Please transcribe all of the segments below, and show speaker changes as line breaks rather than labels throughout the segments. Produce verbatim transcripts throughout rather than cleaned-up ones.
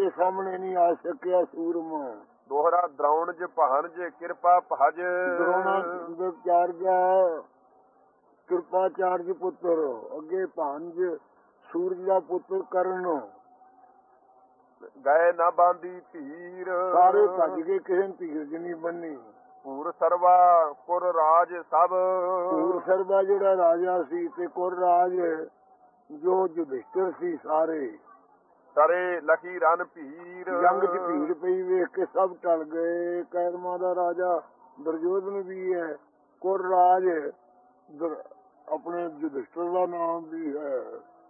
ਇਹਦੇ ਸਾਹਮਣੇ ਨਹੀਂ ਆ ਸਕਿਆ ਸੂਰਮਾ।
ਦੋਹਰਾ ਦਰੌਣਜ ਭਾਣਜ ਕਿਰਪਾ ਭਜ।
ਦਰੋਣਾਚਾਰਜ ਕਿਰਪਾਚਾਰਜ ਪੁੱਤਰ, ਅੱਗੇ ਭਾਂਜ ਸੂਰਜ ਦਾ ਪੁੱਤਰ ਕਰਨ।
ਗਏ ਨਾ ਬਾਂਦੀ ਧੀਰ।
ਸਾਰੇ ਭੱਜ ਗਏ, ਕਿਸੇ ਨੇ ਧੀਰਜ ਨਹੀਂ ਬੰਨੀ।
ਪੂਰ ਸਰਵਾ ਕੁਰ ਰਾਜ ਸਭ।
ਪੂਰ ਸਰਵਾ ਜਿਹੜਾ ਰਾਜਾ ਸੀ ਤੇ ਕੁਰ ਰਾਜ ਜੋ ਯੁਧਿਸ਼ਟਰ ਸੀ ਸਾਰੇ।
ਤਰੇ ਲਖੀ ਰਨ ਭੀਰ।
ਜੰਗ ਚ ਭੀੜ ਪਈ ਵੇਖ ਕੇ ਸਭ ਟਲ ਗਏ। ਕੈਰਮਾਂ ਦਾ ਰਾਜਾ ਦੁਰਯੋਧਨ ਵੀ ਹੈ, ਕੁਰ ਰਾਜ ਆਪਣੇ ਯੁਧਿਸ਼ਟਰ ਦਾ ਨਾਮ ਵੀ ਹੈ।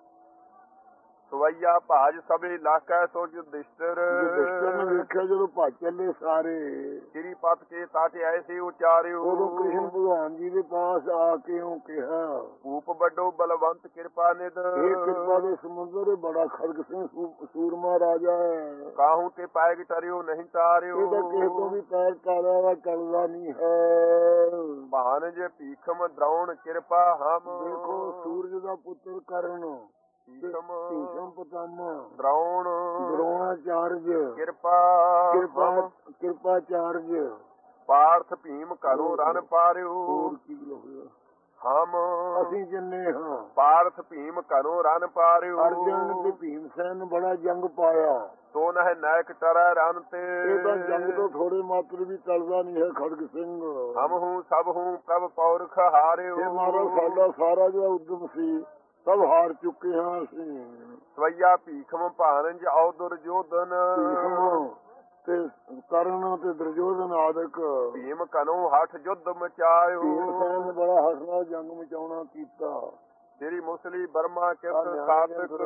ਸਵਈਆ ਭਾਜ ਸਭੇ ਲਾਕੈ ਸੋ ਯੁਧਿਸ਼ਟਰ।
ਯੁਧਿਸ਼ਟਰ ਨੇ ਵੇਖਿਆ ਜਦੋਂ ਭੱਜ ਚੱਲੇ ਸਾਰੇ।
ਸ਼੍ਰੀ ਪਤ ਕੇ ਤਾਟ ਐਸੇ ਉਚਾਰਿਓ।
ਉਦੋਂ ਕ੍ਰਿਸ਼ਨ ਭਗਵਾਨ ਜੀ ਦੇ ਪਾਸ ਆ ਕੇ ਉਹ ਕਿਹਾ,
ਭੂਪ ਵੱਡੋ ਬਲਵੰਤ ਕਿਰਪਾ ਨਿਧ।
ਇਹ ਕਿਰਪਾ ਦੇ ਸਮੁੰਦਰ ਬੜਾ ਖੜਗ ਸਿੰਘ ਸੂਰਮਾ ਰਾਜਾ ਹੈ।
ਕਾਹੂ ਤੇ ਪੈਗ ਟਰਿਓ ਨਹੀਂ ਤਾਰਿਓ।
ਇਹਦਾ ਕਿਸੇ ਤੋਂ ਵੀ ਪੈਰ ਟਾਲਿਆ ਵਾ ਟਲਦਾ ਨਹੀਂ ਹੈ।
ਭਾਨਜ ਭੀਖਮ ਦਰੌਣ ਕਿਰਪਾ ਹਮ।
ਦੇਖੋ ਸੂਰਜ ਦਾ ਪੁੱਤਰ ਕਰਨ,
ਭੀਖਮ
ਭੀਸ਼ਮ ਪਿਤਾਮਾ,
ਦਰੌਣ
ਦਰੋਣਾਚਾਰਜ
ਕਿਰਪਾ
ਕਿਰਪਾ
ਹਮ।
ਕਿਰਪਾਚਾਰਜ
ਪਾਰਥ ਭੀਮ ਘਰੋਂ ਰਨ ਪਾਰਿਓ।
ਹੋਰ ਕੀ ਹੋਇਆ?
ਹਮ
ਅਸੀਂ ਜਿੰਨੇ ਹਾਂ
ਪਾਰਥ ਭੀਮ ਘਰੋਂ ਰਨ ਪਾਰਿਓ।
ਅਰਜਨ ਤੇ ਭੀਮ ਸੈਨ ਬੜਾ ਜੰਗ ਪਾਇਆ।
ਸੋ ਨਹਿ ਨਾਇਕ ਟਰੈ ਰਨ ਤੇ।
ਇਹ ਤਾਂ ਜੰਗ ਤੋਂ ਥੋੜੇ ਮਾਤਰ ਵੀ ਟਲਦਾ ਨਹੀਂ ਹੈ ਖੜਗ ਸਿੰਘ।
ਹਮ ਹੂੰ ਸਭ ਹੂੰ ਪ੍ਰਭ ਪੌਰਖ ਹਾਰਿਓ।
ਇਹ ਮਾਰਾ ਸਾਡਾ ਸਾਰਾ ਜਿਹੜਾ ਉਦਮ ਸੀ ਸਭ ਹਾਰ ਚੁੱਕੇ ਹਾਂ ਅਸੀਂ।
ਸਵਈਆ ਭੀਖਮ ਭਾਨਜ ਔ ਦੁਰਯੋਧਨ।
ਭੀਖਮ ਤੇ ਕਰਨ ਤੇ ਦੁਰਯੋਧਨ ਆਦਿਕ।
ਭੀਮ ਕਨੋ ਹਠ ਯੁੱਧ ਮਚਾਇਓ।
ਭੀਮ ਸੈਨ ਨੇ ਬੜਾ ਹੱਠ ਨਾਲ ਜੰਗ ਮਚਾਉਣਾ ਕੀਤਾ।
ਸ੍ਰੀ ਮੁਸਲੀ ਬਰਮਾ ਕਿਰਤ ਸਾਤਕ।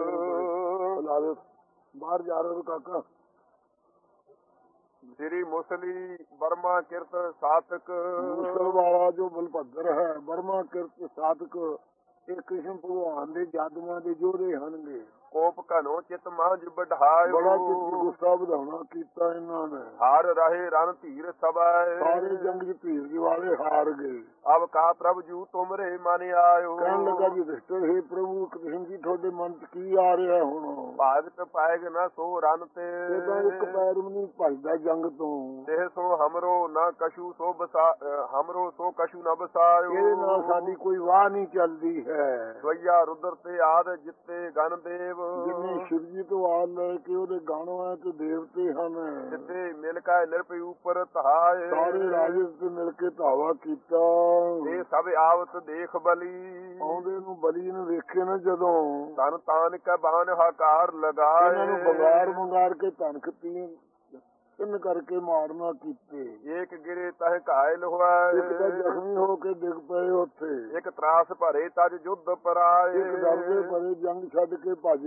ਬਾਹਰ ਜਾ ਰਹੇ ਕਾਕਾ।
ਸ੍ਰੀ ਮੁਸਲੀ ਬਰਮਾ ਕਿਰਤ ਸਾਤਕ।
ਮੁਸਲ ਵਾਲਾ ਜੋ ਬਲਭੱਦਰ ਹੈ, ਬਰਮਾ ਕਿਰਤ ਸਾਤਕ, ਇਹ ਕ੍ਰਿਸ਼ਨ ਭਗਵਾਨ ਦੇ ਜਾਦੂਆਂ ਦੇ ਯੋਧੇ ਹਨਗੇ।
ਕੋਪ ਘਨੋ ਚਿਤ ਮਾਂਜ ਬਢਾਇਓ।
ਬੜਾ ਚਿੱਤ ਗੁੱਸਾ ਵਧਾਉਣਾ ਕੀਤਾ ਇਹਨਾਂ ਨੇ।
ਹਾਰ ਰਹੇ ਰਨ ਧੀਰ ਸਭਾਏ।
ਸਾਰੇ ਜੰਗ ਚ ਭੀੜ ਵਾਲੇ ਹਾਰ ਗਏ।
ਅਬ ਕਾ ਪ੍ਰਭ ਜੂ ਤੁਮਰੇ ਮਨ ਆਇਓ।
ਕਹਿਣ ਲੱਗਾ ਯੁਧਿਸ਼ਟਰ, ਹੇ ਪ੍ਰਭੂ ਕ੍ਰਿਸ਼ਨ ਜੀ ਤੁਹਾਡੇ ਮਨ ਚ ਕੀ ਆ ਰਿਹਾ ਹੁਣ?
ਭਾਗਤ ਪਾਇਗ ਨਾ ਸੋ ਰਨ ਤੇ।
ਇਹ ਤਾਂ ਇੱਕ ਪੈਰ ਵੀ ਨਹੀਂ ਭੱਜਦਾ ਜੰਗ ਤੋਂ।
ਤੇ ਸੋ ਹਮਰੋ ਨਾ ਕਛੂ ਸੋ ਬਸਾ ਹਮਰੋ ਸੋ ਕਛੂ ਨਾ ਬਸਾਇਓ।
ਇਹਦੇ ਨਾਲ ਸਾਡੀ ਕੋਈ ਵਾਹ ਨਹੀਂ ਚੱਲਦੀ ਹੈ।
ਸਵਈਆ ਰੁਦਰ ਤੇ ਆਦ ਜਿੱਤੇ ਗਨ ਦੇਵ।
ਜਿੰਨੇ ਸ਼ਿਵ ਜੀ ਤੋਂ ਆਦ ਲੈ ਕੇ ਉਹਦੇ ਗਣ ਹੈ ਤੇ ਦੇਵਤੇ ਹਨ।
ਸਿੱਧੇ ਮਿਲ ਕੇ ਨਿਰਪਿ ਉਪਰ ਧਾਏ।
ਸਾਰੇ ਰਾਜੇ ਤੇ ਮਿਲ ਕੇ ਧਾਵਾ ਕੀਤਾ।
ਇਹ ਸਭ ਆਵਤ ਦੇਖ ਬਲੀ।
ਆਉਂਦੇ ਨੂੰ ਬਲੀ ਨੂੰ ਵੇਖੇ ਨਾ ਜਦੋਂ,
ਤਨ ਤਾਨ ਕਾ ਬਾਣ ਹਾਕਾਰ ਲਗਾਏ।
ਇਹਨਾਂ ਨੂੰ ਬਗਾਰ ਮੰਗਾਰ ਕੇ ਧਨਖ ਪੀਣ ਤਿੰਨ ਕਰਕੇ ਮਾਰਨਾ ਕੀਤੇ।
ਇੱਕ ਗਿਰੇ ਤਹ ਘਾਇਲ ਹੋਆ।
ਇੱਕ ਤਾਂ ਜ਼ਖਮੀ ਹੋ ਕੇ ਡਿੱਗ ਪਏ ਉੱਥੇ।
ਇੱਕ ਤਰਾਸ ਭਰੇ ਤਜ ਯੁੱਧ ਪਰਾਏ।
ਇੱਕ ਡਰਦੇ ਭਰੇ ਜੰਗ ਛੱਡ ਕੇ ਭੱਜ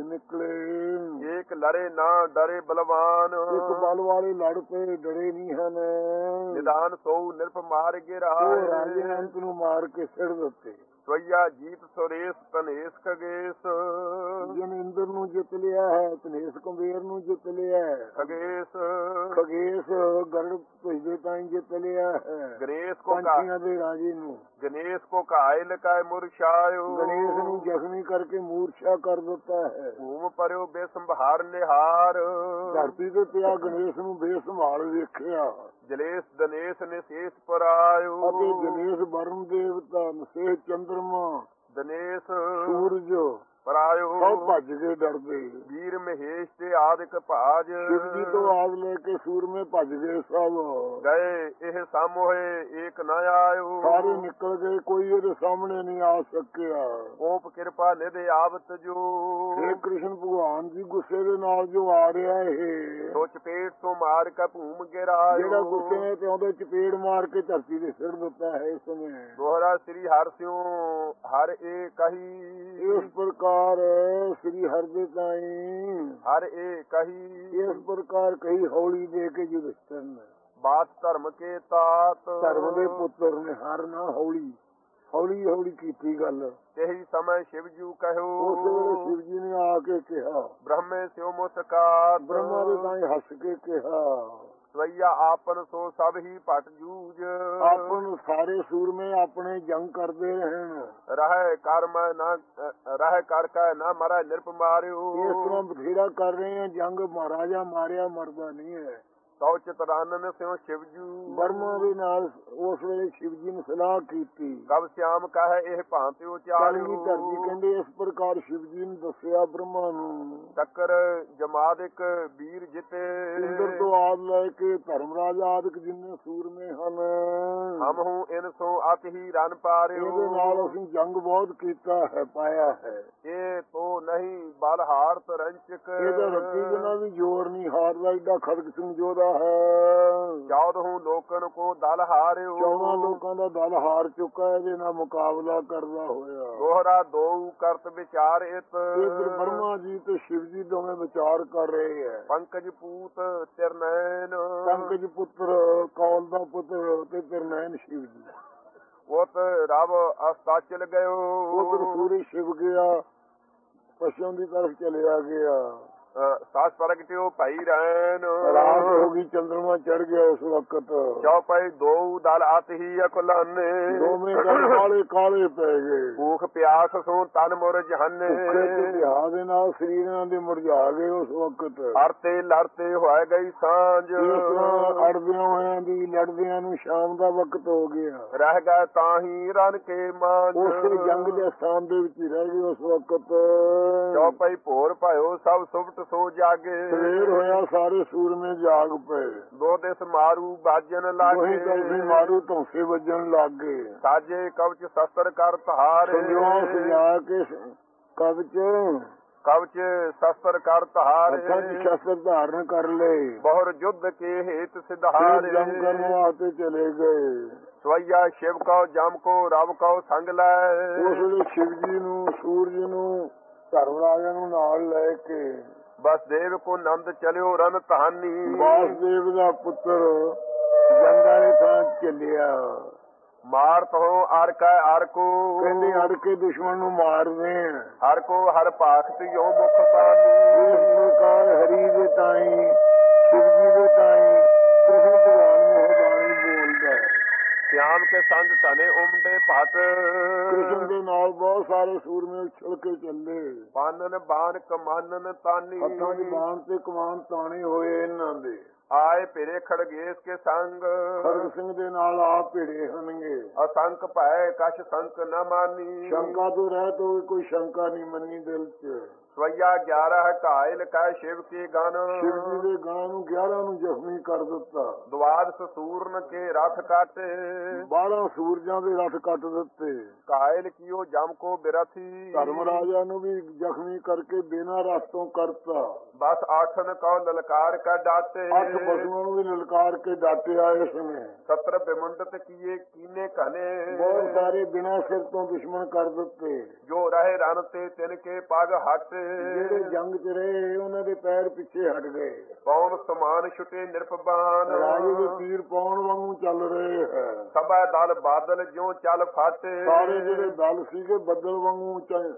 ਨਿਕਲੇ।
ਇੱਕ ਲੜੇ ਨਾ ਡਰੇ ਬਲਵਾਨ।
ਇੱਕ ਬਲ ਵਾਲੇ ਲੜ ਪਏ, ਡਰੇ ਨਹੀਂ ਹਨ।
ਨਿਦਾਨ ਸੋ ਨਿਰਪ ਮਾਰ ਗਿਰਾਏ।
ਉਹ ਰਾਜੇ ਅੰਤ ਨੂੰ ਮਾਰ ਕੇ ਸਿਰ ਦਿੱਤੇ।
ਸਵਈਆ ਜੀਤ ਸੁਰੇਸ਼ ਤਨੇਸ ਖਗੇਸ਼।
ਜਿਹਨੇ ਇੰਦਰ ਨੂੰ ਜਿੱਤ ਲਿਆ ਹੈ, ਤਨੇਸ ਕੰਬੇਰ ਨੂੰ ਜਿੱਤ ਲਿਆ ਹੈ।
ਖਗੇਸ਼
ਖਗੇਸ਼ ਗਰੜ ਭੁਜਦੇ ਤਾਈਂ ਜਿੱਤ ਲਿਆ ਹੈ।
ਗਣੇਸ਼ ਕੋ
ਪੰਛੀਆਂ ਦੇ ਰਾਜੇ ਨੂੰ।
ਗਣੇਸ਼ ਕੋ ਘਾਇਲ ਕੈ ਮੁਰਛਾਇਓ।
ਗਣੇਸ਼ ਨੂੰ ਜ਼ਖਮੀ ਕਰਕੇ ਮੂਰਛਾ ਕਰ ਦਿੱਤਾ ਹੈ।
ਭੂਮ ਪਰਿਓ ਬੇਸੰਭਾਰ ਨਿਹਾਰ।
ਧਰਤੀ ਤੇ ਪਿਆ ਗਣੇਸ਼ ਨੂੰ ਬੇਸੰਭਾਲ ਵੇਖਿਆ।
ਜਲੇਸ਼ ਦਨੇਸ਼ ਨੇ ਸੇਸ ਪਰਾਇਓ।
ਅਤੇ ਗਣੇਸ਼ ਵਰੁਣ ਦੇਵਤਾ, ਨਸ਼ੇਸ਼ ਚੰਦਰਮਾ,
ਦਨੇਸ਼
ਸੂਰਜ
ਪਰਾਇਓ।
ਸਭ ਭੱਜ ਕੇ ਡਰਦੇ।
ਵੀਰ ਮਹੇਸ਼ ਤੇ ਆਦਿਕ ਭਾਜ।
ਸ਼ਿਵ ਜੀ ਤੋਂ ਆਦ ਲੈ ਕੇ ਸੂਰਮੇ ਭੱਜ ਗਏ ਸਭ।
ਗਏ ਇਹ ਸਾਮੋਹੇ ਏਕ ਨਾ ਆਇਓ।
ਸਾਰੇ ਨਿਕਲ ਗਏ, ਕੋਈ ਇਹਦੇ ਸਾਹਮਣੇ ਨਹੀਂ ਆ ਸਕਿਆ।
ਕੋਪ ਕਿਰਪਾ ਨਿਧ ਆਵਤ ਜੋ।
ਇਹ ਕ੍ਰਿਸ਼ਨ ਭਗਵਾਨ ਜੀ ਗੁੱਸੇ ਦੇ ਨਾਲ ਜੋ ਆ ਰਿਹਾ ਇਹ,
ਸੋ ਚਪੇਟ ਤੋਂ ਮਾਰ ਕੇ ਭੂਮ ਗਿਰਾਇਓ।
ਜਿਹੜਾ ਗੁੱਸੇ ਨੇ ਤੇ ਉਹਦੇ ਚਪੇੜ ਮਾਰ ਕੇ ਧਰਤੀ ਦੇ ਸਿਰ ਦਿੱਤਾ ਹੈ ਇਸ ਸਮੇਂ।
ਦੋਹਰਾ ਸ੍ਰੀ ਹਰਿ ਸਿਉ ਹਰ ਏ ਕਹੀ।
ਇਸ ਪ੍ਰਕਾਰ ਸ੍ਰੀ ਹਰਿ ਦੇ ਤਾਈਂ
ਹਰ ਏ ਕਹੀ।
ਇਸ ਪ੍ਰਕਾਰ ਕਹੀ ਹੌਲੀ ਦੇ ਕੇ ਯੁਧਿਸ਼ਟਰ ਨੇ।
ਬਾਤ ਧਰਮ ਕੇ ਤਾਤ।
ਧਰਮ ਦੇ ਪੁੱਤਰ ਨੇ ਹਰ ਨਾ ਹੌਲੀ ਹੌਲੀ ਹੌਲੀ ਕੀਤੀ ਗੱਲ।
ਇਹੀ ਸਮੇਂ ਸ਼ਿਵ ਜੂ ਕਹਿਓ।
ਉਸ ਵੇਲੇ ਸ਼ਿਵ ਜੀ ਨੇ ਆ ਕੇ ਕਿਹਾ।
ਬ੍ਰਹਮੇ ਸਿਉ ਮੁਸਕਾਤ।
ਬ੍ਰਹਮਾ ਦੇ ਤਾਈਂ ਹੱਸ ਕੇ ਕਿਹਾ।
ਸਵਈਆ ਆਪਨ ਸੋ ਸਭ ਹੀ ਭਟ ਜੂਜ
ਆਪਨ ਸਾਰੇ ਸੂਰਮੇ ਆਪਣੇ ਜੰਗ ਕਰਦੇ ਰਹਿਣ।
ਰਹਿ ਕਰ ਮੈਂ ਨਾ ਰਹਿ ਕਰ ਕੈ ਨਾ ਮਰੈ ਨਿਰਪ ਮਾਰਿਓ।
ਇਸ ਤਰ੍ਹਾਂ ਬਥੇਰਾ ਕਰ ਰਹੇ ਆ ਜੰਗ, ਮਹਾਰਾਜਾ ਮਾਰਿਆ ਮਰਦਾ ਨਹੀਂ ਹੈ।
ਸੌ ਚਤਰਾਨਨ ਸਿਉ ਸ਼ਿਵਜੂ
ਬਰਮਾ ਦੇ ਨਾਲ ਉਸ ਵੇਲੇ ਸ਼ਿਵ ਜੀ ਨੇ ਸਲਾਹ ਕੀਤੀ।
ਕਬ ਸਿਆਮ ਕਹੈ ਇਹ ਭਾਂਤਿ ਉਚਾਰਿਓ।
ਕਲਗੀ ਧਰਤੀ ਕਹਿੰਦੇ ਇਸ ਪ੍ਰਕਾਰ ਸ਼ਿਵ ਜੀ ਨੇ ਦੱਸਿਆ ਬ੍ਰਹਮਾ ਨੂੰ।
ਟੱਕਰ ਜਮਾਦਿਕ ਵੀਰ ਜਿਤੇ
ਇੰਦਰ ਤੋਂ ਆਦ ਲੈ ਕੇ ਧਰਮਰਾਜ ਆਦਿਕ ਜਿੰਨੇ ਸੂਰਮੇ ਹਨ,
ਹਮ ਹੂੰ ਇਨ ਸੋ ਅਤ ਹੀ ਰਨ ਪਾਰਿਓ।
ਇਹਦੇ ਨਾਲ ਅਸੀਂ ਜੰਗ ਬਹੁਤ ਕੀਤਾ ਹੈ, ਪਾਇਆ ਹੈ।
ਇਹ ਤੋ ਨਹੀਂ ਬਲ ਹਾਰਤ ਰੰਚਕ
ਇਹਦਾ ਰੱਤੀ ਜਨਾ ਵੀ ਜ਼ੋਰ ਨਹੀਂ ਹਾਰਦਾ, ਏਡਾ ਖੜਗ ਸਿੰਘ ਜੋਦਾ ਹੈ।
ਚੌਦਹੂ ਲੋਕਨ ਕੋ ਦਲ ਹਾਰਿਓ।
ਚੌਦਾਂ ਲੋਕਾਂ ਦਾ ਦਲ ਹਾਰ ਚੁੱਕਾ, ਇਹਦੇ ਨਾਲ ਮੁਕਾਬਲਾ ਕਰਦਾ ਹੋਇਆ।
ਦੋਹਰਾ ਦੋ ਕਰਤ ਵਿਚਾਰ ਇਤ
ਇਧਰ ਬਰਮਾ ਜੀ ਤੇ ਸ਼ਿਵ ਜੀ ਦੋਵੇਂ ਵਿਚਾਰ ਕਰ ਰਹੇ ਹੈ।
ਪੰਕਜ ਪੂਤ ਤਿਰਨੈਨ
ਪੰਕਜ ਪੁੱਤਰ ਕੌਲ ਦਾ ਪੁੱਤਰ ਤੇ ਤਿਰਨੈਨ ਸ਼ਿਵ ਜੀ।
ਉਤ ਰਵ ਅਸਤਾਚਲ ਗਇਓ।
ਉਧਰ ਸੂਰਜ ਛਿਪ ਗਿਆ, ਪਛਮ ਦੀ ਤਰਫ ਚਲਿਆ ਗਿਆ।
ਸਾਸ ਪ੍ਰਗਟਿਓ ਭਾਈ ਰਹਿਣ
ਰਾਤ ਹੋ ਗਈ, ਚੰਦਰਮਾ ਚੜ ਗਿਆ ਉਸ ਵਕਤ।
ਚੌਪਈ ਦੋ ਦਲ ਅਤ ਹੀ ਅਕਲਾਨੇ
ਦੋਵੇਂ ਦਲ ਕਾਲੇ ਕਾਲੇ ਪੈ ਗਏ।
ਭੂਖ ਪਿਆਸ ਸੋ ਤਨ ਮੁਰ ਜਹਾਨੇ
ਵਿਆਹ ਦੇ ਨਾਲ ਸਰੀਰਾਂ ਦੇ ਮੁਰਝਾ ਗਏ ਉਸ ਵਕਤ।
ਅਰਤੇ ਲੜਤੇ ਹੋਏ ਗਈ ਸਾਂਝ।
ਅੜਦਿਆਂ ਹੋਇਆਂ ਦੀ ਲੜਦਿਆਂ ਨੂੰ ਸ਼ਾਮ ਦਾ ਵਕਤ ਹੋ ਗਿਆ।
ਰਹਿ ਗਏ ਤਾਂ ਹੀ ਰਨ ਕੇ ਮਾਂਝ।
ਉਸੇ ਜੰਗ ਦੇ ਸਥਾਨ ਦੇ ਵਿੱਚ ਰਹਿ ਗਏ ਉਸ ਵਕਤ।
ਚੌਪਈ ਭੋਰ ਭਾਇਓ ਸਭ ਸੁਭਟ ਸੋ ਜਾਗੇ।
ਸਵੇਰ ਹੋਇਆ ਸਾਰੇ ਸੂਰਮੇ ਜਾਗ ਪਏ।
ਦੋ ਦਿਸ ਮਾਰੂ ਬਾਜਨ ਲਾਗੇ।
ਦੋਹੇ ਮਾਰੂ ਧੌਂਸੇ ਵੱਜਣ ਲੱਗ ਗਏ।
ਸਾਜੇ ਕਵਚ ਸ਼ਸਤਰ ਕਰ ਤਹਾਰੇ।
ਸਜਾ ਕੇ ਕਵਚ
ਕਵਚ ਸ਼ਸਤਰ ਕਰ ਤਹਾਰੇ।
ਹੱਥਾਂ 'ਚ ਸ਼ਸਤਰ ਧਾਰਨ ਕਰ ਲਏ।
ਬਹੁਰ ਯੁੱਧ ਕੇ ਹੇਤ ਸਿਧਾਰੇ।
ਜੰਗ ਕਰਨ ਵਾਸਤੇ ਚਲੇ ਗਏ।
ਸਵਈਆ ਸ਼ਿਵ ਕਉ ਜਮ ਕੋ ਰਵ ਕਉ ਸੰਗ ਲੈ।
ਉਸ ਵੇਲੇ ਸ਼ਿਵ ਜੀ ਨੂੰ ਸੂਰਜ ਨੂੰ ਧਰਮਰਾਜਾ ਨੂੰ ਨਾਲ ਲੈ ਕੇ
ਬਸਦੇਵ ਕੋ ਨੰਦ ਚਲਿਓ ਰਨ ਤਹਾਨੀ।
ਵਾਸਦੇਵ ਦਾ ਪੁੱਤਰ ਜੰਗਾਂ ਦੇ ਥਾਂ ਚੱਲਿਆ।
ਮਾਰਤ ਹੋ ਅਰ ਕੈ ਅਰ ਕੋ।
ਕਹਿੰਦੇ ਅੜ ਕੇ ਦੁਸ਼ਮਣ ਨੂੰ ਮਾਰਦੇ ਆ।
ਹਰ ਕੋ ਹਰ ਭਾਖਤ ਯੋ ਮੁਖ ਬਾਨੀ।
ਇਸ ਪ੍ਰਕਾਰ ਹਰੀ ਦੇ ਤਾਈ ਸ਼ਿਵ ਜੀ ਦੇ ਤਾਈ ਕ੍ਰਿਸ਼ਨ ਭਗਵਾਨ ਨੂੰ ਉਹ ਬਾਣੀ ਬੋਲਦਾ।
ਸ਼ਿਆਮ ਕੇ ਸੰਗ ਧਨੇ ਉਮਡੇ ਭਟ।
ਕ੍ਰਿਸ਼ਨ ਦੇ ਨਾਲ ਬਹੁਤ ਸਾਰੇ ਸੂਰਮੇ ਉਛਲ ਕੇ ਚੱਲੇ।
ਪਾਨਨ ਬਾਣ ਕਮਾਨਨ ਤਾਨੀ।
ਹੱਥਾਂ 'ਚ ਬਾਣ ਤੇ ਕਮਾਨ ਤਾਣੇ ਹੋਏ ਇਹਨਾਂ ਦੇ।
ਆਏ ਭਿਰੇ ਖੜਗੇਸ ਕੇ ਸੰਗ।
ਖੜਗ ਸਿੰਘ ਦੇ ਨਾਲ ਆਪ ਭਿੜੇ ਹਨਗੇ।
ਅਸੰਕ ਭੈ ਕਛ ਸੰਕ ਨ ਮਾਨੀ।
ਸ਼ੰਕਾ ਤੋਂ ਰਹਿਤ ਹੋਵੇ, ਕੋਈ ਸ਼ੰਕਾ ਨਹੀਂ ਮੰਨੀ ਦਿਲ 'ਚ।
ਸਵਈਆ ਗਿਆਰਹ ਘਾਇਲ ਕੈ ਸ਼ਿਵ ਕੇ ਗਨ।
ਸ਼ਿਵ ਜੀ ਦੇ ਗਾਂ ਨੂੰ ਗਿਆਰਾਂ ਨੂੰ ਜ਼ਖਮੀ ਕਰ ਦਿੱਤਾ।
ਦਵਾਦਸ ਸੂਰਨ ਕੇ ਰਥ ਕਾਟੇ।
ਬਾਰਾਂ ਸੂਰਜਾਂ ਦੇ ਰਥ ਕੱਟ ਦਿੱਤੇ।
ਘਾਇਲ ਕੀਓ ਜਮ ਕੋ ਬਿਰਥੀ।
ਧਰਮਰਾਜਾ ਨੂੰ ਵੀ ਜ਼ਖਮੀ ਕਰਕੇ ਬਿਨਾਂ ਰਥ ਤੋਂ ਕਰਤਾ।
ਬਸ ਆਠਨ ਕਉ ਲਲਕਾਰ ਕਾ ਡਾਟੇ।
ਅੱਠ ਪਸ਼ੂਆਂ ਨੂੰ ਵੀ ਲਲਕਾਰ ਕੇ ਡਾਟਿਆ ਇਸ ਨੇ।
ਸਤਰ ਬਿਮੁੰਡਤ ਕੀਏ ਕੀਨੇ ਘਨੇ।
ਬਹੁਤ ਸਾਰੇ ਬਿਨਾਂ ਸਿਰ ਤੋਂ ਦੁਸ਼ਮਣ ਕਰ ਦਿੱਤੇ।
ਜੋ ਰਹੇ ਰਨ ਤੇ ਤਿਨ ਕੇ ਪਗ ਹਟ।
ਜਿਹੜੇ ਜੰਗ 'ਚ ਰਹੇ ਉਹਨਾਂ ਦੇ ਪੈਰ ਪਿੱਛੇ ਹਟ ਗਏ।
ਪੌਣ ਸਮਾਨ ਛੁਟੇ ਨਿਰਪਬਾਨ।
ਰਾਜੇ ਦੇ ਤੀਰ ਪਾਉਣ ਵਾਂਗੂ ਚੱਲ ਰਹੇ ਹੈ।
ਸਭਾ ਦਲ ਬਾਦਲ ਜਿਉ ਚੱਲ ਫਟ।
ਸਾਰੇ ਜਿਹੜੇ ਦਲ ਸੀਗੇ ਬੱਦਲ ਵਾਂਗੂ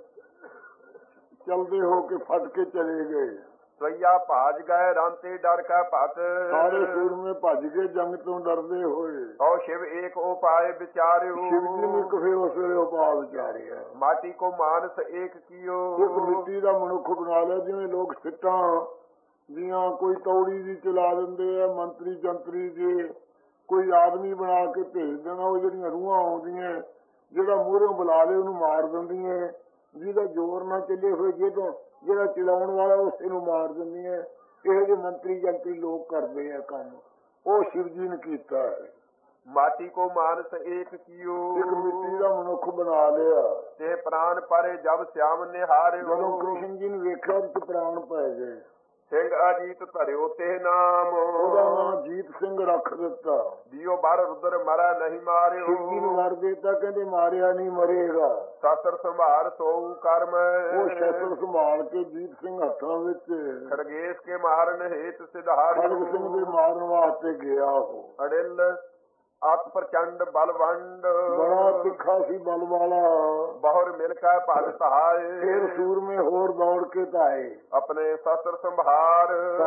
ਚਲਦੇ ਹੋ ਕੇ ਫਟ ਕੇ ਚਲੇ ਗਏ।
ਸਵਈਆ ਭਾਜ ਗਏ ਰਨ ਤੇ ਡਰ ਕੈ ਭਟ।
ਸਾਰੇ ਸੂਰਮੇ ਭੱਜ ਗਏ ਜੰਗ ਤੋਂ ਡਰਦੇ ਹੋਏ।
ਕਉ ਸ਼ਿਵ ਏਕ ਉਪਾਏ ਵਿਚਾਰਿਓ।
ਸ਼ਿਵ ਜੀ ਨੇ ਇੱਕ ਫਿਰ ਉਸ ਵੇਲੇ ਉਪਾਅ ਵਿਚਾਰਿਆ।
ਮਾਟੀ ਕੋ ਮਾਨਸ ਏਕ ਕੀਓ।
ਇੱਕ ਮਿੱਟੀ ਦਾ ਮਨੁੱਖ ਬਣਾ ਲਿਆ। ਜਿਵੇਂ ਲੋਕ ਸਿੱਟਾਂ ਦੀਆਂ ਕੋਈ ਤੌੜੀ ਦੀ ਚਲਾ ਦਿੰਦੇ ਆ ਮੰਤਰੀ ਜੰਤਰੀ ਜੇ ਕੋਈ ਆਦਮੀ ਬਣਾ ਕੇ ਭੇਜ ਦੇਣਾ। ਉਹ ਜਿਹੜੀਆਂ ਰੂਹਾਂ ਆਉਂਦੀਆਂ ਜਿਹੜਾ ਮੂਹਰੋਂ ਬੁਲਾ ਲੇ ਉਹਨੂੰ ਮਾਰ ਦਿੰਦੀਆਂ। ਜਿਹਦਾ ਜ਼ੋਰ ਨਾ ਚੱਲੇ ਹੋਏ ਜਦੋਂ ਜਿਹੜਾ ਚਲਾਉਣ ਵਾਲਾ ਉਸੇ ਨੂੰ ਮਾਰ ਦਿੰਦੀਆਂ। ਇਹੋ ਜਿਹੇ ਮੰਤਰੀ ਜੰਤਰੀ ਲੋਕ ਕਰਦੇ ਆ ਕੰਮ। ਉਹ ਸ਼ਿਵ ਜੀ ਨੇ ਕੀਤਾ ਹੈ।
ਮਾਟੀ ਕੋ ਮਾਨਸ ਏਕ ਕੀਓ।
ਇੱਕ ਮਿੱਟੀ ਦਾ ਮਨੁੱਖ ਬਣਾ ਲਿਆ।
ਤੇ ਪ੍ਰਾਨ ਪਰੇ ਜਬ ਸਿਆਮ ਨਿਹਾਰਿਓ।
ਜਦੋਂ ਕ੍ਰਿਸ਼ਨ ਜੀ ਨੇ ਵੇਖਿਆ ਤੇ ਪ੍ਰਾਣ ਪੈ ਗਏ।
ਸਿੰਘ ਅਜੀਤ ਧਰਿਓ ਤੇ ਨਾਮ।
ਉਹਦਾ ਨਾਮ ਜੀਤ ਸਿੰਘ ਰੱਖ ਦਿੱਤਾ।
ਦਿਓ ਬਰ ਰੁਦਰ ਮਰਾ ਨਹੀਂ ਮਾਰਿਓ।
ਸ਼ਿਵ ਜੀ ਨੂੰ ਵਰ ਦਿੱਤਾ, ਕਹਿੰਦੇ ਮਾਰਿਆ ਨਹੀਂ ਮਰੇਗਾ।
ਸ਼ਸਤਰ ਸੰਭਾਰ ਸੋਊ ਕਰਮ।
ਉਹ ਸ਼ਸਤਰ ਸੰਭਾਲ ਕੇ ਜੀਤ ਸਿੰਘ ਹੱਥਾਂ ਵਿੱਚ
ਖੜਗੇਸ ਕੇ ਮਾਰਨ ਹੇਤ ਸਿਧਾਰ।
ਖੜਗ ਸਿੰਘ ਦੇ ਮਾਰਨ ਵਾਸਤੇ ਗਿਆ। ਉਹ
ਅੜਿਲ ਅਤ ਪ੍ਰਚੰਡ ਬਲਵੰਡ।
ਬੜਾ ਤਿੱਖਾ ਸੀ ਬਲ ਵਾਲਾ।
ਬਹੁਰ ਮਿਲ ਕੇ ਭਜ ਤਹਾਏ।
ਫਿਰ ਸੂਰਮੇ ਹੋਰ ਦੌੜ ਕੇ ਧਾਏ।
ਆਪਣੇ ਸ਼ਸਤਰ ਸੰਭਾਰ।
ਸਾਰੇ ਨਾਲ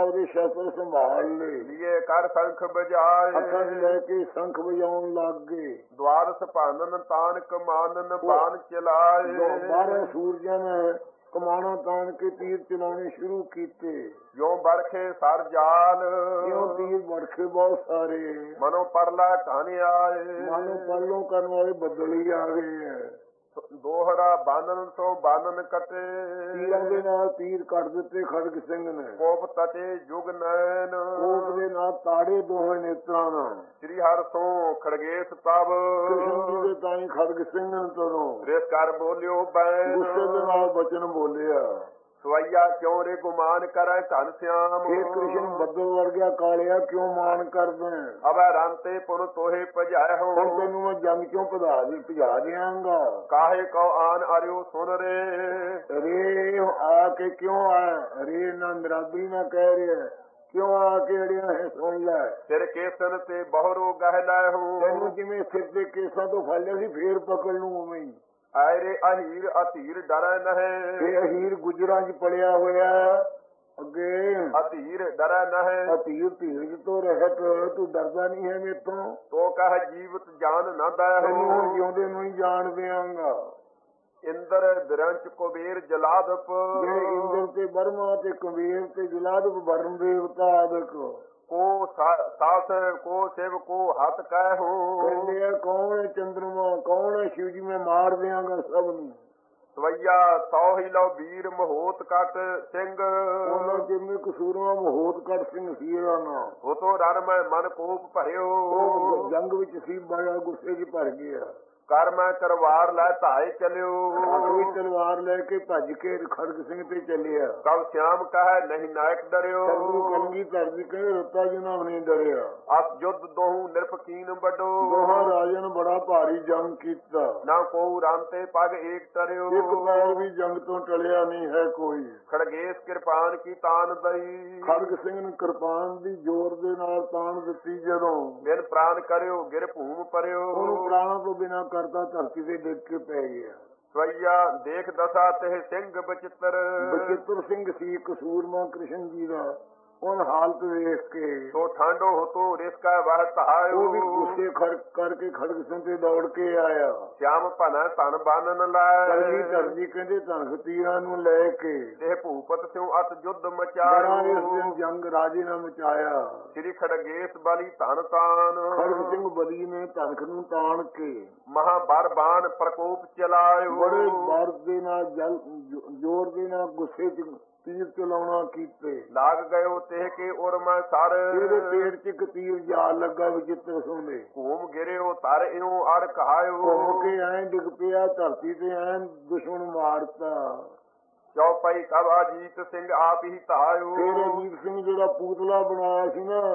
ਆਪਦੇ ਸ਼ਸਤਰ ਸੰਭਾਲ ਲਏ,
ਲੀਏ ਕਰ ਸੰਖ ਬਜਾਏ,
ਹੱਥਾਂ 'ਚ ਲੈ ਕੇ ਸ਼ੰਖ ਵਜਾਉਣ ਲੱਗ ਗਏ।
ਦਵਾਰਸ ਭਾਨਨ ਤਾਨਕ ਮਾਨਨ ਬਾਣ ਚਲਾਏ,
ਬਾਰਾਂ ਸੂਰਜਾਂ ਨੇ ਕਮਾਣਾ ਤਾਣ ਕੇ ਤੀਰ ਚਲਾਉਣੇ ਸ਼ੁਰੂ ਕੀਤੇ।
ਜੋ ਬਰਖੇ ਸਰ ਜਾਲ,
ਕਿਉਂ ਤੀਰ ਵੜਖੇ ਬਹੁਤ ਸਾਰੇ,
ਮਨੋ ਪਰਲਾ ਘਨ ਆਏ,
ਮਾਨੋ ਪੱਲੋਂ ਕਰਨ ਵਾਲੇ ਬੱਦਲ ਹੀ ਆ ਗਏ ਹੈ।
ਦੋਹਰਾ ਬਾਨਨ ਤੋਂ ਬਾਨਨ ਕਟੇ,
ਤੀਰਾਂ ਦੇ ਨਾਲ ਤੀਰ ਕੱਢ ਦਿੱਤੇ ਖੜਗ ਸਿੰਘ ਨੇ।
ਕੋਪ ਤਟੇ ਜੁਗ ਨੈਣ,
ਕੋਪ ਦੇ ਨਾਲ ਤਾੜੇ ਦੋਹਾਂ ਨੇਤਰਾਂ ਨਾਲ।
ਸ੍ਰੀ ਹਰਿ ਸੋ ਖੜਗੇਸ ਤਬ,
ਕ੍ਰਿਸ਼ਨ ਜੀ ਦੇ ਤਾਈ ਖੜਗ ਸਿੰਘ ਤੋਂ
ਰਿਸ ਕਰ ਬੋਲਿਓ ਬੈਨ,
ਗੁੱਸੇ ਦੇ ਨਾਲ ਬਚਨ ਬੋਲਿਆ।
ਸਵਈਆ ਕਿਉਂ ਰੇ ਗੁਮਾਨ ਕਰੈ ਘਨ ਸਿਆਮ,
ਇਹ ਕ੍ਰਿਸ਼ਨ ਬੱਦਲ ਵਰਗਿਆ ਕਾਲਿਆ ਕਿਉਂ ਮਾਨ ਕਰਦਾ,
ਅਬੈ ਰੰਤੇ ਪੁਨ ਤੋਹੇ ਭਜਾਇ ਹੋ,
ਹੁਣ ਤੈਨੂੰ ਮੈਂ ਜੰਗ ਚੋਂ ਭਜਾ ਦੀ ਭਜਾ ਦਿਆਂਗਾ।
ਕਾਹੇ ਕਉ ਆਨ ਅਰਿਓ ਸੁਨ ਰੇ,
ਰੇ ਆ ਕੇ ਕਿਉਂ ਆਇਆ, ਰੇ ਨਾ ਮਿਰਾਦਰੀ ਨਾ ਕਹਿ ਰਿਹਾ, ਕਿਉਂ ਆ ਕੇ ਅੜਿਆ ਹੈ ਸੁਣ ਲੈ।
ਸਿਰ ਕੇਸਨ ਤੇ ਬਹੁਰੋ ਗਹਿ ਲੈ ਹੋ,
ਤੈਨੂੰ ਜਿਵੇਂ ਸਿਰ ਦੇ ਕੇਸਾਂ ਤੋਂ ਫੜ ਲਿਆ ਸੀ ਫੇਰ ਪਕੜ ਲੂ ਉਵੇਂ ਹੀ।
ਆਇਰੇ ਅਹੀਰ ਅਧੀਰ ਡਰੈ ਨਹਿ,
ਇਹ ਅਹੀਰ ਗੁਜਰਾਂ 'ਚ ਪੜਿਆ ਹੋਇਆ ਅੱਗੇ,
ਅਧੀਰ ਡਰੈ ਨਹਿ,
ਅਧੀਰ ਧੀਰਜ ਤੋਂ ਰਹਿਤ, ਤੂੰ ਡਰਦਾ ਨਹੀਂ ਹੈ ਮੇਰੇ ਤੋਂ।
ਤੋ ਕਹ ਜੀਵਤ ਜਾਨ ਨਾ ਦੈ
ਤੈਨੂੰ ਹੁਣ
ਹੋ,
ਜਿਉਂਦੇ ਨੂੰ ਹੀ ਜਾਣ ਦਿਆਂਗਾ।
ਇੰਦਰ ਬਿਰੰਚ ਕੁਬੇਰ ਜਲਾਦਪ,
ਜੇ ਇੰਦਰ ਤੇ ਬਰਮਾ ਤੇ ਕੁਬੇਰ ਤੇ ਜਲਾਦਪ ਵਰਨ ਦੇਵਤਾ ਆਦਿਕ,
ਕੋ ਸਾਸ ਕੋ ਸਿਵ ਕੋ ਹੱਥ ਕਹਿ ਹੋ,
ਕਹਿੰਦੇ ਆ ਕੌਣ ਹੈ ਚੰਦਰਮਾ, ਕੌਣ ਹੈ ਸ਼ਿਵ ਜੀ, ਮੈਂ ਮਾਰ ਦਿਆਂਗਾ ਸਭ ਨੂੰ।
ਸਵਈਆ ਸੌ ਹੀ ਲਓ ਵੀਰ ਮਹੋਤ ਕਟ ਸਿੰਘ,
ਉਹਨਾਂ ਜਿਵੇਂ ਕਸੂਰਵਾ ਮਹੋਤ ਕਰ ਸਿੰਘ ਸੀ ਇਹਦਾ ਨਾਮ।
ਹੋਤੋ ਰਨ ਮੈਂ ਮਨ ਕੋਪ ਭਰਿਓ,
ਉਹ ਜੰਗ ਵਿੱਚ ਸੀ ਬੜਾ ਗੁੱਸੇ 'ਚ ਭਰ ਗਿਆ।
ਕਰ ਮੈਂ ਕਰਵਾਰ ਲੈ ਧਾਏ ਚਲਿਓ,
ਆਪਣੀ ਤਲਵਾਰ ਲੈ ਕੇ ਭੱਜ ਕੇ ਖੜਗ ਸਿੰਘ ਤੇ ਚੱਲਿਆ।
ਕਬ ਸ਼ਿਆਮ ਕਹੈ ਨਹੀਂ ਨਾਇਕ ਡਰਿਓ,
ਚੰਦੂ ਕਲਗੀ ਧਰਦੀ ਕਹਿੰਦੇ ਰੱਤਾ ਜੀ ਨਾਲ ਨਹੀਂ ਡਰਿਆ।
ਅਸ ਜੁੱਧ ਦੋਹੂ ਨਿਰਪਕੀਨ ਵੱਡੋ,
ਦੋਹਾਂ ਰਾਜਿਆਂ ਨੇ ਬੜਾ ਭਾਰੀ ਜੰਗ ਕੀਤਾ,
ਨਾ ਕੋ ਰਾਂਤੇ ਪਗ ਏਕ ਟਰਿਓ,
ਇੱਕ ਪੈਰ ਵੀ ਜੰਗ ਤੋਂ ਟਲਿਆ ਨਹੀਂ ਹੈ ਕੋਈ।
ਖੜਗੇਸ ਕਿਰਪਾਨ ਕੀ ਤਾਨ ਦਈ,
ਖੜਗ ਸਿੰਘ ਨੇ ਕਿਰਪਾਨ ਦੀ ਜ਼ੋਰ ਦੇ ਨਾਲ ਤਾਣ ਦਿੱਤੀ, ਜਦੋਂ
ਬਿਨ ਪ੍ਰਾਨ ਕਰਿਓ ਗਿਰ ਭੂਮ ਪਰਿਓ,
ਉਹਨੂੰ ਪ੍ਰਾਣਾਂ ਤੋਂ ਬਿਨਾਂ ਕਰਦਾ ਧਰਤੀ ਤੇ ਡਿੱਗ ਕੇ ਪੈ ਗਿਆ।
ਸਵਈਆ ਦੇਖ ਦਸਾ ਤੇ ਸਿੰਘ ਬਚਿੱਤਰ,
ਬਚਿੱਤਰ ਸਿੰਘ ਸੀ ਕਸੂਰਮਾ ਕ੍ਰਿਸ਼ਨ ਜੀ ਦਾ। ਉਹ ਹਾਲਤ ਵੇਖ ਕੇ
ਸੋ ਠਾਂਡੋ ਹੋਤੋ ਰਿਸਕਾ ਵਹ ਤਹਾਇਓ,
ਉਹ ਵੀ ਗੁੱਸੇ ਖੜ ਕਰਕੇ ਖੜਗ ਸਿੰਘ ਤੇ ਦੌੜ ਕੇ ਆਇਆ।
ਸ਼ਿਆਮ ਭਨਾ ਧਨ ਬਾਨਨ ਲਾਇ,
ਕਲਗੀ ਧਰਦੀ ਕਹਿੰਦੇ ਧਨਖ ਤੀਰਾਂ ਨੂੰ ਲੈ ਕੇ
ਤੇ ਭੂਪਤ ਸਿਉ ਅਤ ਜੁੱਧ
ਬੜਾ
ਮਚਾਇਓ,
ਇਸ ਦਿਨ ਜੰਗ ਰਾਜੇ ਨੇ ਮਚਾਇਆ।
ਸ੍ਰੀ ਖੜਗੇਸ ਬਲੀ ਧਨ ਤਾਨ,
ਖੜਗ ਸਿੰਘ ਬਲੀ ਨੇ ਧਨਖ ਨੂੰ ਤਾਣ ਕੇ
ਮਹਾ ਬਰ ਬਾਣ ਪ੍ਰਕੋਪ ਚਲਾਇਓ,
ਬੜੇ ਬਾਰ ਦੇ ਨਾਲ ਜਲ ਜ਼ੋਰ ਦੇ ਨਾਲ ਗੁੱਸੇ 'ਚ ਤੀਰ ਚਲਾਉਣਾ ਕੀਤੇ।
ਲਾਗ ਗਇਓ ਤੇ ਕੇ ਉਰ ਮੈਂ ਸਰ,
ਇਹਦੇ ਪੇਟ 'ਚ ਇੱਕ ਤੀਰ ਜਾ ਲੱਗਾ ਵਿਚਿੱਤਰ ਸੋਨੇ।
ਘੂਮ ਗਿਰਿਓ ਤਰ ਇਉ ਅਰ ਕਹਾਇਓ,
ਘੁੰਮ ਕੇ ਐਂ ਡਿੱਗ ਪਿਆ ਧਰਤੀ ਤੇ, ਐਂ ਦੁਸ਼ਮਣ ਮਾਰਤਾ।
ਚੌਪਈ ਕਬ ਅਜੀਤ ਸਿੰਘ ਆਪ ਹੀ ਧਾਇਓ,
ਫਿਰ ਅਜੀਤ ਸਿੰਘ ਜਿਹੜਾ ਪੂਤਲਾ ਬਣਾਇਆ ਸੀ ਨਾ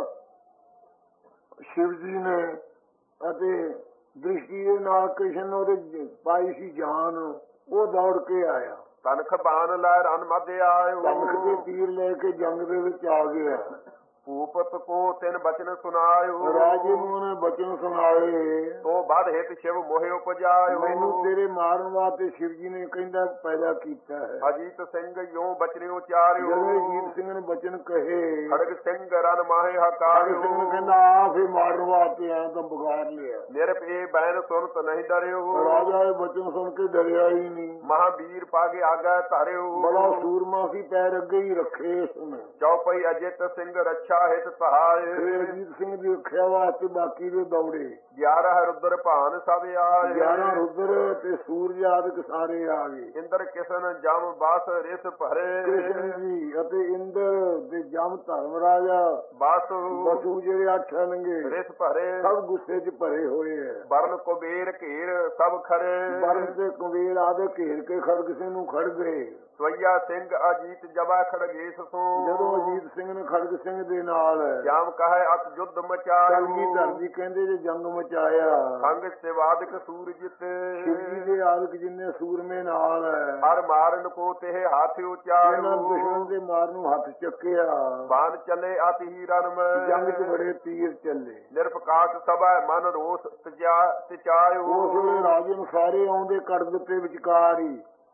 ਸ਼ਿਵ ਜੀ ਨੇ, ਅਤੇ ਦ੍ਰਿਸ਼ਟੀ ਦੇ ਨਾਲ ਕ੍ਰਿਸ਼ਨ ਉਹਦੇ ਪਾਈ ਸੀ ਜਾਨ, ਉਹ ਦੌੜ ਕੇ ਆਇਆ।
ਤਨਖ ਬਾਨ ਲੈ ਰਨ ਮਧ ਆਇਓ,
ਤਨਖ ਦੇ ਤੀਰ ਲੈ ਕੇ ਜੰਗ ਦੇ ਵਿੱਚ ਆ ਗਿਆ।
ਭੂਪਤ ਕੋ ਤਿੰਨ ਬਚਨ ਸੁਨਾਇਓ,
ਰਾਜੇ ਨੂੰ ਉਹਨੇ ਬਚਨ ਸੁਣਾਏ,
ਤੋ ਬਦ ਹਿਤ ਸ਼ਿਵ ਮੋਹਿ ਉਪਜਾਇਓ,
ਮੈਨੂੰ ਤੇਰੇ ਮਾਰਨ ਵਾਸਤੇ ਸ਼ਿਵ ਜੀ ਨੇ ਕਹਿੰਦਾ ਪੈਦਾ ਕੀਤਾ ਹੈ।
ਅਜੀਤ ਸਿੰਘ ਯੋ ਬਚਨਿਓ ਚਾਰਿਓ,
ਜਦੋਂ ਅਜੀਤ ਸਿੰਘ ਨੇ ਬਚਨ ਕਹੇ,
ਖੜਗ ਸਿੰਘ ਰਨ ਮਾਹੇ
ਖੜਗ
ਹਕਾਰਿਓ,
ਸਿੰਘ ਨੇ ਕਹਿੰਦਾ ਆਪ ਹੀ ਮਾਰਨ ਵਾਸਤੇ ਆਇਆ ਤਾਂ ਬਗਾਰ ਲਿਆ।
ਨਿਰਪੇ ਬੈਨ ਸੁਨਤ ਨਹੀਂ ਡਰਿਓ,
ਰਾਜਾ ਇਹ ਬਚਨ ਸੁਣ ਕੇ ਡਰਿਆ ਹੀ ਨਹੀਂ।
ਮਹਾਵੀਰ ਪਾਗੇ ਆਗਾ ਧਰਿਓ,
ਬੜਾ ਸੂਰਮਾ ਸੀ, ਪੈਰ ਅੱਗੇ ਹੀ ਰੱਖੇ ਇਸਨੇ।
ਚੌਪਈ ਅਜਿਤ ਸਿੰਘ ਰੱਛਾ ਹਿਤ ਸਹਾਇ,
ਫਿਰ ਅਜੀਤ ਸਿੰਘ ਦੀ ਰੱਖਿਆ ਵਾਸਤੇ ਬਾਕੀ ਦੇ ਦੌੜੇ।
ਗਿਆਰਹ ਰੁਦਰ ਭਾਨ ਸਭ ਆਏ,
ਗਿਆਰਾਂ ਰੁਦਰ ਤੇ ਸੂਰਜ ਆਦਿਕ ਸਾਰੇ ਆ ਗਏ।
ਇੰਦਰ ਕਿਸ਼ਨ ਜਮ ਬਸ ਰਿਸ ਭਰੇ,
ਕ੍ਰਿਸ਼ਨ ਜੀ ਅਤੇ ਇੰਦਰ ਤੇ ਜਮ ਧਰਮ ਰਾਜਾ
ਬਸ
ਬਸੂ ਜਿਹੜੇ ਅੱਠ ਅਨਗੇ
ਰਿਸ ਭਰੇ,
ਸਭ ਗੁੱਸੇ 'ਚ ਭਰੇ ਹੋਏ ਹੈ।
ਬਰਨ ਕੁਬੇਰ ਘੇਰ ਸਭ ਖਰੇ,
ਬਰਨ ਤੇ ਕੁਬੇਰ ਆਦੇ ਘੇਰ ਕੇ ਖੜਗ ਸਿੰਘ ਨੂੰ ਖੜ ਗਏ।
ਸਵਈਆ ਸਿੰਘ ਅਜੀਤ ਜਬਾ ਖੜਗੇਸ ਸੋ,
ਜਦੋਂ ਅਜੀਤ ਸਿੰਘ ਨੇ ਖੜਗ ਸਿੰਘ ਦੇ ਨਾਲ
ਸ਼ਿਆਮ ਕਹੈ ਅਤ ਜੁੱਧ ਮਚਾਇਓ,
ਕਲਗੀ ਧਰਦੀ ਕਹਿੰਦੇ ਜੇ ਜੰਗ ਮਚਾਇਆ।
ਸੰਗ ਸਿਵਾਦਿਕ ਸੂਰ ਜਿਤੇ,
ਸ਼ਿਵ ਜੀ ਦੇ ਆਦਿਕ ਜਿੰਨੇ ਸੂਰਮੇ ਨਾਲ ਹੈ,
ਹਰ ਮਾਰਨ ਕੋ ਤੇ ਹੱਥ
ਇਹਨਾਂ
ਉਚਾਰਿਓ,
ਦੁਸ਼ਮਣ ਦੇ ਮਾਰ ਨੂੰ ਹੱਥ ਚੱਕਿਆ।
ਬਾਣ ਚੱਲੇ ਅਤਿ ਹੀ ਰਨ ਮੈਂ,
ਜੰਗ 'ਚ ਬੜੇ ਤੀਰ ਚੱਲੇ।
ਨਿਰਪਕਾਟ ਸਭਾ ਮਨ ਰੋਸ ਤਜਾ- ਤਿਚਾਇਓ,
ਉਸ ਵੇਲੇ ਰਾਜੇ ਨੂੰ ਸਾਰੇ ਆਉਂਦੇ ਕੱਢ ਦਿੱਤੇ ਵਿਚਕਾਰ ਹੀ।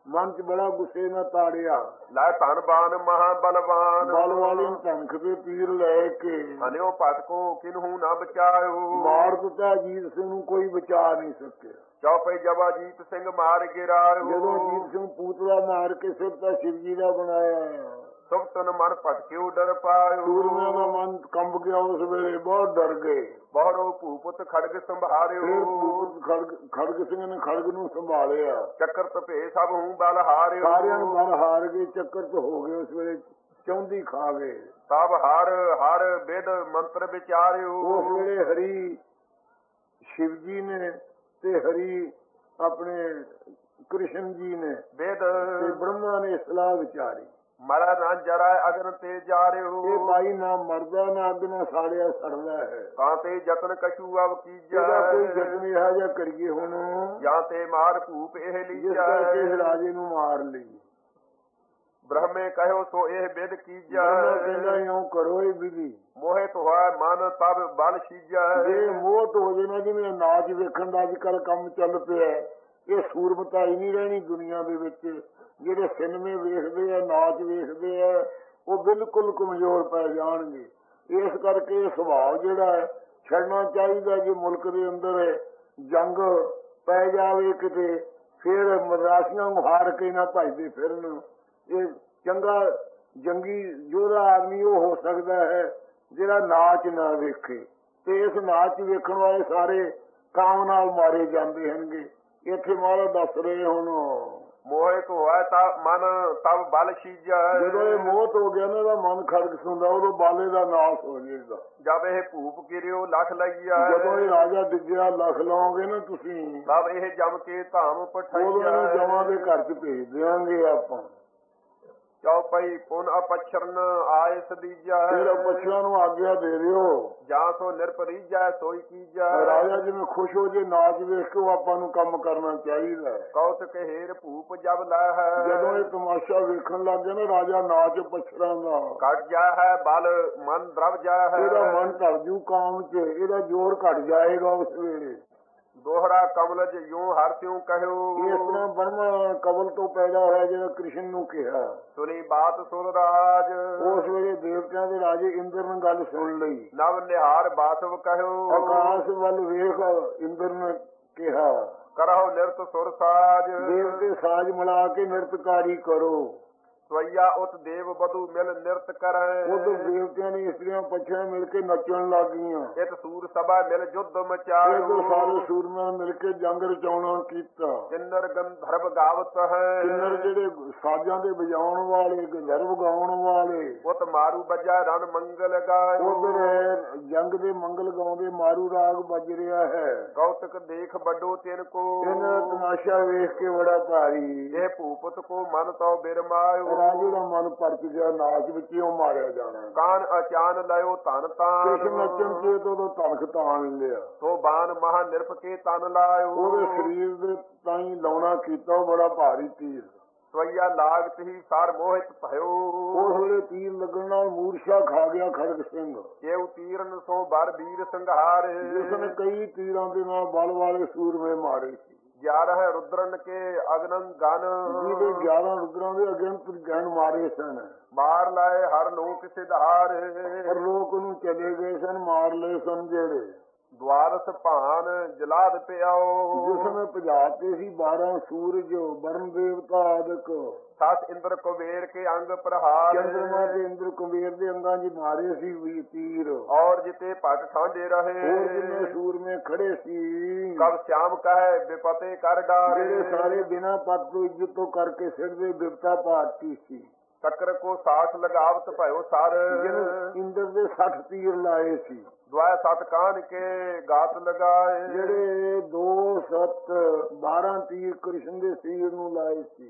ਮਨ ਚ ਬੜਾ ਗੁੱਸੇ ਨਾਲ ਤਾੜਿਆ।
ਲੈ ਧਨਵਾਨ ਮਹਾ ਬਲਵਾਨ
ਬਲ ਵਾਲੇ ਧਨਖ ਦੇ ਤੀਰ ਲੈ ਕੇ
ਹਨਿਓ ਭਟਕੋ ਕਿਨਹੂ ਨਾ ਬਚਾਇਓ।
ਮਾਰ ਦਿੱਤਾ ਅਜੀਤ ਸਿੰਘ ਨੂੰ, ਕੋਈ ਬਚਾ ਨਹੀਂ ਸਕਿਆ।
ਚੌਪਈ ਜਵਾ ਅਜੀਤ ਸਿੰਘ ਮਾਰ ਗਿਰਾਇਓ।
ਜਦੋਂ ਅਜੀਤ ਸਿੰਘ ਪੂਤਲਾ ਮਾਰ ਕੇ ਸਿਰ ਤਾਂ ਸ਼ਿਵ ਜੀ ਦਾ ਬਣਾਇਆ।
ਸੁਭਤਨ ਮਨ ਭਟਕਿਓ ਡਰ ਪਾਇਓ।
ਸੂਰਮਿਆਂ ਦਾ ਮਨ ਕੰਬ ਗਿਆ, ਉਸ ਵੇਲੇ ਬਹੁਤ ਡਰ ਗਏ।
ਬਹੁਰੋ ਭੂਪਤ ਖੜਗ ਸੰਭਾਰਿਓ।
ਫਿਰ ਭੂਪਤ ਖੜਗ ਖੜਗ ਸਿੰਘ ਨੇ ਖੜਗ ਨੂੰ ਸੰਭਾਲਿਆ।
ਚੱਕਰ ਤਪੇ ਸਭ ਹੂੰ ਬਲ ਹਾਰਿਓ।
ਸਾਰਿਆਂ ਨੂੰ ਬਲ ਹਾਰ ਗਏ, ਚੱਕਰ ਚ ਹੋ ਗਏ। ਉਸ ਵੇਲੇ ਚੌਂਦੀ ਖਾ ਗਏ।
ਸਭ ਹਰ ਹਰ ਵਿਦ ਮੰਤਰ ਵਿਚਾਰਿਓ।
ਉਸ ਵੇਲੇ ਹਰੀ ਸ਼ਿਵ ਜੀ ਨੇ ਤੇ ਹਰੀ ਆਪਣੇ ਕ੍ਰਿਸ਼ਨ ਜੀ ਨੇ
ਵਿਦ
ਤੇ ਬ੍ਰਹਮਾ ਨੇ ਸਲਾਹ ਵਿਚਾਰੀ।
ਮਰਾ ਨਾ ਜਰਾ ਅਗਨ ਤੇ ਜਾਰਿਓ।
ਇਹ ਭਾਈ ਨਾ ਮਰਦਾ ਨਾ ਅੱਗ ਨਾ ਸਾੜਿਆ ਸੜਦਾ ਹੈ।
ਤਾਂ ਤੇ ਜਤਨ ਕਛੂ ਅਵ ਕੀਜੈ।
ਇਹਦਾ ਕੋਈ ਯਤਨ ਇਹੋ ਜਿਹਾ ਕਰੀਏ ਹੁਣ
ਜਾਂ ਤੇ ਮਾਰ ਭੂਪ ਇਹ
ਜਿਸ ਕਰਕੇ ਇਸ
ਲੀਜੈ।
ਰਾਜੇ ਨੂੰ ਮਾਰ ਲਈ।
ਬ੍ਰਹਮੇ ਕਹਿਓ ਸੋ ਇਹ ਵਿਦ ਕੀਜੈ।
ਬ੍ਰਹਮਾ ਕਹਿੰਦਾ ਇਉਂ ਕਰੋ ਇਹ ਵਿਧੀ।
ਮੋਹਿਤ ਹੋਇ ਮਨ ਤਬ ਬਲ ਸੀਜੈ।
ਜੇ ਮੋਹਤ ਹੋ ਜੇ ਨਾ, ਜਿਵੇਂ ਨਾਚ ਵੇਖਣ ਦਾ ਅੱਜ ਕੱਲ ਕੰਮ ਚੱਲ ਪਿਆ, ਇਹ ਸੂਰਮਤਾ ਹੀ ਨਹੀਂ ਰਹਿਣੀ ਦੁਨੀਆ ਦੇ ਵਿੱਚ। ਜਿਹੜੇ ਸਿਨੇਮੇ ਵੇਖਦੇ ਆ, ਨਾਚ ਵੇਖਦੇ ਆ, ਉਹ ਬਿਲਕੁਲ ਕਮਜ਼ੋਰ ਪੈ ਜਾਣਗੇ। ਇਸ ਕਰਕੇ ਇਹ ਸੁਭਾਅ ਜਿਹੜਾ ਹੈ ਛੱਡਣਾ ਚਾਹੀਦਾ। ਜੇ ਮੁਲਕ ਦੇ ਅੰਦਰ ਜੰਗ ਪੈ ਜਾਵੇ ਕਿਤੇ, ਫਿਰ ਮਦਰਾਸੀਆਂ ਨੂੰ ਹਾਰ ਕੇ ਨਾ ਭਜਦੇ ਫਿਰਨ। ਇਹ ਚੰਗਾ ਜੰਗੀ ਯੋਧਾ ਆਦਮੀ ਉਹ ਹੋ ਸਕਦਾ ਹੈ ਜਿਹੜਾ ਨਾਚ ਨਾ ਵੇਖੇ। ਤੇ ਇਸ ਨਾਚ ਵੇਖਣ ਵਾਲੇ ਸਾਰੇ ਕਾਮ ਨਾਲ ਮਾਰੇ ਜਾਂਦੇ ਹਨਗੇ। ਇੱਥੇ ਮਹਾਰਾਜ ਦੱਸ ਰਹੇ ਹੁਣ
ਮੋਹਿਤ ਹੋਇ ਤਾ ਮਨ ਤਬ ਬਲ ਸੀਜੈ।
ਜਦੋਂ ਇਹ ਮੋਹਤ ਹੋ ਗਿਆ ਨਾ, ਇਹਦਾ ਮਨ ਖੜਕ ਸੁਣਦਾ, ਉਦੋਂ ਬਾਲੇ ਦਾ ਨਾਸ਼ ਹੋ ਜਾਏਗਾ।
ਜਦ ਇਹ ਭੂਪ ਗਿਰਿਓ ਲਖ ਲਈਆ।
ਜਦੋਂ ਇਹ ਰਾਜਾ ਡਿੱਗਿਆ, ਲਖ ਲਾਓਗੇ ਨਾ ਤੁਸੀਂ,
ਤਬ ਇਹ ਜਮ ਕੇ ਧਾਮ
ਉਦੋਂ
ਪਠਾਈਆ।
ਇਹਨੂੰ ਜਮਾਂ ਦੇ ਘਰ ਚ ਭੇਜ ਦਿਆਂਗੇ ਆਪਾਂ।
ਚੌਪਈ ਪੁਨ ਅਪਛਰਨ ਆਇਸ ਦੀਜੈ।
ਫਿਰ ਪਛੂਆਂ ਨੂੰ ਆਗਿਆ ਦੇ ਦਿਓ।
ਜਾਂ ਸੋ ਨਿਰਪਰੀਜੈ ਸੋਈ ਕੀਜੈ।
ਰਾਜਾ ਜਿਵੇਂ ਖੁਸ਼ ਹੋ ਜੇ ਨਾਚ ਵੇਖ ਕੇ, ਉਹ ਆਪਾਂ ਨੂੰ ਕੰਮ ਕਰਨਾ ਚਾਹੀਦਾ ਹੈ।
ਕੌਤਕ ਹੇਰ ਭੂਪ ਜਬ ਲੈ ਹੈ।
ਜਦੋਂ ਇਹ ਤਮਾਸ਼ਾ ਵੇਖਣ ਲੱਗ ਗਿਆ ਨਾ ਰਾਜਾ ਨਾਚ ਪਛੜਾਂ ਦਾ,
ਘਟ ਜਾ ਹੈ ਬਲ ਮਨ ਦਰਵ ਜਾ ਹੈ।
ਇਹਦਾ ਮਨ ਧਰ ਜੂ ਕਾਮ ਚ, ਇਹਦਾ ਜ਼ੋਰ ਘਟ ਜਾਏਗਾ। ਉਸ ਵੇਲੇ
ਦੋਹਰਾ ਕਮਲਜ ਯੂੰ ਹਰ ਤਿਉ ਕਹਿਓ।
ਇਸ ਤਰ੍ਹਾਂ ਬ੍ਰਹਮਾ ਕਬਲ ਤੋਂ ਪੈਦਾ ਹੋਇਆ, ਜਿਹੜਾ ਕ੍ਰਿਸ਼ਨ ਨੂੰ ਕਿਹਾ।
ਸੁਣੀ ਬਾਤ ਸੁਰ ਰਾਜ।
ਉਸ ਵੇਲੇ ਦੇਵਤਿਆਂ ਦੇ ਰਾਜੇ ਇੰਦਰ ਨੇ ਗੱਲ ਸੁਣ ਲਈ।
ਨਵ ਨਿਹਾਰ ਬਾਸਵ ਕਹਿਓ।
ਆਕਾਸ਼ ਵੱਲ ਵੇਖ ਇੰਦਰ ਨੇ ਕਿਹਾ,
ਕਰਹੁ ਨਿਰਤ ਸੁਰ ਸਾਜ।
ਦੇਵਤੇ ਸਾਜ ਮਿਲਾ ਕੇ ਨਿਰਤਕਾਰੀ ਕਰੋ।
ਸਵਈਆ ਉਤ ਦੇਵ ਬਧੂ ਮਿਲ ਨਿਰਤ ਕਰੈ।
ਉਦੋਂ ਦੇਵਤਿਆਂ ਨੇ ਇਸਤਰੀਆਂ ਪੱਛੀਆਂ ਮਿਲ ਕੇ ਨੱਚਣ ਲੱਗ ਗਈਆਂ।
ਇਤ ਸੂਰ ਸਭਾ ਮਿਲ ਜੁੱਧ
ਇਹ
ਮਚਾਇਓ।
ਸਾਰੇ ਸੂਰਮਿਆਂ ਮਿਲ ਕੇ ਜੰਗ ਰਚਾਉਣਾ ਕੀਤਾ।
ਕਿੰਨਰ ਗੰਧਰਵ ਗਾਵਤ ਹੈ।
ਕਿੰਨਰ ਜਿਹੜੇ ਸਾਜ਼ਾਂ ਦੇ ਵਜਾਉਣ ਵਾਲੇ, ਗੰਧਰਵ ਗਾਉਣ ਵਾਲੇ,
ਉਤ ਮਾਰੂ ਬੱਜਾ ਰਣ ਮੰਗਲ ਗਾਇਓ।
ਉਧਰ ਜੰਗ ਦੇ ਮੰਗਲ ਗਾਉਂਦੇ ਮਾਰੂ ਰਾਗ ਵੱਜ ਰਿਹਾ ਹੈ।
ਕੌਤਕ ਦੇਖ ਵੱਡੋ ਤਿਨ ਕੋ।
ਇਹਨਾਂ ਤਮਾਸ਼ਾ ਵੇਖ ਕੇ ਬੜਾ ਭਾਰੀ
ਇਹ ਭੂਪਤ ਕੋ ਮਨ ਤਉ ਬਿਰਮਾਇਓ।
ਰਾਜੇ ਦਾ ਮਨ ਪਰਚ ਗਿਆ। ਨਾਚ ਵਿੱਚ ਹੀ ਉਹ ਮਾਰਿਆ ਜਾਣਾ।
ਕਾਨ ਅਚਾਨ ਲਇਓ ਧਨ ਤਾਨ।
ਕਿਸ ਨੱਚਣ ਤੇ ਤੋਂ ਤਨਖ ਤਾਣ ਲਿਆ।
ਸੋ ਬਾਨ ਮਹਾ ਨਿਰਪ ਕੇ ਤਨ ਲਾਇਓ।
ਉਹਦੇ ਸਰੀਰ ਦੇ ਤਾਈ ਲਾਉਣਾ ਕੀਤਾ, ਉਹ ਬੜਾ ਭਾਰੀ ਤੀਰ।
ਸਵਈਆ ਲਾਗਤ ਹੀ ਸਾਰ ਮੋਹਿਤ ਭਇਓ।
ਉਸ ਵੇਲੇ ਤੀਰ ਲੱਗਣ ਨਾਲ ਮੂਰਛਾ ਖਾ ਗਿਆ ਖੜਗ ਸਿੰਘ।
ਕੇਉ ਤੀਰਨ ਸੋ ਬਰ ਵੀਰ ਸੰਘਾਰ।
ਜਿਸ ਨੇ ਕਈ ਤੀਰਾਂ ਦੇ ਨਾਲ ਬਲ ਵਾਲੇ ਸੂਰਮੇ ਮਾਰੇ ਸੀ।
ਗਿਆਰਹ ਰੁਦਰਨ ਕੇ ਅਗਨੰ ਗਨ।
ਜਿਹਦੇ ਗਿਆਰਾਂ ਰੁਦਰਾਂ ਦੇ ਅਗਿੰਤ ਗਹਿਣ ਮਾਰੇ ਸਨ।
ਮਾਰ ਲਾਏ ਹਰ ਲੋਕ ਸਿਧਾਰ।
ਪਰ ਲੋਕ ਉਹਨੂੰ ਚਲੇ ਗਏ ਸਨ, ਮਾਰ ਲਏ ਸਨ ਜਿਹੜੇ।
ਦਵਾਰਸ ਭਾਨ ਜਲਾਦ ਪਿਆਓ।
ਜਿਸ ਨੇ ਭਜਾਤੇ ਸੀ ਬਾਰਾਂ ਸੂਰਜ, ਵਰਨ ਦੇਵਤਾ ਆਦਿਕ।
ਸਸ ਇੰਦਰ ਕੁਬੇਰ ਕੇ ਅੰਗ ਪ੍ਰਹਾਰ।
ਚੰਦਰਮਾ ਤੇ ਇੰਦਰ ਕੁਬੇਰ ਦੇ ਅੰਗਾਂ 'ਚ ਮਾਰੇ ਸੀ ਵੀ ਤੀਰ।
ਔਰ ਜਿਤੇ ਭਟ ਠਾਂਡੇ ਰਹੇ।
ਹੋਰ ਜਿੰਨੇ ਸੂਰਮੇ ਖੜੇ ਸੀ,
ਕਬ ਸ਼ਾਮ ਕਹੈ ਬਿਪਤੇ ਕਰ ਡਾਰ।
ਜਿਹੜੇ ਸਾਰੇ ਬਿਨਾਂ ਪੱਤ ਤੋਂ ਇੱਜ਼ਤ ਤੋਂ ਕਰਕੇ ਸਿਰ ਦੇ ਬਿਪਤਾ ਪਾਤੀ ਸੀ।
ਚੱਕਰ ਕੋ ਸਾਥ ਲਗਾਵਤ ਭਇਓ ਸਰ।
ਜਿਹਨੂੰ ਇੰਦਰ ਦੇ ਸੱਠ ਤੀਰ ਲਾਏ ਸੀ।
ਦੁਆ ਸਤ ਕਾਨ ਕੇ ਗਾਤ ਲਗਾਏ।
ਜਿਹੜੇ ਦੋ ਸੱਤ ਬਾਰਾਂ ਤੀਰ ਕ੍ਰਿਸ਼ਨ ਦੇ ਸਰੀਰ ਨੂੰ ਲਾਏ ਸੀ।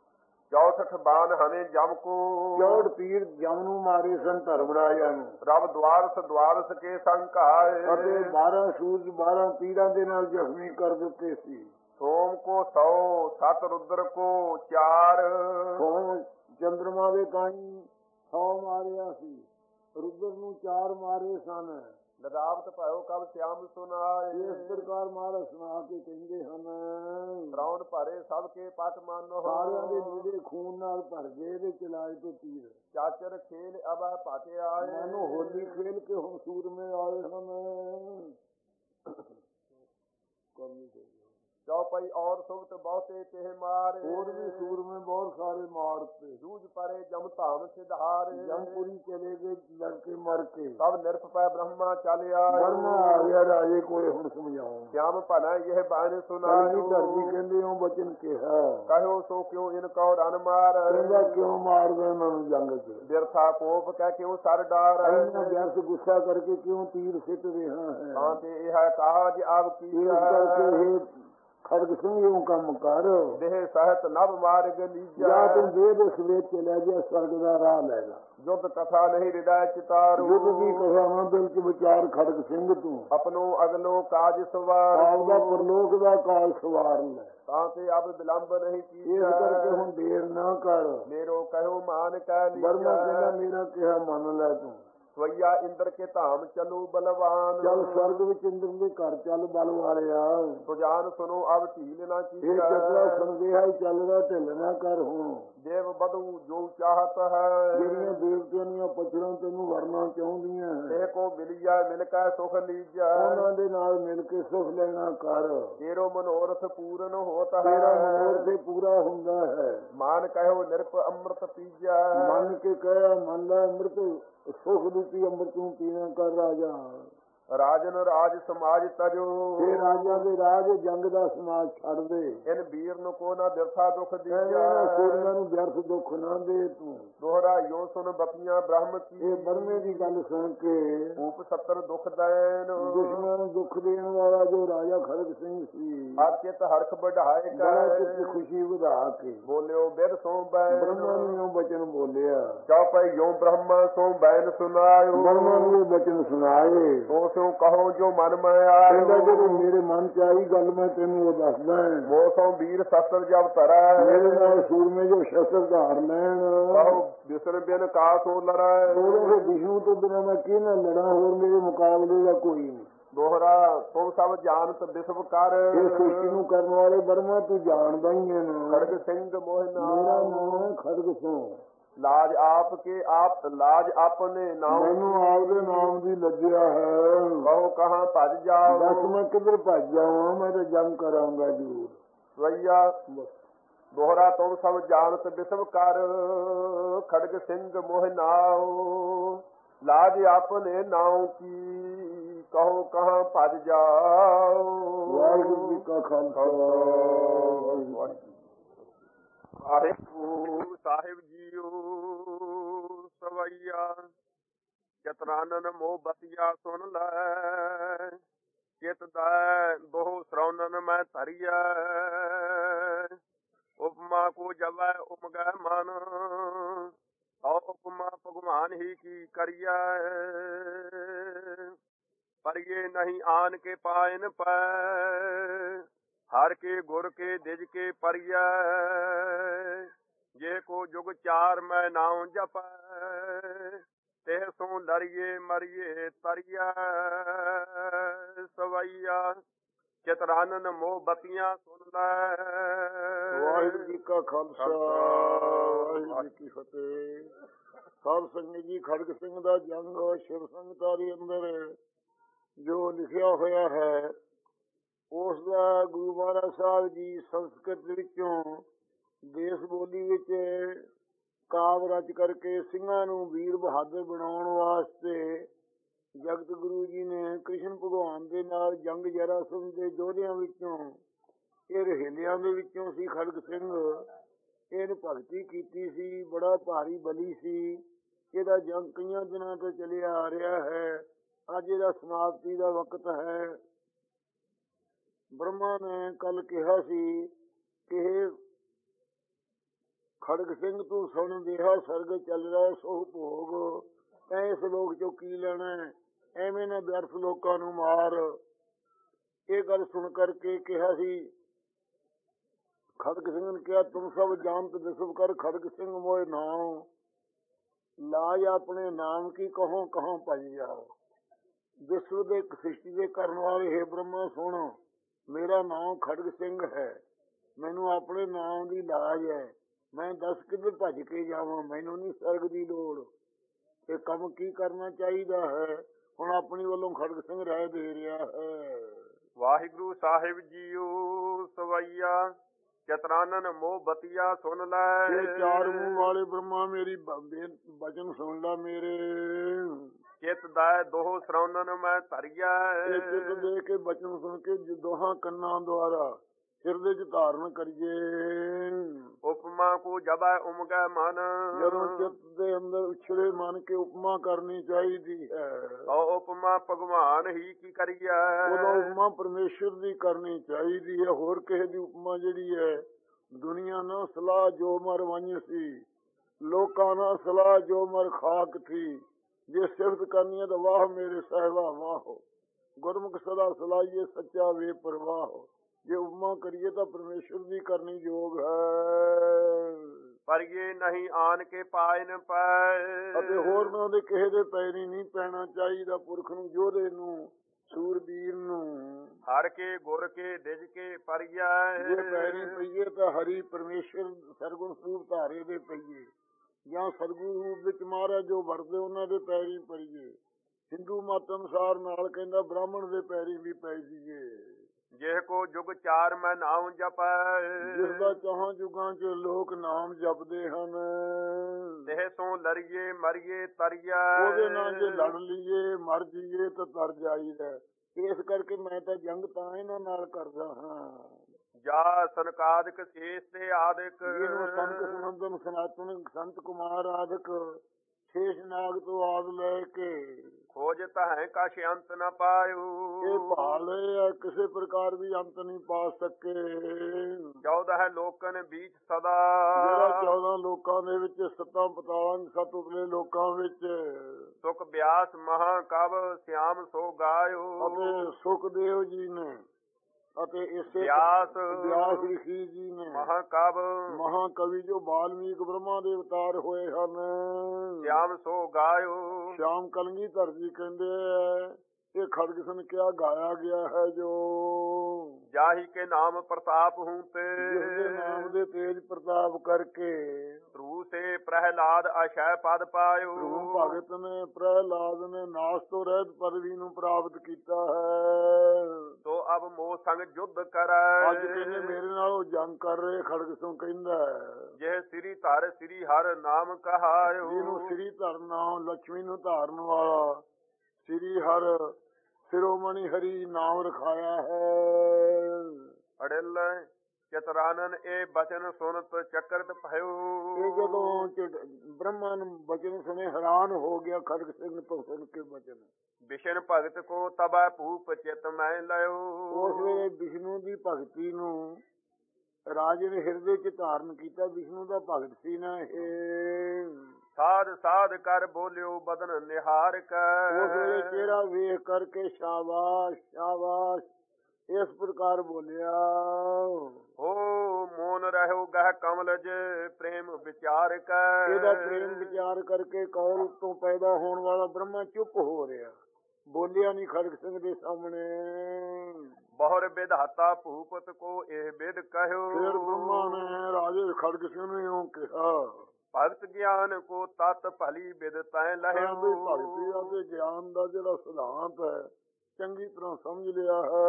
ਚੌਸਠ ਬਾਨ ਹਨੇ ਜਮ ਕੋ।
ਚੌੜ ਤੀਰ ਜਮ ਨੂੰ ਮਾਰੇ ਸਨ ਧਰਮਰਾਜਾ ਨੂੰ।
ਰਬ ਦਵਾਰਸ ਦਵਾਰਸ ਕੇ ਸੰਘਾਏ।
ਅਤੇ ਬਾਰਾਂ ਸੂਰਜ ਬਾਰਾਂ ਤੀਰਾਂ ਦੇ ਨਾਲ ਜ਼ਖਮੀ ਕਰ ਦਿੱਤੇ ਸੀ।
ਸੋਮ ਕੋ ਸੌ ਸਤ ਰੁਦਰ ਕੋ ਚਾਰ।
ਸੋਮ ਚੰਦਰਮਾ ਦੇ ਤਾਈ ਸੌ ਮਾਰਿਆ ਸੀ। ਰੁਦਰ ਨੂੰ ਚਾਰ ਮਾਰੇ ਸਨ।
ਲਗਾਵਤ ਭਇਓ ਕਬ ਸਿਆਮ ਸੁਨਾਏ।
ਇਸ ਪ੍ਰਕਾਰ ਮਹਾਰਾਜ ਸੁਣਾ ਕੇ ਕਹਿੰਦੇ ਹਨ,
ਪ੍ਰਾਣ ਭਰੇ ਸਭ ਕੇ ਪਟ ਮਾਨੋ।
ਸਾਰਿਆਂ ਦੇ ਨੀੜੇ ਖੂਨ ਨਾਲ ਭਰ ਗਏ, ਇਹਦੇ ਚਲਾਏ ਤੋਂ ਤੀਰ।
ਚਾਚਰ ਖੇਲ ਅਬਾ ਪਾਟੇ ਆਏ।
ਮੈਨੂੰ ਹੋਲੀ ਖੇਲ ਕੇ ਹੁਣ ਸੂਰਮੇ ਆਏ ਹਨ।
ਚੌਪਈ ਔਰ ਸੁਬਤ ਬਹੁਤੇ ਤੇ ਮਾਰੇ।
ਹੋਰ ਵੀ ਸੂਰਮੇ ਬਹੁਤ ਸਾਰੇ ਮਾਰਤੇ।
ਜੂਝ ਪਰੇ ਜਮ ਧਾਮ ਸਿਧਾਰੇ।
ਜਮਪੁਰੀ ਚਲੇ ਗਏ ਲੜਕੇ ਮਰ ਕੇ।
ਸਭ ਨਿਰਭੈ ਬ੍ਰਹਮਾ ਚੱਲ ਆਏ।
ਬ੍ਰਹਮਾ ਆ ਗਿਆ ਰਾਜੇ ਕੋਲੇ ਹੁਣ ਸਮਝਾਉਣ।
श्याम भला यह बाण सुनायो।
ਧਰਤੀ ਕਹਿੰਦੇ ਉਹ ਬਚਨ ਕਿਹਾ।
कहो सो क्यों इनको रन मार।
ਕਹਿੰਦਾ ਕਿਉਂ ਮਾਰਦਾ ਇਹਨਾਂ ਨੂੰ ਜੰਗ ਚ।
व्यर्था कोप कह क्यों सर डार।
ਇਹਨਾਂ ਵਿਅਰਥ ਗੁੱਸਾ ਕਰਕੇ ਕਿਉਂ ਤੀਰ ਸਿੱਟ ਰਿਹਾ ਹੈ।
कांते यह काज अब की
ਇਸ ਕਰਕੇ ਇਹ ਖੜਗ ਸਿੰਘ ਇਉਂ ਕੰਮ ਕਰ।
देह सहित नव मार्ग लीजा।
ਜਾਂ ਤੂੰ ਦੇਹ ਦੇ ਸਵੇਤ ਚਲਾ ਜਾ, ਸਵਰਗ ਦਾ ਰਾਹ ਲੈ ਜਾ।
युद्ध कथा नहीं हृदय चितारो।
ਯੁੱਧ ਦੀ ਕਥਾ ਨਾ ਦਿਲ ਚ ਵਿਚਾਰ ਖੜਗ ਸਿੰਘ ਤੂੰ।
अपनो अगलो काज सवार।
ਆਪਦਾ ਪਰਲੋਕ ਦਾ ਕਾਜ ਸਵਾਰ ਲੈ।
कांते अब विलंब नहीं की।
ਇਸ ਕਰਕੇ ਹੁਣ ਦੇਰ ਨਾ ਕਰ।
मेरो कहो मान कह
ਬਰਮਾ
लीजा।
ਕਹਿੰਦਾ ਮੇਰਾ ਕਿਹਾ ਮੰਨ ਲੈ ਤੂੰ।
स्वैया इंद्र के धाम चलो बलवान।
ਚੱਲ ਸਵਰਗ ਵਿੱਚ ਇੰਦਰ ਦੇ ਘਰ ਚੱਲ ਬਲ ਵਾਲਿਆ।
सुजान सुनो अब ढील न
ਇਹ
की।
ਚੱਕਰਾ ਸੰਦੇਹਾ ਹੀ ਚੱਲਦਾ, ਢਿੱਲ ਨਾ ਕਰ ਹੁਣ।
देव बधु जो चाहत है।
ਜਿਹੜੀਆਂ ਦੇਵਤਿਆਂ ਦੀਆਂ ਪਛੜਾਂ ਤੈਨੂੰ ਵਰਨਾ ਚਾਹੁੰਦੀਆਂ ਹੈ,
तेह को मिलिया मिलकर सुख लीजा।
ਉਹਨਾਂ ਦੇ ਨਾਲ ਮਿਲ ਕੇ ਸੁਖ ਲੈਣਾ ਕਰ।
तेरो मनोरथ पूर्ण होता
ਤੇਰਾ
है।
ਮਨੋਰਥ ਤੇ ਪੂਰਾ ਹੁੰਦਾ ਹੈ।
मान कहो निरप अमृत पीजा।
ਮੰਨ ਕੇ ਕਹਿਆ ਮੰਨ ਲੈ ਅੰਮ੍ਰਿਤ ਸੁਖ ਰੂਪੀ ਅੰਮ੍ਰਿਤ ਨੂੰ ਪੀਣਾ ਕਰ ਰਾਜਾ।
राजन राज समाज तजो।
ਇਹ ਰਾਜਾ ਦੇ ਰਾਜ ਜੰਗ ਦਾ ਸਮਾਜ ਛੱਡ ਦੇ।
इन वीर को न व्यर्था दुख दीजा।
ਇਹਨਾਂ ਸੂਰਮਿਆਂ ਨੂੰ ਵਿਅਰਥ ਦੁੱਖ ਨਾ ਦੇ ਤੂੰ।
दोहरा यो सुन बपिया ब्रह्म की।
ਇਹ ਬਰਮੇ ਦੀ ਗੱਲ ਸੁਣ ਕੇ
उप सत्तर दुख दैन।
ਦੁਸ਼ਮਣਾਂ ਨੂੰ ਦੁੱਖ ਦੇਣ ਵਾਲਾ ਜੋ ਰਾਜਾ ਖੜਗ ਸਿੰਘ ਸੀ,
अचित हर्ष बढ़ाए
ਬੜਾ
कर।
ਚਿੱਤ ਖੁਸ਼ੀ ਵਧਾ ਕੇ
बोलियो बिर सो
ਬ੍ਰਹਮਾ
बैन।
ਨੂੰ ਇਹ ਬਚਨ ਬੋਲਿਆ।
चौपाई यो ब्रह्मा सो बैन सुनायो।
ਬ੍ਰਹਮਾ ਨੂੰ ਇਹ ਬਚਨ ਸੁਣਾਏ।
तो सो कहो जो मन में
ਕਹਿੰਦਾ
आयो।
ਜਦੋਂ ਮੇਰੇ ਮਨ ਚ ਆਈ ਗੱਲ ਮੈਂ ਤੈਨੂੰ ਉਹ ਦੱਸਦਾ।
मोसो वीर शस्त्र जब तरा।
ਮੇਰੇ ਨਾਲ ਸੂਰਮੇ ਜੋ ਸ਼ਸਤਰ ਧਾਰ ਲੈਣ,
कहो विसर बिन का सो लड़ाए।
ਉਹਦੇ ਫਿਰ ਵਿਸ਼ਨੂੰ ਤੋਂ ਬਿਨਾਂ ਮੈਂ ਕਿਹਦੇ ਨਾਲ ਲੜਾਂ, ਹੋਰ ਮੇਰੇ ਮੁਕਾਬਲੇ ਦਾ ਕੋਈ ਨਹੀਂ।
दोहरा तुम सब जानत विश्व कर।
ਇਹ ਸ੍ਰਿਸ਼ਟੀ ਨੂੰ ਕਰਨ ਵਾਲੇ ਬਰਮਾ ਤੂੰ ਜਾਣਦਾ ਹੀ ਹੈ ਨਾ।
खड़ग सिंह मोहना।
ਮੇਰਾ ਨਾਮ ਹੈ ਖੜਗ ਸਿੰਘ।
लाज आप के आप लाज अपने नाम।
ਮੈਨੂੰ ਆਪਦੇ ਨਾਮ ਦੀ ਲੱਜਿਆ ਹੈ।
कहो कहाँ भज जाओ।
ਦੱਸ ਮੈਂ ਕਿੱਧਰ ਭੱਜ ਜਾਵਾਂ, ਮੈਂ ਤਾਂ ਜੰਗ ਕਰਾਂਗਾ ਜ਼ਰੂਰ।
वैया दोहरा तुम सब जानत विश्व कर। खड़ग सिंह मोहनाओ। लाज अपने नाव की। कहो कहाँ भज जाओ।
ਵਾਹਿਗੁਰੂ ਜੀ ਕਾ ਖਾਲਸਾ ਵਾਹਿਗੁਰੂ।
ਵਾਹਿਗੁਰੂ ਸਾਹਿਬ ਜੀਓ ਸਵਈਆ ਚਤਰਾਨਨ ਮੋਹ ਬਤੀਆ ਸੁਣ ਲੈ। ਚਿਤ ਦਾ ਬਹੁ ਸਰਉਨਨ ਮੈਂ ਧਰਿਆ। ਉਪਮਾ ਕੋ ਜਵੈ ਉਮਗੈ ਮਨ। ਔ ਉਪਮਾ ਭਗਵਾਨ ਹੀ ਕੀ ਕਰੀਐ। ਪਰ ਇਹ ਨਹੀਂ ਆਨ ਕੇ ਪਾਇਨ ਪੈ। हर के गुर के दिज के परिया। जे को जुग चार मैं नाम जप। तेह सो लड़िए मरिए तरिया। सवैया चितरानन मोह बतियां सुन लै।
ਵਾਹਿਗੁਰੂ ਜੀ ਕਾ ਖਾਲਸਾ ਵਾਹਿਗੁਰੂ ਜੀ ਕੀ ਫਤਿਹ। ਸਾਧ ਸੰਗਤ ਜੀ, ਖੜਗ ਸਿੰਘ ਦਾ ਜੰਗ ਸ਼ਿਵ ਸੰਗਤਾਂ ਦੇ ਅੰਦਰ ਜੋ ਲਿਖਿਆ ਹੋਇਆ ਹੈ, ਉਸ ਦਾ ਗੁਰੂ ਮਹਾਰਾਜ ਸਾਹਿਬ ਜੀ ਸੰਸਕ੍ਰਿਤ ਵਿੱਚੋਂ ਦੇਸ਼ ਬੋਲੀ ਵਿੱਚ ਕਾਵਿ ਰਚ ਕਰਕੇ ਸਿੰਘਾਂ ਨੂੰ ਵੀਰ ਬਹਾਦਰ ਬਣਾਉਣ ਵਾਸਤੇ ਜਗਤ ਗੁਰੂ ਜੀ ਨੇ ਕ੍ਰਿਸ਼ਨ ਭਗਵਾਨ ਦੇ ਨਾਲ ਜੰਗ ਜਰਾਸੰਧ ਦੇ ਯੋਧਿਆਂ ਵਿੱਚੋਂ, ਇਹ ਰਹੇਲਿਆਂ ਦੇ ਵਿੱਚੋਂ ਸੀ ਖੜਗ ਸਿੰਘ। ਇਹਨੇ ਭਗਤੀ ਕੀਤੀ ਸੀ, ਬੜਾ ਭਾਰੀ ਬਲੀ ਸੀ। ਇਹਦਾ ਜੰਗ ਕਈਆਂ ਦਿਨਾਂ ਤੋਂ ਚੱਲਿਆ ਆ ਰਿਹਾ ਹੈ। ਅੱਜ ਇਹਦਾ ਸਮਾਪਤੀ ਦਾ ਵਕਤ ਹੈ। ਬ੍ਰਹਮਾ ਨੇ ਕੱਲ ਕਿਹਾ ਸੀ ਕਿ ਖੜਗ ਸਿੰਘ ਤੂੰ ਸੁਣ ਦੇਹਾ ਸਰਗ ਚੱਲ ਰਿਹਾ ਸੋ ਭੋਗ। ਤੈਂ ਇਸ ਲੋਕ ਚੋਂ ਕੀ ਲੈਣਾ, ਐਵੇਂ ਨਾ ਵਿਅਰਥ ਲੋਕਾਂ ਨੂੰ ਮਾਰ। ਇਹ ਗੱਲ ਸੁਣ ਕਰਕੇ ਕਿਹਾ ਸੀ, ਖੜਗ ਸਿੰਘ ਨੇ ਕਿਹਾ ਤੁਮ ਸਭ ਜਾਣਤ ਵਿਸਵ ਕਰ। ਖੜਗ ਸਿੰਘ ਮੋਏ ਨਾਮ। ਲਾਜ ਆਪਣੇ ਨਾਮ ਕੀ ਕਹੋ ਕਹਾਂ ਭਜ ਜਾਓ। ਵਿਸ਼ਵ ਦੇ ਇੱਕ ਸ੍ਰਿਸ਼ਟੀ ਦੇ ਕਰਨ ਵਾਲੇ ਹੈ ਬ੍ਰਹਮਾ ਸੁਣ, ਮੇਰਾ ਨਾਮ ਖੜਗ ਸਿੰਘ ਹੈ, ਮੈਨੂੰ ਆਪਣੇ ਨਾਮ ਦੀ ਲਾਜ ਹੈ, ਮੈਂ ਦੱਸ ਕਿੱਧਰ ਭੱਜ ਕੇ ਜਾਵਾਂ, ਮੈਨੂੰ ਨਹੀਂ ਸਰਗ ਦੀ ਲੋੜ, ਇਹ ਕੰਮ ਕੀ ਕਰਨਾ ਚਾਹੀਦਾ ਹੈ। ਹੁਣ ਆਪਣੀ ਵੱਲੋਂ ਖੜਗ ਸਿੰਘ ਰਾਏ ਦੇ ਰਿਹਾ ਹੈ।
ਵਾਹਿਗੁਰੂ ਸਾਹਿਬ ਜੀਓ ਸਵਈਆ ਚਤਰਾਨਨ ਮੋਹ ਬਤੀਆ ਸੁਣ ਲੈ।
ਇਹ ਚਾਰ ਮੂੰਹ ਵਾਲੇ ਬ੍ਰਹਮਾ ਮੇਰੀ ਬਚਨ ਸੁਣ ਲੈ ਮੇਰੇ।
ਚਿਤ ਦਾ ਦੋਹ ਸਰਵਨਨ ਮੈਂ ਧਰਿਆ।
ਇਹ ਚਿਤ ਦੇ ਕੇ ਬਚਨ ਸੁਣ ਕੇ ਦੋਹਾਂ ਕੰਨਾਂ ਦੁਆਰਾ ਹਿਰਦੇ ਚ ਧਾਰਨ ਕਰੀਏ।
ਉਪਮਾ ਕੋ ਜਬੈ ਉਮਗੈ ਮਨ।
ਜਦੋਂ ਚਿੱਤ ਦੇ ਅੰਦਰ ਉਛਲੇ ਮਨ ਕੇ ਉਪਮਾ ਕਰਨੀ ਚਾਹੀਦੀ ਹੈ।
ਉਹ ਉਪਮਾ ਭਗਵਾਨ ਹੀ ਕੀ ਕਰੀਏ।
ਉਦੋਂ ਉਪਮਾ ਪਰਮੇਸ਼ਰ ਦੀ ਕਰਨੀ ਚਾਹੀਦੀ ਹੈ। ਹੋਰ ਕਿਸੇ ਦੀ ਉਪਮਾ ਜਿਹੜੀ ਹੈ, ਦੁਨੀਆ ਨਾਲ ਸਲਾਹ ਜੋ ਮਰ ਵੰਝ ਸੀ, ਲੋਕਾਂ ਨਾਲ ਸਲਾਹ ਜੋ ਮਰ ਖਾਕ ਥੀ, ਜੇ ਸਿਫਤ ਕਰਨੀ ਹੈ ਤਾਂ ਵਾਹ ਮੇਰੇ ਸਾਹਿਬਾ ਵਾਹ, ਗੁਰਮੁਖ ਸਦਾ ਸਲਾਹੀਏ ਸੱਚਾ ਵੇ ਪਰਵਾਹ। ਜੇ ਉਪਮਾ ਕਰੀਏ ਤਾਂ ਪਰਮੇਸ਼ਰ ਦੀ ਕਰਨੀ ਯੋਗ ਹੈ।
ਪਰ ਇਹ ਨਹੀਂ ਆਣ ਕੇ ਪਾਏ ਨ ਪਾਏ।
ਅਤੇ ਹੋਰ ਨਾ ਦੇ ਕਿਸੇ ਦੇ ਪੈਰੀ ਨਹੀਂ ਪੈਣਾ ਚਾਹੀਦਾ। ਪੁਰਖ ਨੂੰ, ਯੋਧੇ ਨੂੰ, ਸੂਰਬੀਰ ਨੂੰ,
ਹਰ ਕੇ ਗੁਰ ਕੇ ਦਿਜ ਕੇ ਪਰਿਆ।
ਜੇ ਪੈਰੀ ਪਈਏ ਤਾਂ ਹਰੀ ਪਰਮੇਸ਼ਰ ਸਰਗੁਣ ਸਰੂਪ ਧਾਰੇ ਦੇ ਪਈਏ, ਜਾਂ ਸਰਗੁਣ ਰੂਪ ਵਿੱਚ ਮਹਾਰਾਜ ਜੋ ਵਰਦੇ ਉਹਨਾਂ ਦੇ ਪੈਰੀ ਪਈਏ। ਹਿੰਦੂ ਮਤ ਅਨੁਸਾਰ ਨਾਲ ਕਹਿੰਦਾ ਬ੍ਰਾਹਮਣ ਦੇ ਪੈਰੀ ਵੀ ਪੈ ਜੀਏ।
ਜਿਹ ਕੋ ਜੁਗ ਚਾਰ ਮੈਂ ਨਾਮ ਜਪੈ।
ਜਿਸਦਾ ਚਾਹਾਂ ਜੁਗਾਂ ਚ ਲੋਕ ਨਾਮ ਜਪਦੇ ਹਨ,
ਦੇਹ ਸੋ ਲੜੀਏ ਮਰੀਏ ਤਰੀਆ।
ਉਹਦੇ ਨਾਲ ਜੇ ਲੜ ਲਈਏ ਮਰ ਜੀਏ ਤਾਂ ਤਰ ਜਾਈਦਾ। ਇਸ ਕਰਕੇ ਮੈਂ ਤਾਂ ਜੰਗ ਤਾਂ ਇਹਨਾਂ ਨਾਲ ਕਰਦਾ ਹਾਂ।
ਜਾ ਸਨਕਾਦਿਕ ਸ਼ੇਸ਼ ਤੇ ਆਦਿਕ।
ਇਹਨੂੰ ਸੰਤ ਸੁਨੰਦਨ ਸਨਾਤਨ ਸੰਤ ਕੁਮਾਰ ਆਦਿਕ ਸ਼ੇਸ਼ ਨਾਗ ਤੋਂ ਆਦ ਲੈ ਕੇ
ਖੋਜ ਤਹਿ ਕਛ ਅੰਤ ਨ ਪਾਇਓ।
ਇਹ ਭਾਲੇ ਕਿਸੇ ਪ੍ਰਕਾਰ ਵੀ ਅੰਤ ਨਹੀਂ ਪਾ ਸਕੇ।
ਚੌਦਹ ਲੋਕਨ ਬੀਚ ਸਦਾ।
ਜਿਹੜਾ ਚੌਦਾਂ ਲੋਕਾਂ ਦੇ ਵਿੱਚ ਸੱਤਾਂ ਪਤਾਲਾਂ ਸੱਤ ਉਤਲੇ ਲੋਕਾਂ ਵਿੱਚ
ਸੁਖ ਬਿਆਸ ਮਹਾਕਵ ਸਿਆਮ ਸੋ ਗਾਇਓ।
ਅਤੇ ਸੁਖਦੇਵ ਜੀ ਨੇ ਅਤੇ ਇਸੇ
ਵਿਆਸ
ਵਿਆਸ ਰਿਸ਼ੀ ਜੀ ਨੇ
ਮਹਾਕਵ
ਮਹਾਕਵੀ ਜੋ ਬਾਲਮੀਕ ਬ੍ਰਹਮਾ ਦੇ ਅਵਤਾਰ ਹੋਏ ਹਨ,
ਸਿਆਮ ਸੋ ਗਾਇਓ।
ਸ਼ਿਆਮ ਕਲਗੀਧਰ ਜੀ ਕਹਿੰਦੇ ਹੈ ਇਹ ਖੜਗ ਸਿੰਘ ਕਿਆ ਗਾਇਆ ਗਿਆ ਹੈ ਜੋ
ਜਾਹੀ ਕੇ ਨਾਮ ਪ੍ਰਤਾਪ ਹੂੰ ਤੇ।
ਜਿਸਦੇ ਨਾਮ ਦੇ ਤੇਜ ਪ੍ਰਤਾਪ ਕਰਕੇ
ਧਰੂ ਸੇ ਪ੍ਰਹਿਲਾਦ ਅਸ਼ੈ ਪਦ ਪਾਇਓ।
ਧਰੂ ਭਗਤ ਨੇ ਪ੍ਰਹਿਲਾਦ ਨੇ ਨਾਸ ਤੋਂ ਰਹਿਤ ਪਦਵੀ ਨੂੰ ਪ੍ਰਾਪਤ ਕੀਤਾ ਹੈ।
ਤੋ ਅਬ ਮੋਹ ਸੰਗ ਯੁੱਧ ਕਰੈ।
ਅੱਜ ਕਹਿੰਦੇ ਮੇਰੇ ਨਾਲ ਉਹ ਜੰਗ ਕਰ ਰਹੇ ਖੜਗ ਸਿੰਘ ਕਹਿੰਦਾ
ਜੇ ਸ੍ਰੀ ਧਰ ਸ੍ਰੀ ਹਰ ਨਾਮ ਕਹਾਇਓ।
ਜਿਹਨੂੰ ਸ੍ਰੀ ਧਰਨਾ ਲక్ష్ਮੀ ਨੂੰ ਧਾਰਨ ਵਾਲਾ ਸ੍ਰੀ ਹਰ ਸਿਰੋਮਣੀ ਹਰੀ ਨਾਮ ਰਖਾਇਆ ਹੈ।
ਅੜਿਲ ਚਤਰਾਨਨ ਇਹ ਬਚਨ ਸੁਨਤ ਚਕਰਤ ਭਇਓ।
ਇਹ ਜਦੋਂ ਬ੍ਰਹਮਾ ਨੂੰ ਬਚਨ ਸੁਣੇ ਹੈਰਾਨ ਹੋ ਗਿਆ ਖੜਗ ਸਿੰਘ ਤੋਂ ਸੁਣ ਕੇ ਬਚਨ।
ਵਿਸ਼ਨ ਭਗਤ ਕੋ ਤਬੈ ਭੂਪ ਚਿਤ ਮੈਂ ਲਿਓ।
ਉਸ ਵੇਲੇ ਵਿਸ਼ਨੂੰ ਦੀ ਭਗਤੀ ਨੂੰ ਰਾਜੇ ਨੇ ਹਿਰਦੇ ਚ ਧਾਰਨ ਕੀਤਾ। ਵਿਸ਼ਨੂੰ ਦਾ ਭਗਤ ਸੀ ਨਾ ਇਹ।
ਸਾਧ ਸਾਧ ਕਰ ਬੋਲਿਓ ਬਦਨ ਨਿਹਾਰ ਕੈ।
ਉਸ ਵੇਲੇ ਚਿਹਰਾ ਵੇਖ ਕਰਕੇ ਸ਼ਾਬਾਸ਼ ਸ਼ਾਬਾਸ਼ ਇਸ ਪ੍ਰਕਾਰ ਬੋਲਿਆ।
ਹੋ ਮੋਨ ਰਹਿਓ ਗਹਿ ਕਮਲ ਜੇ ਪ੍ਰੇਮ ਵਿਚਾਰ ਕੈ।
ਇਹਦਾ ਪ੍ਰੇਮ ਵਿਚਾਰ ਕਰਕੇ ਕੌਲ ਤੋਂ ਪੈਦਾ ਹੋਣ ਵਾਲਾ ਬ੍ਰਹਮਾ ਚੁੱਪ ਹੋ ਰਿਹਾ, ਬੋਲਿਆ ਨਹੀਂ ਖੜਗ ਸਿੰਘ ਦੇ ਸਾਹਮਣੇ।
ਬਹੁਰ ਵਿਧਾਤਾ ਭੂਪਤ ਕੋ ਇਹ ਬਿਦ ਕਹਿਓ।
ਫਿਰ ਬ੍ਰਹਮਾ ਨੇ ਰਾਜੇ ਖੜਗ ਸਿੰਘ ਨੂੰ ਇਉਂ ਕਿਹਾ,
ਭਗਤ ਗਿਆਨ ਕੋ ਤਤ ਭਲੀ ਬਿਦ ਤੈ ਲਹਿਓ।
ਭਗਤੀ ਅਤੇ ਗਿਆਨ ਦਾ ਜਿਹੜਾ ਸਿਧਾਂਤ ਹੈ ਚੰਗੀ ਤਰ੍ਹਾਂ ਸਮਝ ਲਿਆ ਹੈ।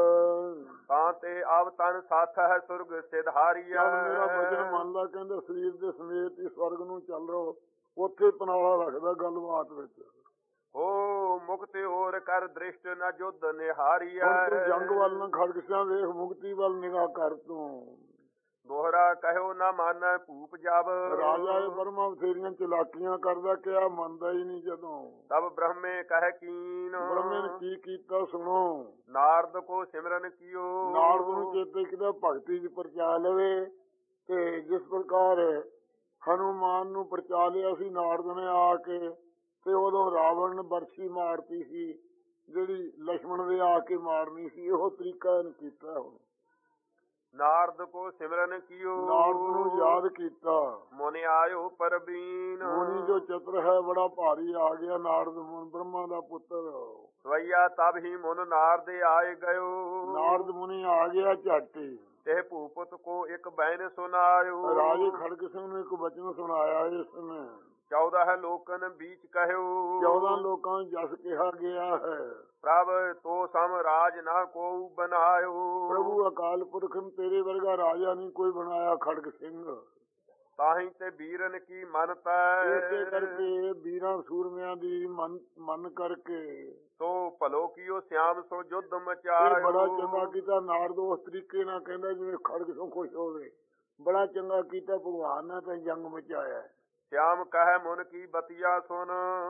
ਤਾਂ ਤੇ ਆਵ ਤਨ ਸਾਥ ਹੈ ਸੁਰਗ ਸਿਧਾਰੀਆ।
ਮੇਰਾ ਬਚਨ ਮੰਨ ਲਾ, ਕਹਿੰਦੇ ਸਰੀਰ ਦੇ ਸਮੇਤ ਹੀ ਸਵਰਗ ਨੂੰ ਚੱਲ ਰਹੋ। ਉੱਥੇ ਪਨਾਲਾ ਰੱਖਦਾ ਗੱਲਬਾਤ ਵਿੱਚ।
ਹੋ ਮੁਕਤੀ ਹੋਰ ਕਰ ਦ੍ਰਿਸ਼ਟ ਨ ਜੁਧ ਨਿਹਾਰੀਆ।
ਹੁਣ ਤੂੰ ਜੰਗ ਵੱਲ ਨਾ ਖੜਗ ਸਿਆਂ ਵੇਖ, ਮੁਕਤੀ ਵੱਲ ਨਿਗਾਹ ਕਰ ਤੂੰ।
ਦੋਹਰਾ ਕਹਿਓ ਨਾ ਮਾਨੈ ਭੂਪ ਜਬ।
ਰਾਜਾ ਇਹ ਬਰਮਾ ਬਥੇਰੀਆਂ ਚਲਾਕੀਆਂ ਕਰਦਾ, ਕਿਹਾ ਮੰਨਦਾ ਹੀ ਨਹੀਂ। ਜਦੋਂ
ਤਬ ਬ੍ਰਹਮੇ ਕਹਿ ਕੀਨ।
ਬ੍ਰਹਮੇ ਨੇ ਕੀ ਕੀਤਾ ਸੁਣੋ।
ਨਾਰਦ ਕੋ ਸਿਮਰਨ ਕੀਓ।
ਨਾਰਦ ਨੂੰ ਚੇਤੇ ਕਿਦਾ ਭਗਤੀ ਚ ਪਰਚਾ ਲਵੇ। ਤੇ ਜਿਸ ਪ੍ਰਕਾਰ ਹਨੂਮਾਨ ਨੂੰ ਪਰਚਾ ਲਿਆ ਸੀ ਨਾਰਦ ਨੇ ਆ ਕੇ, ਤੇ ਉਦੋਂ ਰਾਵਣ ਨੇ ਬਰਛੀ ਮਾਰਤੀ ਸੀ ਜਿਹੜੀ ਲక్ష్మణ ਦੇ ਆ ਕੇ ਮਾਰਨੀ ਸੀ। ਇਹੋ ਤਰੀਕਾ ਇਹਨੇ ਕੀਤਾ। ਹੁਣ
ਨਾਰਦ ਕੋ ਸਿਮਰਨ ਕੀਓ
ਨਾਰਦ ਨੂੰ ਯਾਦ ਕੀਤਾ।
ਮੁਨ ਆਇਓ ਪਰਬੀਨ
ਮੁਨੀ ਜੋ ਚਤੁਰ ਹੈ ਬੜਾ ਭਾਰੀ ਆ ਗਿਆ। ਨਾਰਦ ਮੁਨ ਬ੍ਰਹਮਾ ਦਾ ਪੁੱਤਰ।
ਸਵਈਆ ਤਬ ਹੀ ਮੁਨ ਨਾਰਦ ਆਏ ਗਇਓ
ਨਾਰਦ ਮੁਨੀ ਆ ਗਿਆ ਝੱਟ ਹੀ।
ਤੇ ਭੂਪਤ ਕੋ ਇੱਕ ਬੈਨ ਸੁਨਾਇਓ
ਰਾਜੇ ਖੜਗ ਸਿੰਘ ਨੂੰ ਇੱਕ ਵਚਨ ਸੁਣਾਇਆ ਇਸਨੇ।
ਚੌਦਹ ਲੋਕਨ ਬੀਚ ਕਹਿਓ
ਚੌਦਾਂ ਲੋਕਾਂ ਨੂੰ ਜਸ ਕਿਹਾ ਗਿਆ ਹੈ।
ਪ੍ਰਭ ਤੋ ਸਮ ਰਾਜ ਨਾ ਕੋ ਬਨਾਇਓ
ਪ੍ਰਭੂ ਅਕਾਲ ਪੁਰਖ ਨੇ ਤੇਰੇ ਵਰਗਾ ਰਾਜਾ ਨਹੀਂ ਕੋਈ ਬਣਾਇਆ ਖੜਗ ਸਿੰਘ।
ਤਾਹੀਂ ਤੇ ਵੀਰਨ ਕੀ ਮਨਤਾ
ਇਸੇ ਕਰਕੇ ਵੀਰਾਂ ਸੂਰਮਿਆਂ ਦੀ ਮਨ ਮਨ ਕਰਕੇ
ਸੋ ਭਲੋ ਕੀਓ ਸਿਆਮ ਸੋ ਜੁੱਧ
ਇਹ
ਮਚਾਇਓ
ਬੜਾ ਚੰਗਾ ਕੀਤਾ। ਨਾਰਦ ਉਸ ਤਰੀਕੇ ਨਾਲ ਕਹਿੰਦਾ ਜਿਵੇਂ ਖੜਗ ਸਿੰਘ ਖੁਸ਼ ਹੋਵੇ। ਬੜਾ ਚੰਗਾ ਕੀਤਾ ਭਗਵਾਨ ਨੇ ਤਾਂ ਜੰਗ ਮਚਾਇਆ।
ਸਿਆਮ ਕਹਿ ਮੁਨ ਕੀ ਬਤੀਆ ਸੁਨ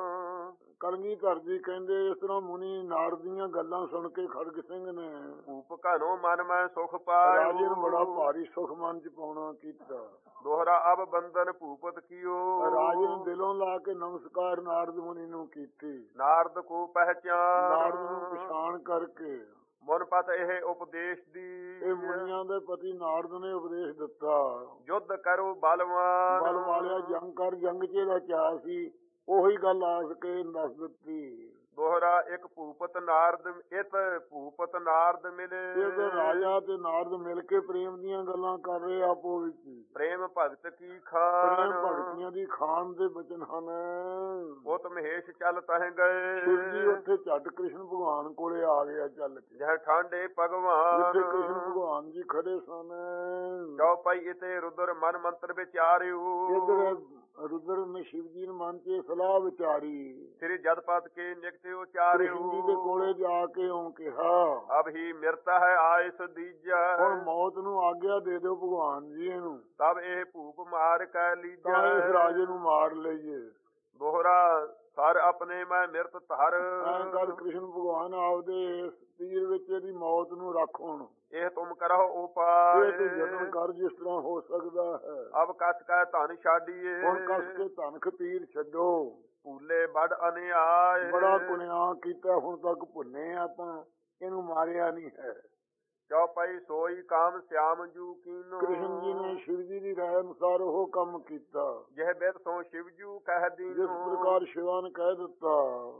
ਕਲਗੀਧਰ ਜੀ ਕਹਿੰਦੇ ਇਸ ਤਰ੍ਹਾਂ ਮੁਨੀ ਨਾਰਦ ਦੀਆਂ ਗੱਲਾਂ ਸੁਣ ਕੇ ਖੜਗ ਸਿੰਘ ਨੇ
ਭੂਪ ਘਨੋ ਮਨ ਮੈਂ ਸੁਖ
ਰਾਜੇ ਨੂੰ ਬੜਾ
ਪਾਇਓ
ਭਾਰੀ ਸੁਖ ਮਨ ਚ ਪਾਉਣਾ ਕੀਤਾ।
ਦੋਹਰਾ ਅਬ ਬੰਧਨ ਭੂਪਤ ਕੀਓ
ਰਾਜੇ ਨੂੰ ਦਿਲੋਂ ਲਾ ਕੇ ਨਮਸਕਾਰ ਨਾਰਦ ਮੁਨੀ ਨੂੰ ਕੀਤੀ।
ਨਾਰਦ ਕੋ ਪਹਿਚਾਨ
ਨਾਰਦ ਨੂੰ ਪਛਾਣ ਕਰਕੇ
ਮੁਨ ਪਤ ਇਹ ਉਪਦੇਸ਼ ਦੀ
ਇਹ ਮੁਨੀਆਂ ਦੇ ਪਤੀ ਨਾਰਦ ਨੇ ਉਪਦੇਸ਼ ਦਿੱਤਾ।
ਯੁੱਧ ਕਰੋ ਬਲਵਾਨ
ਬਲ ਵਾਲਿਆ ਜੰਗ ਕਰ। ਜੰਗ ਚ ਇਹਦਾ ਚਾਅ ਸੀ ਉਹੀ ਗੱਲ ਆਸ ਕੇ ਦੱਸ ਦਿੱਤੀ।
ਦੋਹਰਾ ਇੱਕ ਭੂਪਤ ਨਾਰਦ ਇਤ ਭੂਪਤ ਨਾਰਦ ਮਿਲੇ
ਇਹ ਰਾਜਾ ਤੇ ਨਾਰਦ ਮਿਲ ਕੇ ਪ੍ਰੇਮ ਦੀਆਂ ਗੱਲਾਂ ਕਰ ਰਹੇ ਆਪੋ ਵਿੱਚ।
ਪ੍ਰੇਮ ਭਗਤ ਕੀ
ਪ੍ਰੇਮ
ਖਾਨ
ਭਗਤੀਆਂ ਦੀ ਖਾਨ ਦੇ ਬਚਨ ਹਨ।
ਉਤ ਮਹੇਸ਼ ਚੱਲ ਤਹ ਗਏ
ਸ਼ਿਵ ਜੀ ਉੱਥੇ ਝੱਟ ਕ੍ਰਿਸ਼ਨ ਭਗਵਾਨ ਕੋਲੇ ਆ ਗਿਆ ਚੱਲ ਕੇ।
ਜਹ ਠਾਂਡੇ
ਜਿੱਥੇ
ਭਗਵਾਨ
ਕ੍ਰਿਸ਼ਨ ਭਗਵਾਨ ਜੀ ਖੜੇ ਸਨ।
ਚੌਪਈ ਇਤੇ ਰੁਦਰ ਮਨ ਮੰਤਰ ਵਿਚਾਰਿਓ
ਇੱਧਰ ਰੁਦਰ ਨੇ ਸ਼ਿਵ ਜੀ ਨੂੰ ਮਨ ਚ ਸਲਾਹ ਵਿਚਾਰੀ।
ਸ੍ਰੀ ਜਦਪਤ ਕੇ ਨਿਕਟ
ਕ੍ਰਿਸ਼ਨ
ਉਚਾਰਿਓ
ਜੀ ਦੇ ਕੋਲੇ ਜਾ ਕੇ ਉਹ ਕਿਹਾ
ਅਬ ਹੀ ਮਿਰਤਾ ਹੈ ਆਇਸ ਦੀਜੈ
ਹੁਣ ਮੌਤ ਨੂੰ ਆਗਿਆ ਦੇ ਦਿਓ ਭਗਵਾਨ ਜੀ ਇਹਨੂੰ।
ਤਬ ਇਹ ਭੂਪ ਮਾਰ ਕੈ
ਤਾਂ ਇਸ
ਲੀਜੈ
ਰਾਜੇ ਨੂੰ ਮਾਰ ਲਈਏ।
ਦੋਹਰਾ ਸਰ ਆਪਣੇ ਮੈਂ ਮਿਰਤ ਧਰ
ਐਂ ਕਰ ਕ੍ਰਿਸ਼ਨ ਭਗਵਾਨ ਆਪਦੇ ਤੀਰ ਵਿੱਚ ਇਹਦੀ ਮੌਤ ਨੂੰ ਰੱਖ ਹੁਣ।
ਇਹ ਤੁਮ ਕਰੋ
ਇਹ
ਉਪਾਏ
ਤੂੰ ਯਤਨ ਕਰ ਜਿਸ ਤਰ੍ਹਾਂ ਹੋ ਸਕਦਾ ਹੈ।
ਅਬ ਕਸ ਕੈ ਧਨ ਛਾਡੀਏ
ਹੁਣ ਕਸ ਕੇ ਧਨਖ ਤੀਰ ਛੱਡੋ।
ਭੂਲੇ ਬੜ ਅਨਿਆਏ
ਬੜਾ ਪੁਨਿਆ ਕੀਤਾ ਹੁਣ ਤੱਕ ਭੁੰਨੇ ਆਪਾਂ ਇਹਨੂੰ ਮਾਰਿਆ ਨਹੀਂ ਹੈ।
ਚੌਪਈ ਸੋਈ ਕਾਮ ਸਿਆਮ ਜੂ ਕੀਨੋ
ਕ੍ਰਿਸ਼ਨ ਜੀ ਨੇ ਸ਼ਿਵ ਜੀ ਦੀ ਰਾਏ ਅਨੁਸਾਰ ਉਹ ਕੰਮ ਕੀਤਾ
ਜਹ ਬਿਦ ਸੋ ਸ਼ਿਵ ਜੂ ਕਹਿ
ਜਿਸ
ਦੀਨੋ
ਪ੍ਰਕਾਰ ਸ਼ਿਵਾ ਨੇ ਕਹਿ ਦਿੱਤਾ।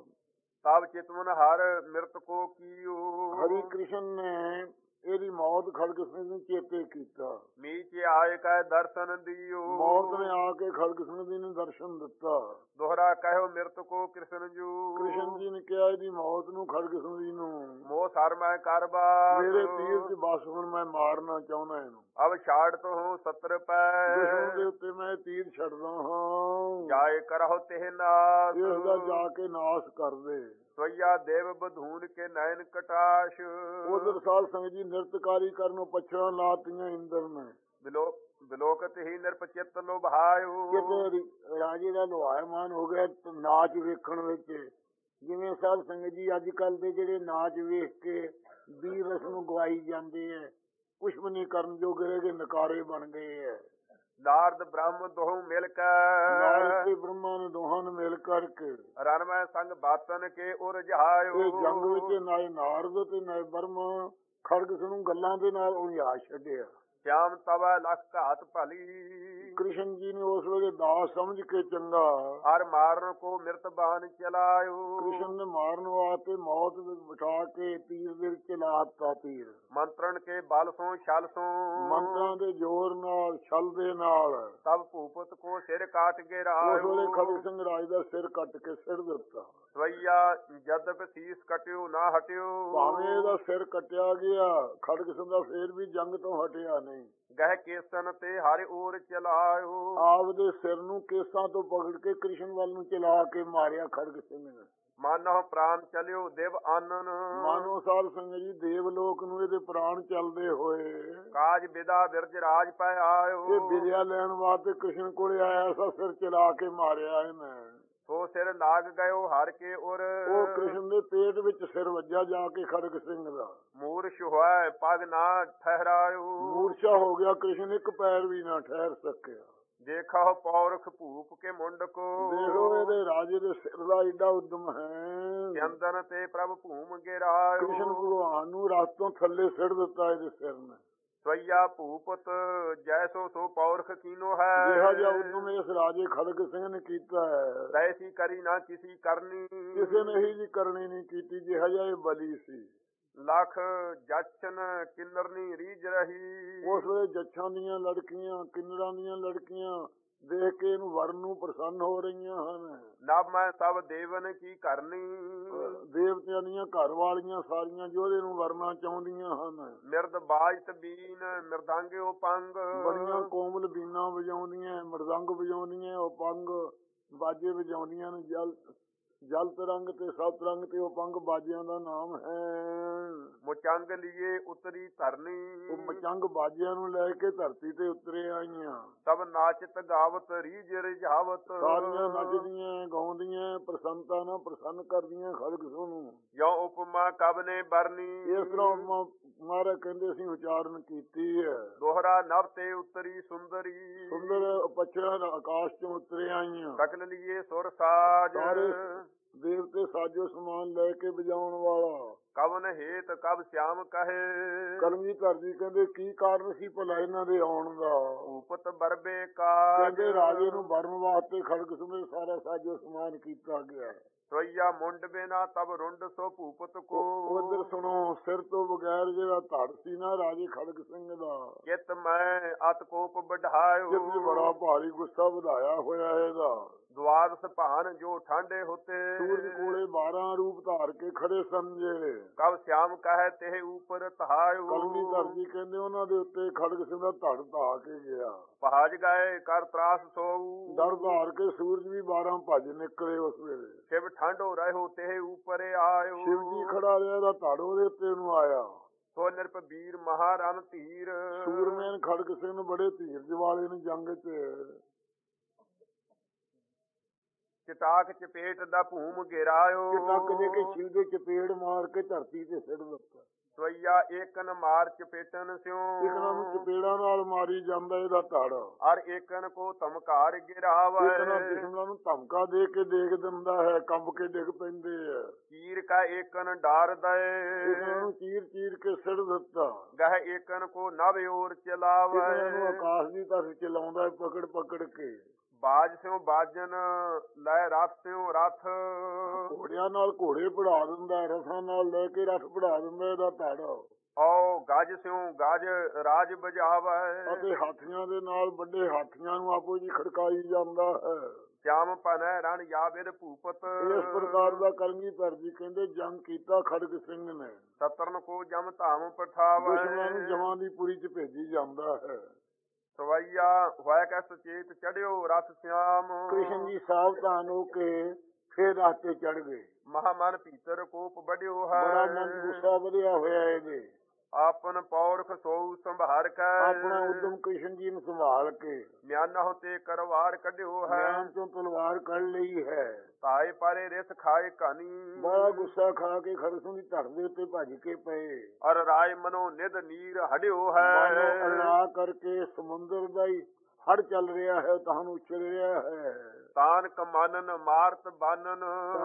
ਤਬ ਚਿਤਵਨ ਹਰ ਮਿਰਤ ਕੋ ਕੀਓ
ਹਰੀ ਕ੍ਰਿਸ਼ਨ ਨੇ ਇਹਦੀ ਮੌਤ ਖੜਗ ਸਿੰਘ ਨੂੰ ਚੇਤੇ ਕੀਤਾ।
ਨੀਚ ਆਏ ਕੈ ਦਰਸ਼ਨ ਦਿਓ
ਮੌਤ ਨੇ ਆ ਕੇ ਖੜਗ ਸਿੰਘ ਜੀ ਨੂੰ ਦਰਸ਼ਨ ਦਿੱਤਾ।
ਦੋਹਰਾ ਕਹਿਓ ਮਿਰਤ ਕੋ ਕ੍ਰਿਸ਼ਨ ਜੂ
ਕ੍ਰਿਸ਼ਨ ਜੀ ਨੇ ਕਿਹਾ ਇਹਦੀ ਮੌਤ ਨੂੰ ਖੜਗ ਸਿੰਘ ਜੀ ਨੂੰ
ਮੋਹ ਸਰ ਮੈਂ ਕਰਬਾ
ਮੇਰੇ ਤੀਰ ਚ ਬਸ ਹੁਣ ਮੈਂ ਮਾਰਨਾ ਚਾਹੁੰਦਾ ਇਹਨੂੰ।
ਅਬ ਛਾੜ ਤੋਂ ਸੱਤਰ ਪੈ
ਦੁਸ਼ਮਣ ਦੇ ਉੱਤੇ ਮੈਂ ਤੀਰ ਛੱਡਦਾ ਹਾਂ।
ਜਾਏ ਕਰਹੁ ਤੇ ਨਾਸ
ਇਸ ਦਾ ਜਾ ਕੇ ਨਾਸ ਕਰ ਦੇ।
ਸਵਈਆ ਦੇਵ ਬਧੂਨ ਕੇ ਨੈਣ ਕਟਾਸ਼
ਉਧਰ ਸਾਧ ਸੰਗਤ ਜੀ ਨਿਰਤਕਾਰੀ ਕਰਨੋਂ ਪਛੜਾਂ ਲਾਤੀਆਂ ਇੰਦਰ ਨੇ।
ਬਿਲੋ ਬਿਲੋਕਤ ਹੀ ਨਿਰਪਚਿਤ ਲੋਭਾਇਓ
ਕਿਤੇ ਰਾਜੇ ਦਾ ਲੋਹਾਇਮਾਨ ਹੋ ਗਿਆ ਨਾਚ ਵੇਖਣ ਵਿੱਚ। ਜਿਵੇਂ ਸਾਧ ਸੰਗਤ ਜੀ ਅੱਜ ਕੱਲ ਦੇ ਜਿਹੜੇ ਨਾਚ ਵੇਖ ਕੇ ਵੀਰ ਰਸ ਨੂੰ ਗਵਾਈ ਜਾਂਦੇ ਹੈ ਕੁਛ ਵੀ ਨਹੀਂ ਕਰਨ ਜੋਗੇ ਰਹਿ ਗਏ ਨਕਾਰੇ ਬਣ ਗਏ ਹੈ।
ਨਾਰਦ ਬ੍ਰਹਮ ਦੋਹ ਮਿਲ
ਨਾਰਦ
ਕੇ
ਤੇ ਬ੍ਰਹਮਾ ਨੇ ਦੋਹਾਂ ਨੇ ਮਿਲ ਕਰਕੇ
ਰਣਮੈ ਸੰਗ ਬਾਤਨ ਕੇ ਉਰਝਾਇਓ
ਇਹ ਜੰਗ ਵਿੱਚ ਨਾ ਨਾਰਦ ਤੇ ਨਾ ਬ੍ਰਹਮਾ ਖੜਗ ਸਿੰਘ ਨੂੰ ਗੱਲਾਂ ਦੇ ਨਾਲ ਉਲਝਾ ਛੱਡਿਆ।
ਸ਼ਿਆਮ ਤਵੈ ਲਖ ਘਾਤ ਭਲੀ
ਕ੍ਰਿਸ਼ਨ ਜੀ ਨੇ ਉਸ ਵੇਲੇ ਦਾਸ ਸਮਝ ਕੇ ਚੰਗਾ
ਹਰ ਮਾਰਨ ਕੋ ਮਿਰਤ ਬਾਣ ਚਲਾਇਓ
ਕ੍ਰਿਸ਼ਨ ਨੇ ਮਾਰਨ ਵਾਸਤੇ ਮੌਤ ਵਿੱਚ ਬਿਠਾ ਕੇ ਤੀਰ ਦੇ ਵਿੱਚ ਲਾਤਾ ਤੀਰ।
ਮੰਤਰਣ ਕੇ ਬਲ ਸੋ ਛਲ ਸੋ
ਮੰਤਰਾਂ ਦੇ ਜ਼ੋਰ ਨਾਲ ਛਲ ਦੇ ਨਾਲ
ਤਬ ਭੂਪਤ ਕੋ ਸਿਰ ਕਾਟ
ਉਸ ਵੇਲੇ
ਗਿਰਾਇਓ
ਖੜਗ ਸਿੰਘ ਰਾਜ ਦਾ ਸਿਰ ਕੱਟ ਕੇ ਸਿਰ ਦਿੱਤਾ।
ਸਵਈਆ ਜਦਪ ਸੀਸ ਕਟਿਓ ਨਾ ਹਟਿਓ
ਭਾਵੇਂ ਇਹਦਾ ਸਿਰ ਕੱਟਿਆ ਗਿਆ ਖੜਗ ਸਿੰਘ ਦਾ ਫੇਰ ਵੀ ਜੰਗ ਤੋਂ ਹਟਿਆ ਨਹੀਂ।
ਗਹਿ ਕੇਸਨ ਤੇ ਹਰਿ ਓਰ ਚਲਾਇਓ
ਆਪਦੇ ਸਿਰ ਨੂੰ ਕੇਸਾਂ ਤੋਂ ਪਕੜ ਕੇ ਕ੍ਰਿਸ਼ਨ ਵੱਲ ਨੂੰ ਚਲਾ ਕੇ ਮਾਰਿਆ ਖੜਗ ਸਿੰਘ ਨੇ।
ਮਾਨਹੁ ਪ੍ਰਾਨ ਚਲਿਓ ਦਿਵ ਆਨਨ
ਮਾਨੋ ਸਾਧ ਸੰਗਤ ਜੀ ਦੇਵ ਲੋਕ ਨੂੰ ਇਹਦੇ ਪ੍ਰਾਣ ਚੱਲਦੇ ਹੋਏ
ਕਾਜ ਬਿਦਾ ਬਿਰਜ ਰਾਜ ਪੈ ਆਇਓ
ਇਹ ਬਿਰਿਆ ਲੈਣ ਵਾਸਤੇ ਕ੍ਰਿਸ਼ਨ ਕੋਲੇ ਆਇਆ ਸਾ ਸਿਰ ਚਲਾ ਕੇ ਮਾਰਿਆ ਇਹਨੇ।
ਸੋ ਸਿਰ ਲਾਗ ਗਇਓ ਹਰ ਕੇ ਉਰ
ਉਹ ਕ੍ਰਿਸ਼ਨ ਦੇ ਪੇਟ ਵਿੱਚ ਸਿਰ ਵੱਜਾ ਜਾ ਕੇ ਖੜਗ ਸਿੰਘ ਦਾ।
ਮੂਰਛ ਹੋਇ ਪਗ ਨਾ ਠਹਿਰਾਇਓ
ਮੂਰਛਾ ਹੋ ਗਿਆ ਕ੍ਰਿਸ਼ਨ ਇੱਕ ਪੈਰ ਵੀ ਨਾ ਠਹਿਰ ਸਕਿਆ।
ਦੇਖੋ ਪੌਰਖ ਭੂਪ ਕੇ ਮੁੰਡ ਕੋ
ਦੇਖੋ ਇਹਦੇ ਰਾਜੇ ਦੇ ਸਿਰ ਦਾ ਏਡਾ ਉਦਮ ਹੈ।
ਚੰਦਨ ਤੇ ਪ੍ਰਭ ਭੂਮ ਗਿਰਾਇਓ
ਕ੍ਰਿਸ਼ਨ ਭਗਵਾਨ ਨੂੰ ਰਸ ਤੋਂ ਥੱਲੇ ਸਿੱਟ ਦਿੱਤਾ ਇਹਦੇ ਸਿਰ ਨੇ।
ਸਵਈਆ ਭੂਪਤ ਜੈਸੋ ਸੋ ਪੌਰਖ ਕੀਨੋ ਹੈ
ਜਿਹਾ ਜਿਹਾ ਉਦਮ ਇਸ ਰਾਜੇ ਖੜਗ ਸਿੰਘ ਨੇ ਕੀਤਾ ਹੈ,
ਤੈਸੀ ਕਰੀ ਨਾ ਕਿਸੀ ਕਰਨੀ
ਕਿਸੇ ਨੇ ਹੀ ਜੀ ਕਰਨੀ ਨਹੀਂ ਕੀਤੀ, ਜਿਹਾ ਜਿਹਾ ਇਹ ਬਲੀ ਸੀ।
ਲੱਖ ਜਛਨ ਕਿੰਨਰਨੀ ਰੀਝ ਰਹੀ
ਉਸ ਵੇਲੇ ਜੱਛਾਂ ਦੀਆਂ ਲੜਕੀਆਂ, ਕਿੰਨਰਾਂ ਦੀਆਂ ਲੜਕੀਆਂ ਦੇਖ ਕੇ ਇਹਨੂੰ ਵਰਨ ਨੂੰ ਪ੍ਰਸੰਨ ਹੋ ਰਹੀਆਂ ਹਨ।
ਨਭ ਮੈਂ ਸਭ ਦੇਵਨ ਕੀ ਕਰਨੀ
ਦੇਵਤਿਆਂ ਦੀਆਂ ਘਰ ਵਾਲੀਆਂ ਸਾਰੀਆਂ ਜੋਧੇ ਨੂੰ ਵਰਨਾ ਚਾਹੁੰਦੀਆਂ ਹਨ।
ਮਿਰਦ ਬਾਜਤ ਬੀਨ ਮਿਰਦਾਂਗਿਓ ਪੰਗ
ਬੜੀਆਂ ਕੋਮਲ ਬੀਨਾਂ ਵਜਾਉਂਦੀਆਂ, ਮਰਦੰਗ ਵਜਾਉਂਦੀਆਂ, ਉਹ ਪੰਗ ਬਾਜੇ ਵਜਾਉਂਦੀਆਂ ਨੇ। ਜਲ ਜਲ ਤਰੰਗ ਤੇ ਸਤ ਰੰਗ ਤੇ ਉਹ ਪੰਗ ਬਾਜਿਆਂ ਦਾ ਨਾਮ ਹੈ।
ਮੁਚੰਗ ਲੀਏ ਉਤਰੀ ਧਰਨੀ
ਉਹ ਮਚੰਗ ਬਾਜਿਆਂ ਨੂੰ ਲੈ ਕੇ ਧਰਤੀ ਤੇ ਉਤਰੇ ਆਈਆਂ।
ਸਭ ਨਾਚਤ ਗਾਵਤ ਰੀਝ ਰਿਝਾਵਤ
ਸਾਰੀਆਂ ਨੱਚਦੀਆਂ ਗਾਉਂਦੀਆਂ, ਪ੍ਰਸੰਨਤਾ ਨਾਲ ਪ੍ਰਸੰਨ ਕਰਦੀਆਂ ਖੜਗ ਸਿੰਘ ਨੂੰ।
ਜੋ ਉਪਮਾ ਕਬ ਨੇ ਬਰਨੀ
ਇਸ ਤਰ੍ਹਾਂ ਮਹਾਰਾਜ ਕਹਿੰਦੇ ਅਸੀਂ ਉਚਾਰਨ ਕੀਤੀ ਹੈ।
ਦੋਹਰਾ ਨਭ ਤੇ ਉਤਰੀ ਸੁੰਦਰੀ
ਸੁੰਦਰ ਪੱਛੜਾਂ ਆਕਾਸ਼ ਤੋਂ ਉਤਰੇ ਆਈਆਂ।
ਸਕਲ ਲੀਏ ਸੁਰ ਸਾਜ
ਸਾਰੇ ਦੇਵਤੇ ਸਾਜੋ ਸਮਾਨ ਲੈ ਕੇ ਵਜਾਉਣ ਵਾਲਾ।
ਕਵਨ ਹੇਤ ਕਬ ਸਿਆਮ ਕਹੇ
ਕਲਗੀਧਰ ਜੀ ਕਹਿੰਦੇ ਕੀ ਕਾਰਨ ਸੀ ਭਲਾ ਇਹਨਾਂ ਦੇ ਆਉਣ ਦਾ।
ਭੂਪਤ ਬਰਬੇ ਕਾਜ
ਕਹਿੰਦੇ ਰਾਜੇ ਨੂੰ ਵਰਨ ਵਾਸਤੇ ਖੜਗ ਸਿੰਘ ਨੇ ਸਾਰਾ ਸਾਜੋ ਸਮਾਨ ਕੀਤਾ ਗਿਆ।
ਸਵਈਆ ਮੁੰਡ ਬਿਨਾ ਤਬ ਰੁੰਡ ਸੋ ਭੂਪਤ ਕੋ
ਉਧਰ ਸੁਣੋ, ਸਿਰ ਤੋਂ ਬਗੈਰ ਜਿਹੜਾ ਧੜ ਸੀ ਨਾ ਰਾਜੇ ਖੜਗ ਸਿੰਘ ਦਾ,
ਚਿਤ ਮੈਂ ਅਤ ਕੋਪ ਵਢਾਇਓ
ਜਿੱਥੇ ਬੜਾ ਭਾਰੀ ਗੁੱਸਾ ਵਧਾਇਆ ਹੋਇਆ ਇਹਦਾ।
ਦੁਆਰਸ ਭਾਨ ਜੋ ਠਾਂਡੇ ਹੋਤੇ
ਸੂਰਜ ਕੋਲੇ ਬਾਰਾਂ ਰੂਪ ਧਾਰ ਕੇ ਖੜੇ ਸਮਝੇ।
ਕਬ ਸਿਆਮ ਕਹੇ ਤੇ ਉਪਰ ਤਹਾਇਓ
ਕਲਗੀਧਰ ਜੀ ਕਹਿੰਦੇ ਉਹਨਾਂ ਦੇ ਉੱਤੇ ਖੜਗ ਸਿੰਘ ਦਾ ਧੜ ਧਾ ਕੇ ਗਿਆ।
ਪਹਾਜ ਗਏ ਕਰ ਤਰਾਸ ਸੋਊ
ਡਰ ਧਾਰ ਕੇ ਸੂਰਜ ਵੀ ਬਾਰਾਂ ਭੱਜ ਨਿਕਲੇ ਉਸ ਵੇਲੇ।
ਸ਼ਿਵ ਠਾਂਡੋ ਰਹੋ ਤੇ ਉਪਰ ਆਇਓ
ਸ਼ਿਵ ਜੀ ਖੜਾ ਰਿਹਾ ਦਾ ਧੜ ਉਹਦੇ ਉੱਤੇ ਨੂੰ ਆਇਆ।
ਸੋ ਨਿਰਪ ਵੀਰ ਮਹਾਰਨ ਧੀਰ
ਸੂਰਮੈਨ ਖੜਗ ਸਿੰਘ ਬੜੇ ਧੀਰਜ ਵਾਲੇ ਨੇ ਜੰਗ ਚ।
ਚਟਾਕ ਚਪੇਟ ਦਾ ਭੂਮ ਗਿਰਾਇਓ
ਟੱਕ ਦੇ ਕੇ ਸ਼ਿਵ ਦੇ ਚਪੇੜ ਮਾਰ ਕੇ ਧਰਤੀ ਤੇ ਸਿੱਟ ਦਿੱਤਾ।
ਸਵਈਆ ਏਕਨ ਮਾਰ ਚਪੇਟਨ ਸਿਓ
ਇਹਨਾਂ ਨੂੰ ਚਪੇੜਾਂ ਨਾਲ ਮਾਰੀ ਜਾਂਦਾ ਇਹਦਾ ਧੜ।
ਔਰ ਏਕਨ ਕੋ ਧਮਕਾਰ ਗਿਰਾਵੇ
ਇਹਨਾਂ ਦੁਸ਼ਮਣਾਂ ਨੂੰ ਧਮਕਾ ਦੇ ਕੇ ਦੇਖ ਦਿੰਦਾ ਹੈ, ਕੰਬ ਕੇ ਡਿੱਗ ਪੈਂਦੇ ਆ।
ਚੀਰ ਕਾ ਏਕਨ ਡਾਰ ਦਏ
ਇਹਨਾਂ ਨੂੰ ਚੀਰ ਚੀਰ ਕੇ ਸਿੱਟ ਦਿੱਤਾ।
ਗਹ ਏਕਨ ਕੋ ਨਭ ਔਰ ਚਲਾਵੇ
ਇਹਨਾਂ ਨੂੰ ਆਕਾਸ਼ ਦੀ ਤਰਫ ਚਲਾਉਂਦਾ ਪਕੜ ਪਕੜ ਕੇ।
ਬਾਜ ਸਿਓ ਬਾਜਨ ਲੈ ਰਥ ਸਿਓ ਰਥ
ਘੋੜਿਆਂ ਨਾਲ ਘੋੜੇ ਪੜਾ ਦਿੰਦਾ, ਰਥਾਂ ਨਾਲ ਲੈ ਕੇ ਰਥ ਪੜਾ ਦਿੰਦਾ ਇਹਦਾ ਧੜ।
ਓ ਗਜ ਸਿਓ ਗਜ ਰਾਜ ਬਜਾਵੇ
ਅਤੇ ਹਾਥੀਆਂ ਦੇ ਨਾਲ ਵੱਡੇ ਹਾਥੀਆਂ ਨੂੰ ਆਪੋ ਜੀ ਖੜਕਾਈ ਜਾਂਦਾ ਹੈ।
ਸ਼ਿਆਮ ਭਨੈ ਰਣ ਯਾਬਿਦ ਭੂਪਤ
ਇਸ ਪ੍ਰਕਾਰ ਦਾ ਕਲਗੀਧਰ ਜੀ ਕਹਿੰਦੇ ਜੰਗ ਕੀਤਾ ਖੜਗ ਸਿੰਘ ਨੇ।
ਸਤਰਨ ਕੋ ਜਮ ਧਾਮ ਪਠਾਵੇ
ਦੁਸ਼ਮਣਾਂ ਨੂੰ ਜਮਾਂ ਦੀ ਪੁਰੀ ਚ ਭੇਜੀ ਜਾਂਦਾ ਹੈ।
ਸਵਈਆ ਹੋਇ ਕੈ ਸੁਚੇਤ ਚੜਿਓ ਰਥ ਸਿਆਮ
ਕ੍ਰਿਸ਼ਨ ਜੀ ਸਾਵਧਾਨ ਹੋ ਕੇ ਫੇਰ ਰਸਤੇ ਚੜ ਗਏ।
ਮਹਾਮਨ ਭੀਤਰ ਕੋਪ ਵਡਿਓ ਹੈ
ਬੜਾ ਮਨ ਗੁੱਸਾ ਵਧਿਆ ਹੋਇਆ ਇਹਦੇ।
ਆਪਨ ਪੌਰਖ ਸੋਊ ਸੰਭਾਰ ਕੈ
ਆਪਣਾ ਉਦਮ ਕ੍ਰਿਸ਼ਨ ਜੀ ਨੂੰ ਸੰਭਾਲ ਕੇ
ਮਿਆਨਹੁ ਤੇ ਕਰਵਾਰ ਕੱਢਿਓ ਹੈ।
ਮਿਆਨ ਤੋਂ ਤਲਵਾਰ ਕੱਢ ਲਈ ਹੈ।
ਤਾਏ ਪਾਰੇ ਰਿਸ ਖਾਏ ਕਾਨੀ
ਬੜਾ ਗੁੱਸਾ ਖਾ ਕੇ ਖੜਗ ਸਿੰਘ ਦੀ ਧੜ ਦੇ ਉੱਤੇ ਭੱਜ ਕੇ ਪਏ।
ਔਰ ਰਾਜ ਮਨੋ ਨਿਧ ਨੀਰ ਹੜਿਓ ਹੈ
ਮਾਨੋ ਅਰਣਾ ਕਰਕੇ ਸਮੁੰਦਰ ਦਾ ਹੀ ਹੜ ਚੱਲ ਰਿਹਾ ਹੈ, ਤੁਹਾਨੂੰ ਉਛਲ ਰਿਹਾ ਹੈ।
ਤਾਨ ਕਮਾਨਨ ਮਾਰਤ ਬਾਨਨ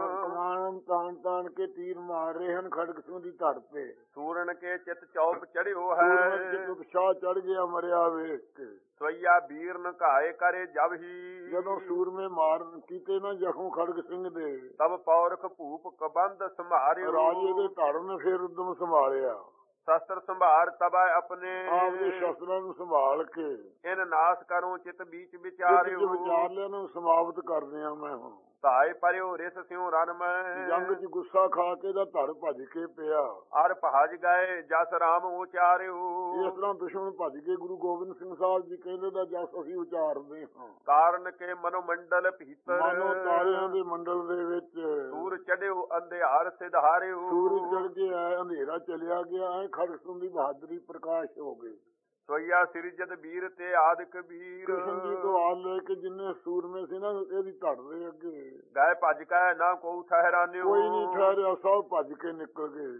ਕਮਾਨ ਤਾਨ ਤਾਨ ਕੇ ਤੀਰ ਮਾਰ ਰਹੇ ਹਨ ਖੜਗ ਸਿੰਘ ਦੀ ਧੜ ਤੇ।
ਸੂਰਨ ਕੇ ਚਿਤ ਚੌਪ ਚੜਿਓ ਹੈ
ਉਤਸ਼ਾਹ ਚੜ ਗਿਆ ਮਰਿਆ ਵੇਖ ਕੇ।
ਸਵਈਆ ਵੀਰ ਨਕਾਏ ਕਰੇ ਜਬ ਹੀ
ਜਦੋਂ ਸੂਰਮੇ ਮਾਰਨ ਕੀਤੇ ਨਾ ਜ਼ਖਮ ਖੜਗ ਸਿੰਘ ਦੇ,
ਤਬ ਪੌਰਖ ਭੂਪ ਕਬੰਧ ਸੰਭਾਰਿਓ
ਰਾਜੇ ਦੇ ਧੜ ਨੇ ਫੇਰ ਉਦਮ ਸੰਭਾਲਿਆ।
ਸ਼ਸਤਰ ਸੰਭਾਰ ਤਬੈ ਆਪਣੇ
ਆਪਦੇ ਸ਼ਸਤਰਾਂ ਨੂੰ ਸੰਭਾਲ ਕੇ
ਇਨ ਨਾਸ ਕਰੋ ਚਿਤ ਬੀਚ
ਚਿੱਤ
ਵਿਚਾਰਿਓ
ਚ ਵਿਚਾਰ ਲਿਆ ਨੂੰ ਸਮਾਪਤ ਕਰਦੇ ਆ। ਮੈਂ ਹੁਣ
ਤਾਏ ਪਰਿਓ ਰਿਸ ਸਿਉ ਰਨ ਮੈਂ
ਜੰਗ ਚ ਗੁੱਸਾ ਖਾ ਕੇ ਦਾ ਧੜ ਭੱਜ ਕੇ ਪਿਆ।
ਅਰ ਪਹਜ ਗਏ ਜਸ ਰਾਮ ਉਚਾਰਿਓ
ਇਸ ਤਰ੍ਹਾਂ ਦੁਸ਼ਮਣ ਭੱਜ ਕੇ ਗੁਰੂ ਗੋਬਿੰਦ ਸਿੰਘ ਸਾਹਿਬ ਜੀ ਕਹਿੰਦੇ ਦਾ ਜਸ ਅਸੀਂ ਉਚਾਰਦੇ ਹਾਂ।
ਕਾਰਨ ਕੇ ਮਨੋ ਮੰਡਲ ਭੀਤਰ
ਮਾਨੋ ਤਾਰਿਆਂ ਦੇ ਮੰਡਲ ਦੇ ਵਿੱਚ
ਸੂਰ ਚੜਿਓ ਅੰਧਿਆਰ ਸਿਧਾਰਿਓ
ਸੂਰਜ ਚੜ ਗਿਆ, ਅੰਧੇਰਾ ਚਲਿਆ ਗਿਆ। ਐ ਖੜਗ ਸਿੰਘ ਦੀ ਬਹਾਦਰੀ ਪ੍ਰਕਾਸ਼ ਹੋ ਗਈ।
ਸਵਈਆ ਸਿਰਜਤ ਵੀਰ ਤੇ ਆਦਿ ਕਬੀਰ
ਕ੍ਰਿਸ਼ਨ ਜੀ ਤੋਂ ਆਲ ਲੈ ਕੇ ਜਿੰਨੇ ਸੂਰਮੇ ਸੀ ਨਾ ਇਹਦੀ ਧੜ ਦੇ ਅੱਗੇ
ਗਏ ਭੱਜ ਕੇ ਨਾ ਕੋ ਠਹਿਰਾਨਿਓ
ਕੋਈ ਨਹੀਂ ਠਹਿਰਿਆ, ਸਭ ਭੱਜ ਕੇ ਨਿਕਲ ਗਏ।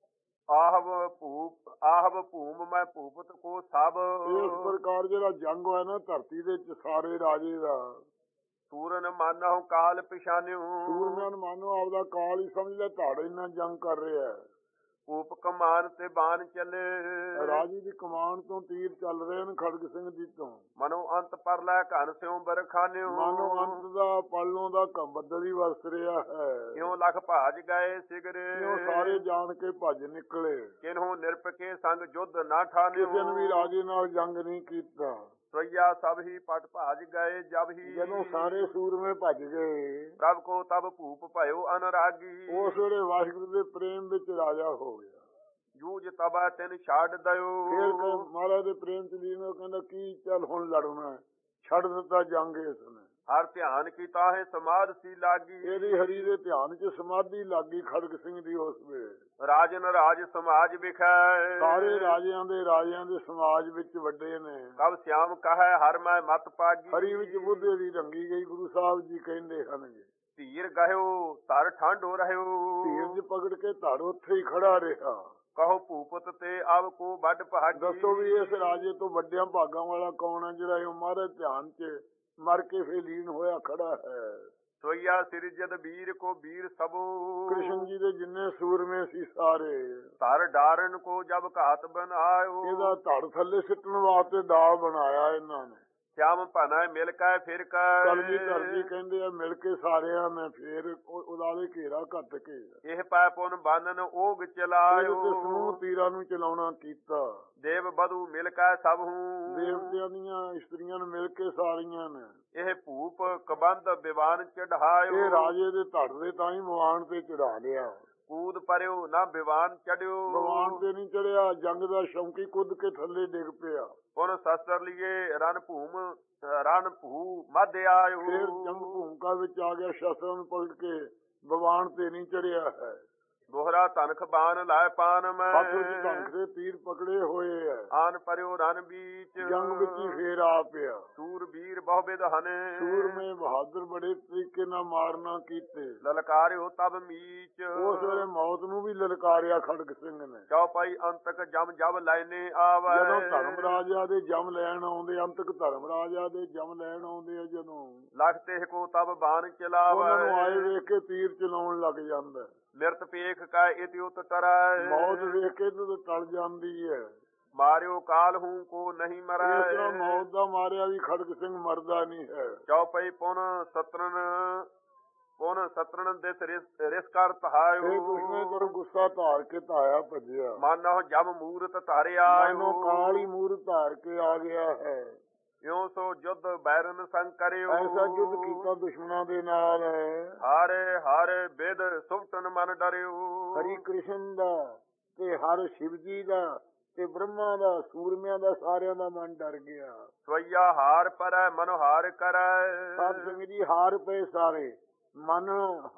ਆਹਵ ਭੂਪ ਆਹਵ ਭੂਮ ਮੈਂ ਭੂਪਤ ਕੋ ਸਭ
ਇਸ ਪ੍ਰਕਾਰ ਜਿਹੜਾ ਜੰਗ ਹੋਇਆ ਨਾ ਧਰਤੀ ਦੇ ਵਿੱਚ ਸਾਰੇ ਰਾਜੇ ਦਾ,
ਸੂਰਨ ਮਾਨਹੁ ਕਾਲ ਪਿਛਾਨਿਓ
ਸੂਰਮਿਆਂ ਨੂੰ ਮਾਨੋ ਆਪਦਾ ਕਾਲ ਹੀ ਸਮਝ ਲਿਆ, ਧੜ ਇੰਨਾ ਜੰਗ ਕਰ ਰਿਹਾ।
ਭੂਪ ਕਮਾਨ ਤੇ ਬਾਣ ਚੱਲੇ
ਰਾਜੇ ਦੀ ਕਮਾਨ ਤੋਂ ਤੀਰ ਚੱਲ ਰਹੇ ਨੇ ਖੜਗ ਸਿੰਘ ਜੀ ਤੋਂ।
ਮਨੋ ਅੰਤ ਪਰ ਲੈ ਘਨ ਸਿਉ ਬਰਖਾਨਿਓ
ਮਾਨੋ ਅੰਤ ਦਾ ਪੱਲੋਂ ਦਾ ਬੱਦਲ ਹੀ ਵਰਸ ਰਿਹਾ ਹੈ।
ਕਿਉ ਲਖ ਭਾਜ ਗਏ ਸਿਗਰੇ
ਕਿਉਂ ਸਾਰੇ ਜਾਣ ਕੇ ਭੱਜ ਨਿਕਲੇ।
ਕਿਨਹੂ ਨਿਰਪਕੇ ਸੰਗ ਜੁੱਧ ਨਾ ਠਾਨਿਓ
ਕਿਸੇ ਨੇ ਵੀ ਰਾਜੇ ਨਾਲ ਜੰਗ ਨਹੀਂ ਕੀਤਾ।
ਸੋਈਆ ਸਭ ਹੀ ਪਟ ਭਾਜ ਗਏ ਜਬ ਹੀ
ਜਦੋਂ ਸਾਰੇ ਸੂਰਮੇ ਭੱਜ ਗਏ
ਪ੍ਰਭ ਕੋ ਤਬ ਭੂਪ ਭਇਓ ਅਨਰਾਗੀ
ਉਸ ਵੇਲੇ ਵਾਹਿਗੁਰੂ ਦੇ ਪ੍ਰੇਮ ਵਿੱਚ ਰਾਜਾ ਹੋ ਗਿਆ।
ਜੂਝ ਤਬਾ ਤੈਨ ਛੱਡ ਦਿਓ
ਫਿਰ ਮਹਾਰਾਜ ਦੇ ਪ੍ਰੇਮ ਚ ਲੀਨ ਹੋ ਕਹਿੰਦਾ ਕੀ ਚੱਲ ਹੁਣ ਲੜਨਾ ਛੱਡ ਦਿੱਤਾ ਜੰਗ ਇਸਨੇ।
ਹਰ ਧਿਆਨ ਕੀਤਾ ਹੈ ਸਮਾਧ ਸੀ ਲਾਗੀ
ਇਹਦੀ ਹਰੀ ਦੇ ਧਿਆਨ ਚ ਸਮਾਧੀ ਲੱਗੀ ਖੜਗ ਸਿੰਘ ਦੀ ਉਸ ਵੇਲੇ।
ਰਾਜਨ ਰਾਜ ਸਮਾਜ ਵਿਖੈ
ਸਾਰੇ ਰਾਜਿਆਂ ਦੇ ਰਾਜਿਆਂ ਦੇ ਸਮਾਜ ਵਿੱਚ ਵੱਡੇ ਨੇ।
ਕਬ ਸਿਆਮ ਕਹੈ ਹਰ ਮੈਂ ਮਤ ਪਾਗੀ
ਹਰੀ ਵਿੱਚ ਬੁੱਧੇ ਦੀ ਰੰਗੀ ਗਈ ਗੁਰੂ ਸਾਹਿਬ ਜੀ ਕਹਿੰਦੇ ਹਨਗੇ।
ਧੀਰ ਗਹਿਓ ਧਰ ਠੰਡ ਹੋ ਰਹਿਓ
ਧੀਰਜ ਪਕੜ ਕੇ ਧੜ ਉੱਥੇ ਹੀ ਖੜਾ ਰਿਹਾ।
ਕਹੋ ਭੂਪਤ ਤੇ ਆਵ ਕੋ ਵੱਡ ਭਾਗੀ
ਦੱਸੋ ਵੀ ਇਸ ਰਾਜੇ ਤੋਂ ਵੱਡਿਆਂ ਭਾਗਾਂ ਵਾਲਾ ਕੌਣ ਹੈ ਜਿਹੜਾ ਇਹ ਮਹਾਰਾਜ ਧਿਆਨ ਚ ਮਰ ਕੇ ਫੇਰ ਲੀਨ ਹੋਇਆ ਖੜਾ ਹੈ।
ਸੋਈਆ ਸਿਰਜਦ ਵੀਰ ਕੋ ਵੀਰ ਸਭੋ
ਕ੍ਰਿਸ਼ਨ ਜੀ ਦੇ ਜਿੰਨੇ ਸੂਰਮੇ ਸੀ ਸਾਰੇ
ਧਰ ਡਾਰਨ ਕੋ ਜਬ ਘਾਤ ਬਨਾਇਓ
ਇਹਦਾ ਧੜ ਥੱਲੇ ਸਿੱਟਣ ਵਾਸਤੇ ਦਾ ਬਣਾਇਆ ਇਹਨਾਂ ਨੇ।
ਸ਼ਾਮ ਭਨਾ ਮਿਲ ਕੇ ਫਿਰ
ਕਲਗੀ ਧਰਜੀ ਕਹਿੰਦੇ ਆ ਮਿਲ ਕੇ ਸਾਰਿਆਂ ਨੇ ਫੇਰ ਉਹਦਾ ਦੇ ਘੇਰਾ ਘੱਟ ਕੇ
ਇਹ ਪੈ ਪੁਨ ਬੰਨਨ ਓਗ ਚਲਾਇਓ
ਸਮੂਹ ਤੀਰਾਂ ਨੂੰ ਚਲਾਉਣਾ ਕੀਤਾ।
ਦੇਵ ਬਧੂ ਮਿਲ ਕੇ ਸਭ ਹੂੰ
ਦੇਵਤਿਆਂ ਦੀਆਂ ਇਸਤਰੀਆਂ ਨੇ ਮਿਲ ਕੇ ਸਾਰੀਆਂ ਨੇ
ਇਹ ਭੂਪ ਕਬੰਧ ਵਿਵਾਨ ਚੜਾਇਓ
ਇਹ ਰਾਜੇ ਦੇ ਧੜ ਦੇ ਤਾਂ ਹੀ ਮਵਾਨ ਤੇ ਚੜਾ ਲਿਆ।
ਕੂਦ ਪਰਿਓ ਨਾ ਵਿਵਾਨ ਚੜਿਓ
ਮਵਾਨ ਤੇ ਨਹੀਂ ਚੜਿਆ ਜੰਗ ਦਾ ਸ਼ੌਂਕੀ ਕੁੱਦ ਕੇ ਥੱਲੇ ਡਿੱਗ ਪਿਆ।
ਪੁਨ ਸ਼ਸਤਰ ਲਿਏ ਰਨ ਭੂਮ ਰਨ ਭੂ ਮਧ ਆਇਓ
ਫਿਰ ਜੰਗ ਭੂਮਿਕਾ ਵਿੱਚ ਆ ਗਿਆ ਸ਼ਸਤਰਾਂ ਨੂੰ ਪਕੜ ਕੇ ਵਿਵਾਨ ਤੇ ਨਹੀਂ ਚੜਿਆ ਹੈ।
ਦੋਹਰਾ ਤਨਖ ਬਾਣ ਲੈ ਪਾਨ ਮੈਂ
ਹੱਥ ਵਿੱਚ ਧਨਖ ਦੇ ਤੀਰ ਪਕੜੇ ਹੋਏ ਹੈ।
ਆਨ ਪਰਿਓ ਰਨ ਬੀਚ
ਜੰਗ ਵਿੱਚ ਹੀ ਫੇਰ ਆ ਪਿਆ।
ਸੂਰ ਵੀਰ ਬਹੁ ਬਿਦ ਹਨੇ
ਸੂਰਮੇ ਬਹਾਦਰ ਬੜੇ ਤਰੀਕੇ ਨਾਲ ਮਾਰਨਾ ਕੀਤੇ।
ਲਲਕਾਰਿਓ ਤਬ ਮੀਚ
ਉਸ ਵੇਲੇ ਮੌਤ ਨੂੰ ਵੀ ਲਲਕਾਰਿਆ ਖੜਗ ਸਿੰਘ ਨੇ।
ਚੌਪਾਈ ਅੰਤਕ ਜਮ ਜਬ ਲੈਨੇ ਆਵੇ
ਜਦੋਂ ਧਰਮ ਰਾਜਾ ਦੇ ਜਮ ਲੈਣ ਆਉਂਦੇ ਅੰਤਕ ਧਰਮ ਰਾਜਾ ਦੇ ਜਮ ਲੈਣ ਆਉਂਦੇ ਆ ਜਦੋਂ
ਲਖਤੇ ਕੋ ਤਬ ਬਾਣ ਚਲਾਵੇ
ਉਹਨਾਂ ਨੂੰ ਆਏ ਵੇਖ ਕੇ ਤੀਰ ਚਲਾਉਣ ਲੱਗ ਜਾਂਦਾ।
ਮਿਰਤ ਪੇਖ ਕਾ ਇਤਿ ਉਤ ਟਰੈ
ਮੌਤ ਵੇਖ ਕੇ ਤਾਂ ਟਲ ਜਾਂਦੀ ਹੈ।
ਮਾਰਿਓ ਕਾਲ ਹੂੰ ਕੋ ਨਹੀਂ ਮਰੈ
ਇਸ ਤਰ੍ਹਾਂ ਮੌਤ ਦਾ ਮਾਰਿਆ ਵੀ ਖੜਗ ਸਿੰਘ ਮਰਦਾ ਨਹੀਂ ਹੈ।
ਚੌਪਈ ਪੁਨ ਸਤਰਨ ਪੁਨ ਸਤਰਨ ਦੇ ਰਿਸ ਕਰ ਤਹਾਇਓ
ਇਹ ਕੁਛਨੇ ਕਰ ਗੁੱਸਾ ਧਾਰ ਕੇ ਧਾਇਆ ਭਜਿਆ।
ਮਾਨੋ ਜਬ ਮੂਰਤ ਧਾਰਿਆ
ਮਾਨੋ ਕਾਲੀ ਮੂਰਤ ਧਾਰ ਕੇ ਆ ਗਿਆ ਹੈ।
ਇਉ ਸੋ ਜੁੱਧ ਬੈਰਨ ਸੰਗ ਕਰਿਓ
ਐਸਾ ਯੁੱਧ ਕੀਤਾ ਦੁਸ਼ਮਣਾਂ ਦੇ ਨਾਲ।
ਹਾਰੇ ਹਾਰੇ ਬੇਦ ਸੁਭਟਨ ਮਨ ਡਰਿਓ
ਹਰੀ ਕ੍ਰਿਸ਼ਨ ਦਾ ਤੇ ਹਰ ਸ਼ਿਵ ਜੀ ਦਾ ਤੇ ਬ੍ਰਹਮਾ ਦਾ ਸੂਰਮਿਆਂ ਦਾ ਸਾਰਿਆਂ ਦਾ ਮਨ ਡਰ ਗਿਆ।
ਸਵਈਆ ਹਾਰ ਪਰੈ ਮਨ ਹਾਰ ਕਰੈ
ਸਾਧ ਸੰਗਤ ਜੀ ਹਾਰ ਪਏ ਸਾਰੇ ਮਨ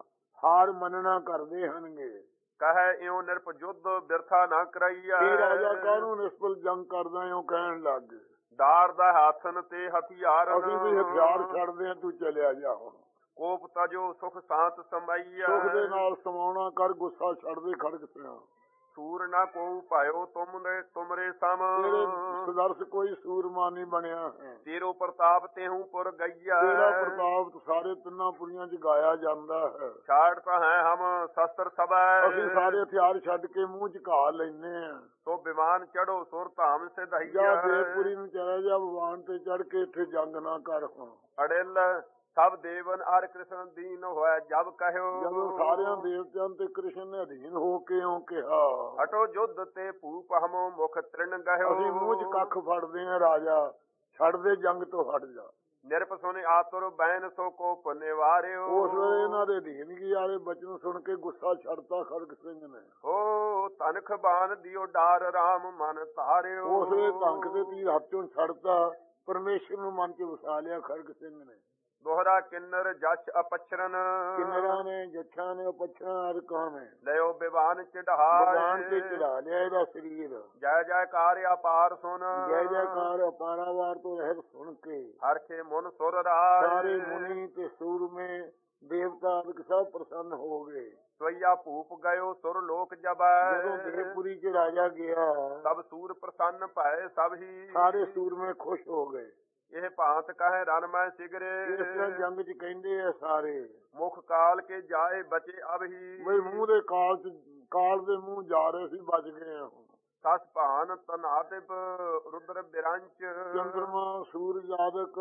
ਹਾਰ ਮੰਨਣਾ ਕਰਦੇ ਹਨਗੇ।
ਕਹੈ ਇਉ ਨਿਰਪ ਜੁੱਧ ਬਿਰਥਾ ਨਾ ਕਰਾਈਆ
ਇਹ ਰਾਜਾ ਕਾਹਨੂੰ ਨਿਸਫਲ ਜੰਗ ਕਰਦਾ ਇਉਂ ਕਹਿਣ ਲੱਗ।
ਦਾਰ ਦਾ ਹੱਥਨ ਤੇ ਹਥਿਆਰ
ਅਸੀਂ ਵੀ ਹਥਿਆਰ ਛੱਡਦੇ ਆ ਤੂੰ ਚਲਿਆ ਜਾ। ਹੁਣ
ਕੋਪ ਤਜੋ ਸੁਖ ਸ਼ਾਂਤ ਸਮਾਈਆ
ਸੁਖ ਦੇ ਨਾਲ ਸਮਾਉਣਾ ਕਰ ਗੁੱਸਾ ਛੱਡਦੇ ਖੜਗ ਸਿਆ।
ਸੂਰ ਨਾ ਕੋ ਪਾਇਓ ਤੁਮਰੇ ਤੁਮਰੇ ਸਮ
ਤੇਰੇ ਸਦਰਸ ਕੋਈ ਸੂਰਮਾ ਨਹੀਂ ਬਣਿਆ ਹੈ।
ਤੇਰੋ ਪ੍ਰਤਾਪ ਤੇਹੂ ਪੁਰ ਗਈਆ
ਤੇਰਾ ਪ੍ਰਤਾਪ ਸਾਰੇ ਤਿੰਨਾਂ ਪੁਰੀਆਂ ਚ ਗਾਇਆ ਜਾਂਦਾ ਹੈ।
ਛਾੜ ਤਾਂ ਹੈ ਹਮ ਸ਼ਸਤਰ ਸਭੈ
ਅਸੀਂ ਸਾਰੇ ਹਥਿਆਰ ਛੱਡ ਕੇ ਮੂੰਹ ਚ ਘਾ ਲੈਨੇ ਆ।
ਸੋ ਵਿਮਾਨ ਚੜੋ ਸੁਰ ਧਾਮ ਸਿਧਾਈਆ
ਜਾ ਦੇਵਪੁਰੀ ਨੂੰ ਚਲਾ ਜਾ ਵਿਮਾਨ ਤੇ ਚੜ ਕੇ ਇੱਥੇ ਜੰਗ ਨਾ ਕਰ। ਹੁਣ
ਅੜਿਲ ਸਭ ਦੇਵਨ ਅਰ ਕ੍ਰਿਸ਼ਨ ਦੀਨ ਹੋਇਆ ਜਬ ਕਹਿਓ
ਜਦੋਂ ਸਾਰਿਆਂ ਦੇਵਤਿਆਂ ਤੇ ਕ੍ਰਿਸ਼ਨ ਨੇ ਅਧੀਨ ਹੋ ਕੇ ਉਹ ਕਿਹਾ
ਹਟੋ ਜੁੱਧ ਤੇ ਭੂਪ ਹਮੋ ਮੁਖ ਤ੍ਰਿਣ ਗਹਿਓ
ਅਸੀਂ ਮੂੰਹ ਚ ਕੱਖ ਫੜਦੇ ਆ ਰਾਜਾ ਛੱਡ ਦੇ ਜੰਗ ਤੋਂ ਹਟ ਜਾ।
ਨਿਰਪ ਸੁਨੇ ਆਤੁਰ ਬੈਨ ਸੋ ਕੋ ਪੁਨਿਵਾਰਿਓ
ਉਸ ਵੇਲੇ ਇਹਨਾਂ ਦੇ ਅਧੀਨਗੀ ਵਾਲੇ ਬਚਨ ਸੁਣ ਕੇ ਗੁੱਸਾ ਛੱਡਤਾ ਖੜਗ ਸਿੰਘ ਨੇ।
ਹੋ ਤਨਖ ਬਾਨ ਦਿਓ ਡਾਰ ਰਾਮ ਮਨ ਧਾਰਿਓ
ਉਸ ਵੇਲੇ ਧੰਖ ਦੇ ਤੀਰ ਹੱਥੋਂ ਛੱਡਤਾ ਪਰਮੇਸ਼ਰ ਨੂੰ ਮਨ ਚ ਵਸਾ ਲਿਆ ਖੜਗ ਸਿੰਘ ਨੇ।
ਦੋਹਰਾ ਕਿੰਨਰ ਜਛ ਅਪਛਰਨ
ਕਿੰਨਰਾਂ ਨੇ ਜੱਛਾਂ ਨੇ ਅਪਛਰਾਂ ਅਰਕਾਂ ਨੇ
ਲਿਓ ਵਿਵਾਨ ਚੜਾਏ
ਵਿਵਾਨ ਤੇ ਚੜਾ ਲਿਆ ਇਹਦਾ ਸਰੀਰ।
ਜੈ ਜੈਕਾਰ ਅਪਾਰ ਸੁਨ
ਜੈ ਜੈਕਾਰ ਅਪਾਰਾਵਾਰ ਤੋਂ ਰਹਿਤ ਸੁਣ ਕੇ
ਹਰਖੇ ਮਨ ਸੁਰ ਰਾਜ
ਸਾਰੇ ਮੁਨੀ ਤੇ ਸੂਰਮੇ ਦੇਵਤਾ ਆਦਿਕ ਸਭ ਪ੍ਰਸੰਨ ਹੋ ਗਏ।
ਸਵਈਆ ਭੂਪ ਗਇਓ ਸੁਰ ਲੋਕ ਜਬੈ
ਜਦੋਂ ਦੇਵਪੁਰੀ ਚ ਰਾਜਾ ਗਿਆ
ਸਭ ਸੂਰ ਪ੍ਰਸੰਨ ਭਏ ਸਭ ਹੀ
ਸਾਰੇ ਸੂਰਮੇ ਖੁਸ਼ ਹੋ ਗਏ।
ਇਹ ਭਾਂਤ ਕਹੇ ਰਨ ਮੈਂ ਸਿਗਰੇ
ਇਸ ਤਰ੍ਹਾਂ ਜੰਗ ਚ ਕਹਿੰਦੇ ਆ ਸਾਰੇ
ਮੁਖ ਕਾਲ ਕੇ ਜਾਏ ਬਚੇ ਅਬ ਹੀ
ਬਈ ਮੂੰਹ ਦੇ ਕਾਲ ਚ ਕਾਲ ਦੇ ਮੂੰਹ ਜਾ ਰਹੇ ਸੀ, ਬਚ ਗਏ ਆ ਹੁਣ।
ਸਸ ਭਾਨ ਤਨਾਦਿਪ ਰੁਦਰ ਬਿਰੰਚ
ਚੰਦਰਮਾ ਸੂਰਜ ਆਦਿਕ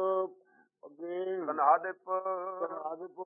ਅੱਗੇ
ਤਨਾਦਿਪ
ਆਦਿਕ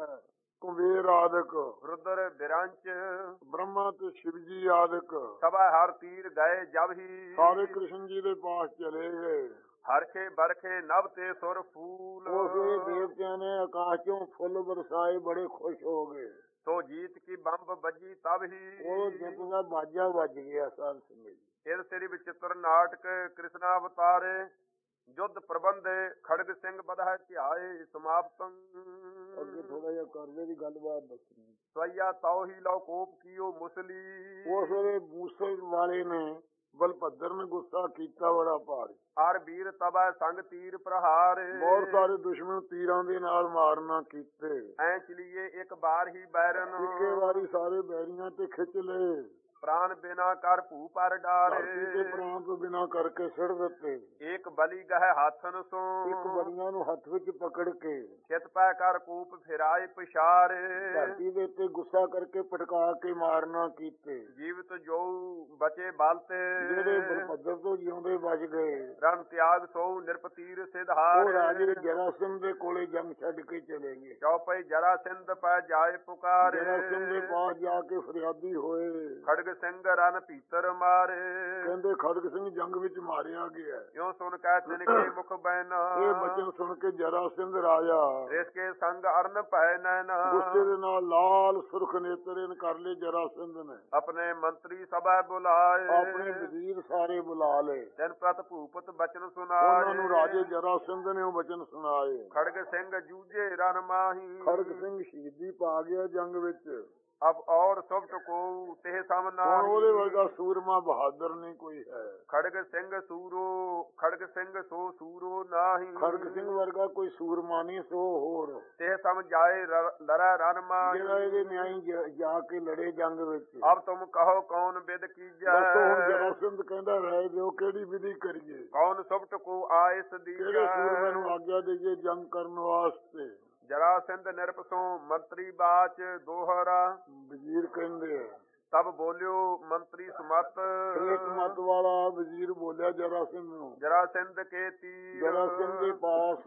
ਕੁਬੇਰ ਆਦਿਕ
ਰੁਦਰ ਬਿਰੰਚ
ਬ੍ਰਹਮਾ ਤੇ ਸ਼ਿਵ ਜੀ ਆਦਿਕ
ਸਭਾ ਹਰ ਤੀਰ ਗਏ ਜਬ ਹੀ
ਸਾਰੇ ਕ੍ਰਿਸ਼ਨ ਜੀ ਦੇ ਪਾਸ ਚਲੇ ਗਏ।
ਹਰਖੇ ਬਰਖੇ ਨਭ ਤੇ ਸੁਰ ਫੂਲ
ਉਸੇ ਦੇਵਤਿਆਂ ਨੇ ਆਕਾਸ਼ ਚੋਂ ਫੁੱਲ ਬਰਸਾਏ, ਬੜੇ ਖੁਸ਼ ਹੋ ਗਏ।
ਸੋ ਜੀਤ ਕੀ ਬੰਬ ਵੱਜੀ ਤਬ ਹੀ
ਉਹ ਜਿੱਤ ਦਾ ਬਾਜਾ ਵੱਜ ਗਿਆ ਸਾਧ ਸੰਗਤ ਜੀ।
ਇਹ ਸ੍ਰੀ ਵਿਚਿਤ੍ਰ ਨਾਟਕ ਕ੍ਰਿਸ਼ਨ ਅਵਤਾਰੇ ਯੁੱਧ ਪ੍ਰਬੰਧ ਖੜਗ ਸਿੰਘ ਬਧਾਇ ਧਿਆਏ ਸਮਾਪਤੰ।
ਅੱਗੇ ਥੋੜਾ ਜਿਹਾ ਕਰਦੇ ਦੀ ਗੱਲਬਾਤ ਦੱਸਣੀ।
ਸਵਈਆ ਤਾਉ ਹੀ ਲਓ ਕੋਪ ਕੀਓ ਮੁਸਲੀ
ਉਸ ਵੇਲੇ ਮੂਸੇ ਵਾਲੇ ਨੇ ਬਲਭੱਦਰ ਨੇ ਗੁੱਸਾ ਕੀਤਾ ਬੜਾ ਭਾਰੀ।
ਹਰ ਵੀਰ ਤਬੈ ਸੰਗ ਤੀਰ ਪ੍ਰਹਾਰ
ਬਹੁਤ ਸਾਰੇ ਦੁਸ਼ਮਣ ਤੀਰਾਂ ਦੇ ਨਾਲ ਮਾਰਨਾ ਕੀਤੇ।
ਐ ਚਲੀਏ ਇੱਕ ਬਾਰ ਹੀ ਬੈਰਨ
ਇੱਕੇ ਵਾਰੀ ਸਾਰੇ ਬੈਰੀਆਂ ਤੇ ਖਿੱਚ ਲਏ।
ਪ੍ਰਾਨ ਬਿਨਾ ਕਰ ਭੂ ਪਰ ਡਾਰੇ
ਧਰਤੀ ਤੇ ਪ੍ਰਾਣ ਤੋਂ ਬਿਨਾ ਕਰਕੇ ਸਿੜ ਦਿੱਤੇ।
ਇੱਕ ਬਲੀ ਗਹਿ ਹੱਥਨ ਸੋ
ਇੱਕ ਬਲੀਆਂ ਨੂੰ ਹੱਥ ਵਿੱਚ ਪਕੜ ਕੇ
ਚਿਤ ਪੈ ਕਰ ਕੂਪ ਫਿਰਾਏ ਪਿਛਾਰੇ
ਧਰਤੀ ਦੇ ਉੱਤੇ ਗੁੱਸਾ ਕਰਕੇ ਪਟਕਾ ਕੇ ਮਾਰਨਾ ਕੀਤੇ।
ਜੀਵਤ ਜੋ ਬਚੇ ਬਲ ਤੇ
ਜਿਹੜੇ ਬਲਭੱਦਰ ਤੋਂ ਜਿਉਂਦੇ ਬਚ ਗਏ।
ਰਨ ਤਿਆਗ ਸੋ ਨਿਰਪਤੀਰ
ਉਹ
ਸਿਧਾਰ
ਰਾਜੇ ਜਰਾਸੰਧ ਦੇ ਕੋਲੇ ਜੰਗ ਛੱਡ ਕੇ ਚਲੇ ਗਏ।
ਚੌਪਈ ਜਰਾ ਸਿੰਧ ਪੈ ਜਾਏ ਪੁਕਾਰੇ
ਜਰਾਸੰਧ ਦੇ ਪਾਸ ਜਾ ਕੇ ਫਰਿਆਦੀ ਹੋਏ।
ਖੜਗ ਸਿੰਘ ਰਨ ਭੀਤਰ ਮਾਰੇ
ਕਹਿੰਦੇ ਖੜਗ ਸਿੰਘ ਜੰਗ ਵਿੱਚ ਮਾਰਿਆ ਗਿਆ।
ਇਉਂ ਸੁਣ ਕੈ ਤਿਨਕੇ ਮੁਖ ਬੈਨਾ
ਇਹ ਬਚਨ ਸੁਣ ਕੇ ਜਰਾਸੰਧ ਰਾਜਾ
ਇਸ ਕੇ ਸੰਗ ਅਰਨ ਭੈ ਨੈਨਾ
ਗੁੱਸੇ ਦੇ ਨਾਲ ਲਾਲ ਸੁਰਖ ਨੇਤਰੇ ਨੇ ਕਰ ਲਏ। ਜਰਾਸੰਧ ਨੇ
ਆਪਣੇ ਮੰਤਰੀ ਸਭਾ ਬੁਲਾਏ
ਆਪਣੇ ਵਜ਼ੀਰ ਸਾਰੇ ਬੁਲਾ ਲਏ।
ਤਿਨ ਪ੍ਰਤ ਭੂਪਤ ਬਚਨ
ਉਹਨਾਂ
ਸੁਨਾਏ
ਨੂੰ ਰਾਜੇ ਜਰਾਸੰਧ ਨੇ ਉਹ ਬਚਨ ਸੁਣਾਏ।
ਖੜਗ ਸਿੰਘ ਜੂਝੇ ਰਨ ਮਾਹੀ
ਖੜਗ ਸਿੰਘ ਸ਼ਹੀਦੀ ਪਾ ਗਿਆ ਜੰਗ ਵਿੱਚ।
ਅਬ ਔਰ ਸੁਭਟ ਕੋ ਤੇ ਸਮਨਾ
ਹੁਣ ਉਹਦੇ ਵਰਗਾ ਸੂਰਮਾ ਬਹਾਦਰ ਨਹੀਂ ਕੋਈ ਹੈ।
ਖੜਗ ਸਿੰਘ ਸੂਰੋ ਖੜਗ ਸਿੰਘ ਸੋ ਸੂਰੋ ਨਾਹੀ
ਖੜਗ ਸਿੰਘ ਵਰਗਾ ਕੋਈ ਸੂਰਮਾ ਨਹੀਂ ਸੋ ਹੋਰ
ਤੇ ਸਮ ਜਾਏ ਲੜਾ ਰਨ ਮਾਹੀ
ਜਿਹੜਾ ਇਹਦੇ ਨਿਆਈ ਜ- ਜਾ ਕੇ ਲੜੇ ਜੰਗ ਵਿੱਚ।
ਅਬ ਤੁਮ ਕਹੋ ਕੌਣ ਵਿਦ ਕੀਜੈ
ਦੱਸੋ ਹੁਣ ਜਰਾਸੰਧ ਕਹਿੰਦਾ ਰਹਿ ਦਿਓ ਕਿਹੜੀ ਵਿਧੀ ਕਰੀਏ।
ਕੌਣ ਸੁਭਟ ਕੋ ਆਇਸ
ਕਿਹੜੇ ਸੂਰਮੇ ਨੂੰ
ਦੀਜੈ
ਆਗਿਆ ਦੇਈਏ ਜੰਗ ਕਰਨ ਵਾਸਤੇ।
ਜਰਾ ਸਿੰਧ ਨਿਰਪਸੋਂ ਮੰਤਰੀ ਬਾਚ ਦੋਹਰਾ
ਵਜ਼ੀਰ ਕਹਿੰਦੇ ਆ।
ਤਬ ਬੋਲਿਓ ਮੰਤਰੀ ਸੁਮਤ
ਇੱਕ ਮਤ ਵਾਲਾ ਵਜ਼ੀਰ ਬੋਲਿਆ ਜਰਾਸੰਧ ਨੂੰ।
ਜਰਾ ਸਿੰਧ ਕੇ ਤੀਰ
ਜਰਾਸੰਧ ਦੇ ਪਾਸ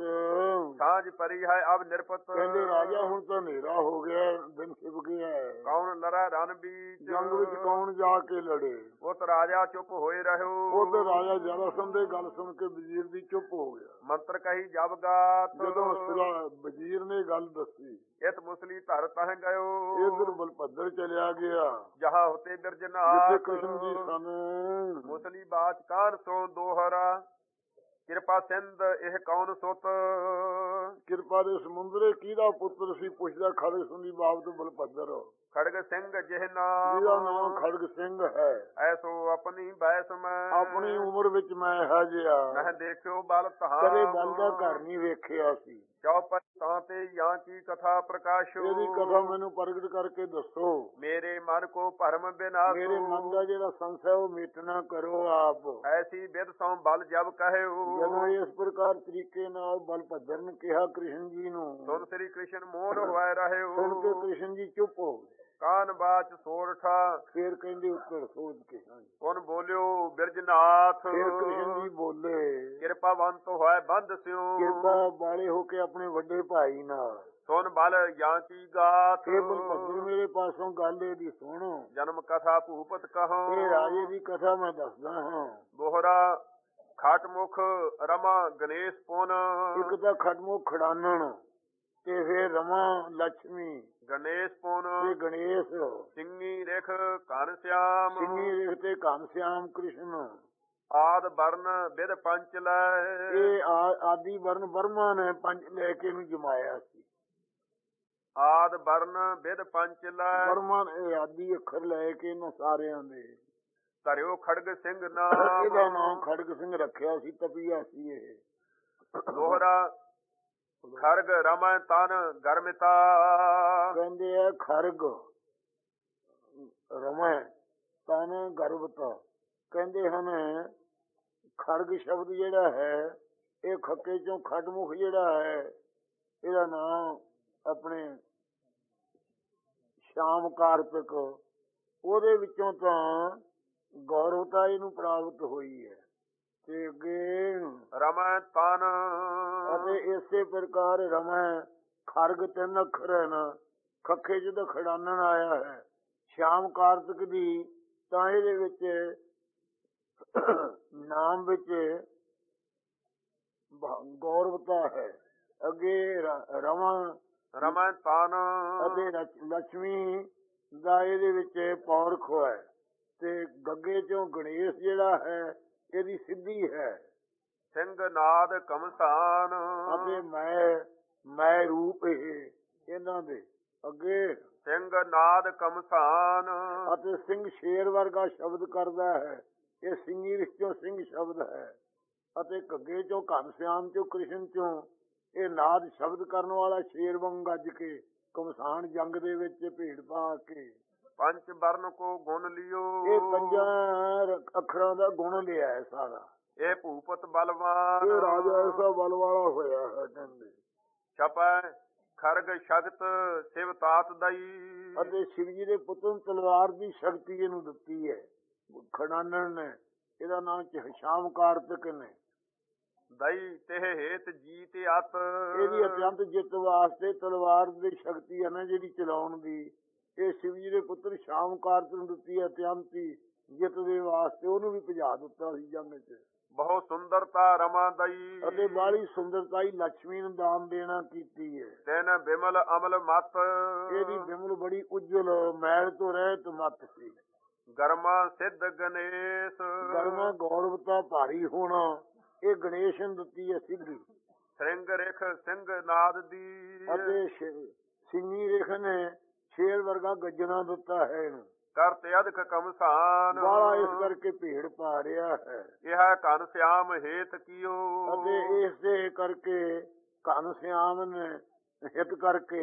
ਸਾਂਝ ਪਰੀ ਹੈ ਅਬ ਨਿਰਪਤ
ਕਹਿੰਦੇ ਰਾਜਾ ਹੁਣ ਤਾਂ ਹਨੇਰਾ ਹੋ ਗਿਆ, ਦਿਨ ਛਿਪ ਗਿਆ ਹੈ।
ਕੌਣ ਲੜਾ ਰਨ ਬੀਚ
ਜੰਗ ਵਿੱਚ ਕੌਣ ਜਾ ਕੇ ਲੜੇ।
ਉਤ ਰਾਜਾ ਚੁੱਪ ਹੋਏ ਰਹਿਓ
ਉਧਰ ਰਾਜਾ ਜਰਾਸੰਧ ਦੀ ਗੱਲ ਸੁਣ ਕੇ ਵਜ਼ੀਰ ਦੀ ਚੁੱਪ ਹੋ ਗਿਆ।
ਮੰਤਰ ਕਹੀ ਜਬ ਗਾਤ
ਜਦੋਂ ਸਿਲਾ- ਵਜ਼ੀਰ ਨੇ ਗੱਲ ਦੱਸੀ
ਇਤ ਮੁਸਲੀ ਧਰ ਤਹ ਗਇਓ
ਇਧਰ ਬਲਭੱਦਰ ਚਲਿਆ ਗਿਆ
ਜਹਾ ਹੋਤੇ
ਜਿੱਥੇ
ਬਿਰਜਨਾਥ
ਕ੍ਰਿਸ਼ਨ ਜੀ ਸਨ।
ਮੁਸਲੀ ਬਾਚ ਕਾਰ ਸੋ ਦੋਹਰਾ ਕਿਰਪਾ ਸਿੰਧ ਇਹ ਕੌਣ ਸੁਤ
ਕਿਰਪਾ ਦੇ ਸਮੁੰਦਰੇ ਕਿਹਦਾ ਪੁੱਤਰ ਸੀ ਪੁੱਛਦਾ ਖੜਗ ਸਿੰਘ ਦੀ ਬਾਬਤ ਬਲਭੱਦਰ।
ਖੜਗ ਸਿੰਘ ਜਿਹ
ਜਿਹਦਾ
ਨਾਮ
ਨਾਮ ਖੜਗ ਸਿੰਘ ਹੈ।
ਐਸੋ ਆਪਣੀ ਬੈਸ ਮੈਂ
ਆਪਣੀ ਉਮਰ ਵਿੱਚ ਮੈਂ ਹੈ ਜਿਆ
ਮੈਂ ਦੇਖਿਓ ਬਲ ਤਹਾਂ
ਕਦੇ ਬਲ ਦਾ ਘਰ ਨਹੀਂ ਵੇਖਿਆ ਸੀ।
ਚੌਪਟ ਤਾਂ ਤੇ ਜਾਂ ਕੀ ਕਥਾ ਪ੍ਰਕਾਸ਼ੋ
ਇਹਦੀ ਕਥਾ ਮੈਨੂੰ ਪ੍ਰਗਟ ਕਰਕੇ ਦੱਸੋ।
ਮੇਰੇ ਮਨ ਕੋ ਭਰਮ ਬਿਨਾਸੋ
ਮੇਰੇ ਮਨ ਦਾ ਜਿਹੜਾ ਸੰਸ਼ੈ ਉਹ ਮਿਟਣਾ ਕਰੋ ਆਪ।
ਐਸੀ ਵਿਦ ਸੋ ਬਲ ਜਬ ਕਹਿਓ
ਜਦੋਂ ਇਸ ਪ੍ਰਕਾਰ ਤਰੀਕੇ ਨਾਲ ਬਲਭੱਦਰ ਨੇ ਕਿਹਾ ਕ੍ਰਿਸ਼ਨ ਜੀ ਨੂੰ
ਸੁਨ ਸ੍ਰੀ ਕ੍ਰਿਸ਼ਨ ਮੋਹਨ ਹੋਇ ਰਹਿਓ
ਸੁਣ ਕੇ ਕ੍ਰਿਸ਼ਨ ਜੀ ਚੁੱਪ ਹੋ ਗਏ।
ਕਾਨ ਬਾਚ ਸੋਰਠਾ
ਫੇਰ ਕਹਿੰਦੇ ਉੱਤਰ ਸੋਚ ਕੇ
ਕੌਣ ਬੋਲਿਓ ਬਿਰਜਨਾਥ
ਫੇਰ ਕ੍ਰਿਸ਼ਨ ਜੀ ਬੋਲੇ
ਕਿਰਪਾਵੰਤ ਹੋਇ ਬੰਧ ਸਿਓ
ਕਿਰਪਾ ਵਾਲੇ ਹੋ ਕੇ ਆਪਣੇ ਵੱਡੇ ਭਾਈ ਨਾਲ
ਸੁਨ ਬਲ ਜਾਂ ਕੀ ਗਾਤ
ਇਹ ਬਲਭੱਦਰ ਮੇਰੇ ਪਾਸੋਂ ਗੱਲ ਇਹਦੀ ਸੁਣੋ।
ਜਨਮ ਕਥਾ ਭੂਪਤ ਕਹੋ
ਇਹ ਰਾਜੇ ਦੀ ਕਥਾ ਮੈਂ ਦੱਸਦਾ ਹਾਂ।
ਬੋਹਰਾ ਖਾਟ ਮੁਖ ਰਮਾ ਗਣੇਸ਼ ਪੁਨ
ਇੱਕ ਤਾਂ ਖਟਮੋ ਖੜਾਨਣ ਤੇ ਫੇਰ ਰਮਾ ਲక్ష్ਮੀ
ਗਣੇਸ਼ ਪੁਨ
ਤੇ ਗਣੇਸ਼
ਸਿੰਘੀ ਰੇਖ ਘਨ ਸਿਆਮ
ਸਿੰਘੀ ਰੇਖ ਤੇ ਘਨ ਸਿਆਮ ਕ੍ਰਿਸ਼ਨ
ਆਦ ਵਰਨ ਵਿਦ ਪੰਚ ਲੈ
ਇਹ ਆ- ਆਦਿ ਵਰਨ ਬਰਮਾ ਨੇ ਪੰਜ ਲੈ ਕੇ ਨੂੰ ਜਮਾਇਆ ਸੀ।
ਆਦ ਵਰਨ ਵਿਦ ਪੰਚ ਲੈ
ਬਰਮਾ ਨੇ ਆਦਿ ਅੱਖਰ ਲੈ ਕੇ ਇਹਨਾਂ ਸਾਰਿਆਂ ਦੇ
ਧਰਿਓ ਖੜਗ ਸਿੰਘ
ਇਹਦਾ
ਨਾਮ
ਨਾਮ ਖੜਗ ਸਿੰਘ ਰੱਖਿਆ ਸੀ। ਤਪੀਆ ਸੀ ਇਹ।
ਦੋਹਰਾ ਖੜਗ ਰਮੈ ਤਨ ਗਰਮਿਤਾ
ਕਹਿੰਦੇ ਆ ਖਰਗ ਰਮੈ ਤਨ ਗਰਭਤਾ ਕਹਿੰਦੇ ਹਨ। ਖੜਗ ਸ਼ਬਦ ਜਿਹੜਾ ਹੈ ਇਹ ਖੱਕੇ ਚੋਂ ਖਟਮੁਖ ਜਿਹੜਾ ਹੈ ਇਹਦਾ ਨਾਮ ਆਪਣੇ ਸ਼ਾਮ ਕਾਰਤਕ ਉਹਦੇ ਵਿੱਚੋਂ ਤਾਂ ਗੌਰਵਤਾ ਇਹਨੂੰ ਪ੍ਰਾਪਤ ਹੋਈ ਹੈ। ਤੇ ਅੱਗੇ
ਰਮੈ ਤਨ
ਅਤੇ ਇਸੇ ਪ੍ਰਕਾਰ ਰਮੈ ਖਰਗ ਤਿੰਨ ਅੱਖਰ ਹੈ ਨਾ, ਖੱਖੇ ਚ ਤਾਂ ਖੜਾਨਣ ਆਇਆ ਹੈ। ਸ਼ਾਮ ਕਾਰਤਿਕ ਦੀ ਤਾਂ ਇਹਦੇ ਵਿੱਚ ਨਾਮ ਵਿੱਚ ਗੌਰਵਤਾ ਹੈ। ਅੱਗੇ ਰਮਾ
ਰਮੈ ਤਨ
ਅਤੇ ਲక్ష్ਮੀ ਦਾ ਇਹਦੇ ਵਿੱਚ ਪੌਰਖ ਹੈ। ਤੇ ਗੱਗੇ ਚੋਂ ਗਣੇਸ਼ ਜਿਹੜਾ ਹੈ ਇਹਦੀ ਸਿੱਧੀ ਹੈ।
ਸਿੰਘ ਨਾਦ ਕਮਸਾਨ
ਅਤੇ ਮੈਂ ਮੈਂ ਰੂਪ ਇਹ ਇਹਨਾਂ ਦੇ ਅੱਗੇ
ਸਿੰਘ ਨਾਦ ਕਮਸਾਨ
ਅਤੇ ਸਿੰਘ ਸ਼ੇਰ ਵਰਗਾ ਸ਼ਬਦ ਕਰਦਾ ਹੈ। ਇਹ ਸਿੰਘੀ ਰਿਸ਼ਤੋਂ ਸਿੰਘ ਸ਼ਬਦ ਹੈ। ਅਤੇ ਘੱਗੇ ਚੋਂ ਘਨਸ਼ਿਆਮ ਚੋਂ ਕ੍ਰਿਸ਼ਨ ਚੋਂ ਇਹ ਨਾਦ ਸ਼ਬਦ ਕਰਨ ਵਾਲਾ ਸ਼ੇਰ ਵਾਂਗ ਗੱਜ ਕੇ ਕਮਸਾਨ ਜੰਗ ਦੇ ਵਿੱਚ ਭੇਡ ਪਾ ਕੇ
ਪੰਜ ਵਰਨ ਕੋ ਗੁਣ ਲਿਓ।
ਇਹ ਪੰਜਾਂ ਅੱਖਰਾਂ ਦਾ ਗੁਣ ਲਿਆ ਹੈ ਸਾਰਾ।
ਇਹ ਭੂਪਤ ਬਲਵਾਨ
ਇਹ ਰਾਜਾ ਐਸਾ ਬਲ ਵਾਲਾ ਹੋਇਆ ਹੈ। ਕਹਿੰਦੇ
ਛਪੈ ਖਰਗ ਸ਼ਕਤ ਸਿਵ ਤਾਤ ਦਈ
ਅਤੇ ਸ਼ਿਵ ਜੀ ਦੇ ਪੁੱਤਰ ਨੂੰ ਤਲਵਾਰ ਦੀ ਸ਼ਕਤੀ ਇਹਨੂੰ ਦਿੱਤੀ ਹੈ ਖੜਾਨਣ ਨੇ। ਇਹਦਾ ਨਾਮ ਸ਼ਾਮ ਕਾਰਤਿਕ ਨੇ।
ਦਈ ਤੇ ਹੇਤ ਜੀਤ ਅਤ
ਇਹਦੀ ਅਤਿਅੰਤ ਜਿੱਤ ਵਾਸਤੇ ਤਲਵਾਰ ਦੀ ਸ਼ਕਤੀ ਹੈ ਨਾ ਜਿਹੜੀ ਚਲਾਉਣ ਦੀ, ਇਹ ਸ਼ਿਵ ਜੀ ਦੇ ਪੁੱਤਰ ਸ਼ਾਮ ਕਾਰਤਿਕ ਨੂੰ ਦਿੱਤੀ ਹੈ। ਅਤਿਅੰਤ ਜਿੱਤ ਦੇ ਵਾਸਤੇ ਉਹਨੂੰ ਵੀ ਭਜਾ ਦਿੱਤਾ ਸੀ ਜੰਗ ਚ।
ਬਹੁਤ ਸੁੰਦਰਤਾ ਰਮਾ ਦਈ
ਅਤੇ ਬਾਲੀ ਸੁੰਦਰਤਾ ਹੀ ਲక్ష్ਮੀ ਨੂੰ ਦਾਨ ਦੇਣਾ ਕੀਤੀ ਹੈ।
ਤੈਨ ਬਿਮਲ ਅਮਲ ਮਤ
ਇਹਦੀ ਬਿਮਲ ਬੜੀ ਉਜਲ ਮੈਲ ਤੋਂ ਰਹਿਤ ਮਤ ਸੀ।
ਗਰਮਾ ਸਿੱਧ ਗਣੇਸ਼
ਗਰਮਾ ਗੌਰਵਤਾ ਭਾਰੀ ਹੋਣਾ ਇਹ ਗਣੇਸ਼ ਨੂੰ ਦਿੱਤੀ ਹੈ ਸਿੱਧੀ।
ਸਿੰਘ ਰਿਖ ਸਿੰਘ ਨਾਦ ਦੀ
ਅਤੇ ਸਿੰਘੀ ਰਿਖ ਨੇ ਸ਼ੇਰ ਵਰਗਾ ਗੱਜਣਾ ਦਿੱਤਾ ਹੈ ਇਹਨੂੰ।
ਕਰਤੇ ਅਧਿਕ ਕਮਸਾਨ
ਬਾਲਾ ਇਸ ਕਰਕੇ ਭੇੜ ਪਾ ਰਿਹਾ ਹੈ।
ਇਹ ਘਨ ਸਿਆਮ ਹੇਤ ਕੀਓ
ਅਤੇ ਇਸੇ ਕਰਕੇ ਘਨ ਸਿਆਮ ਨੇ ਹਿਤ ਕਰਕੇ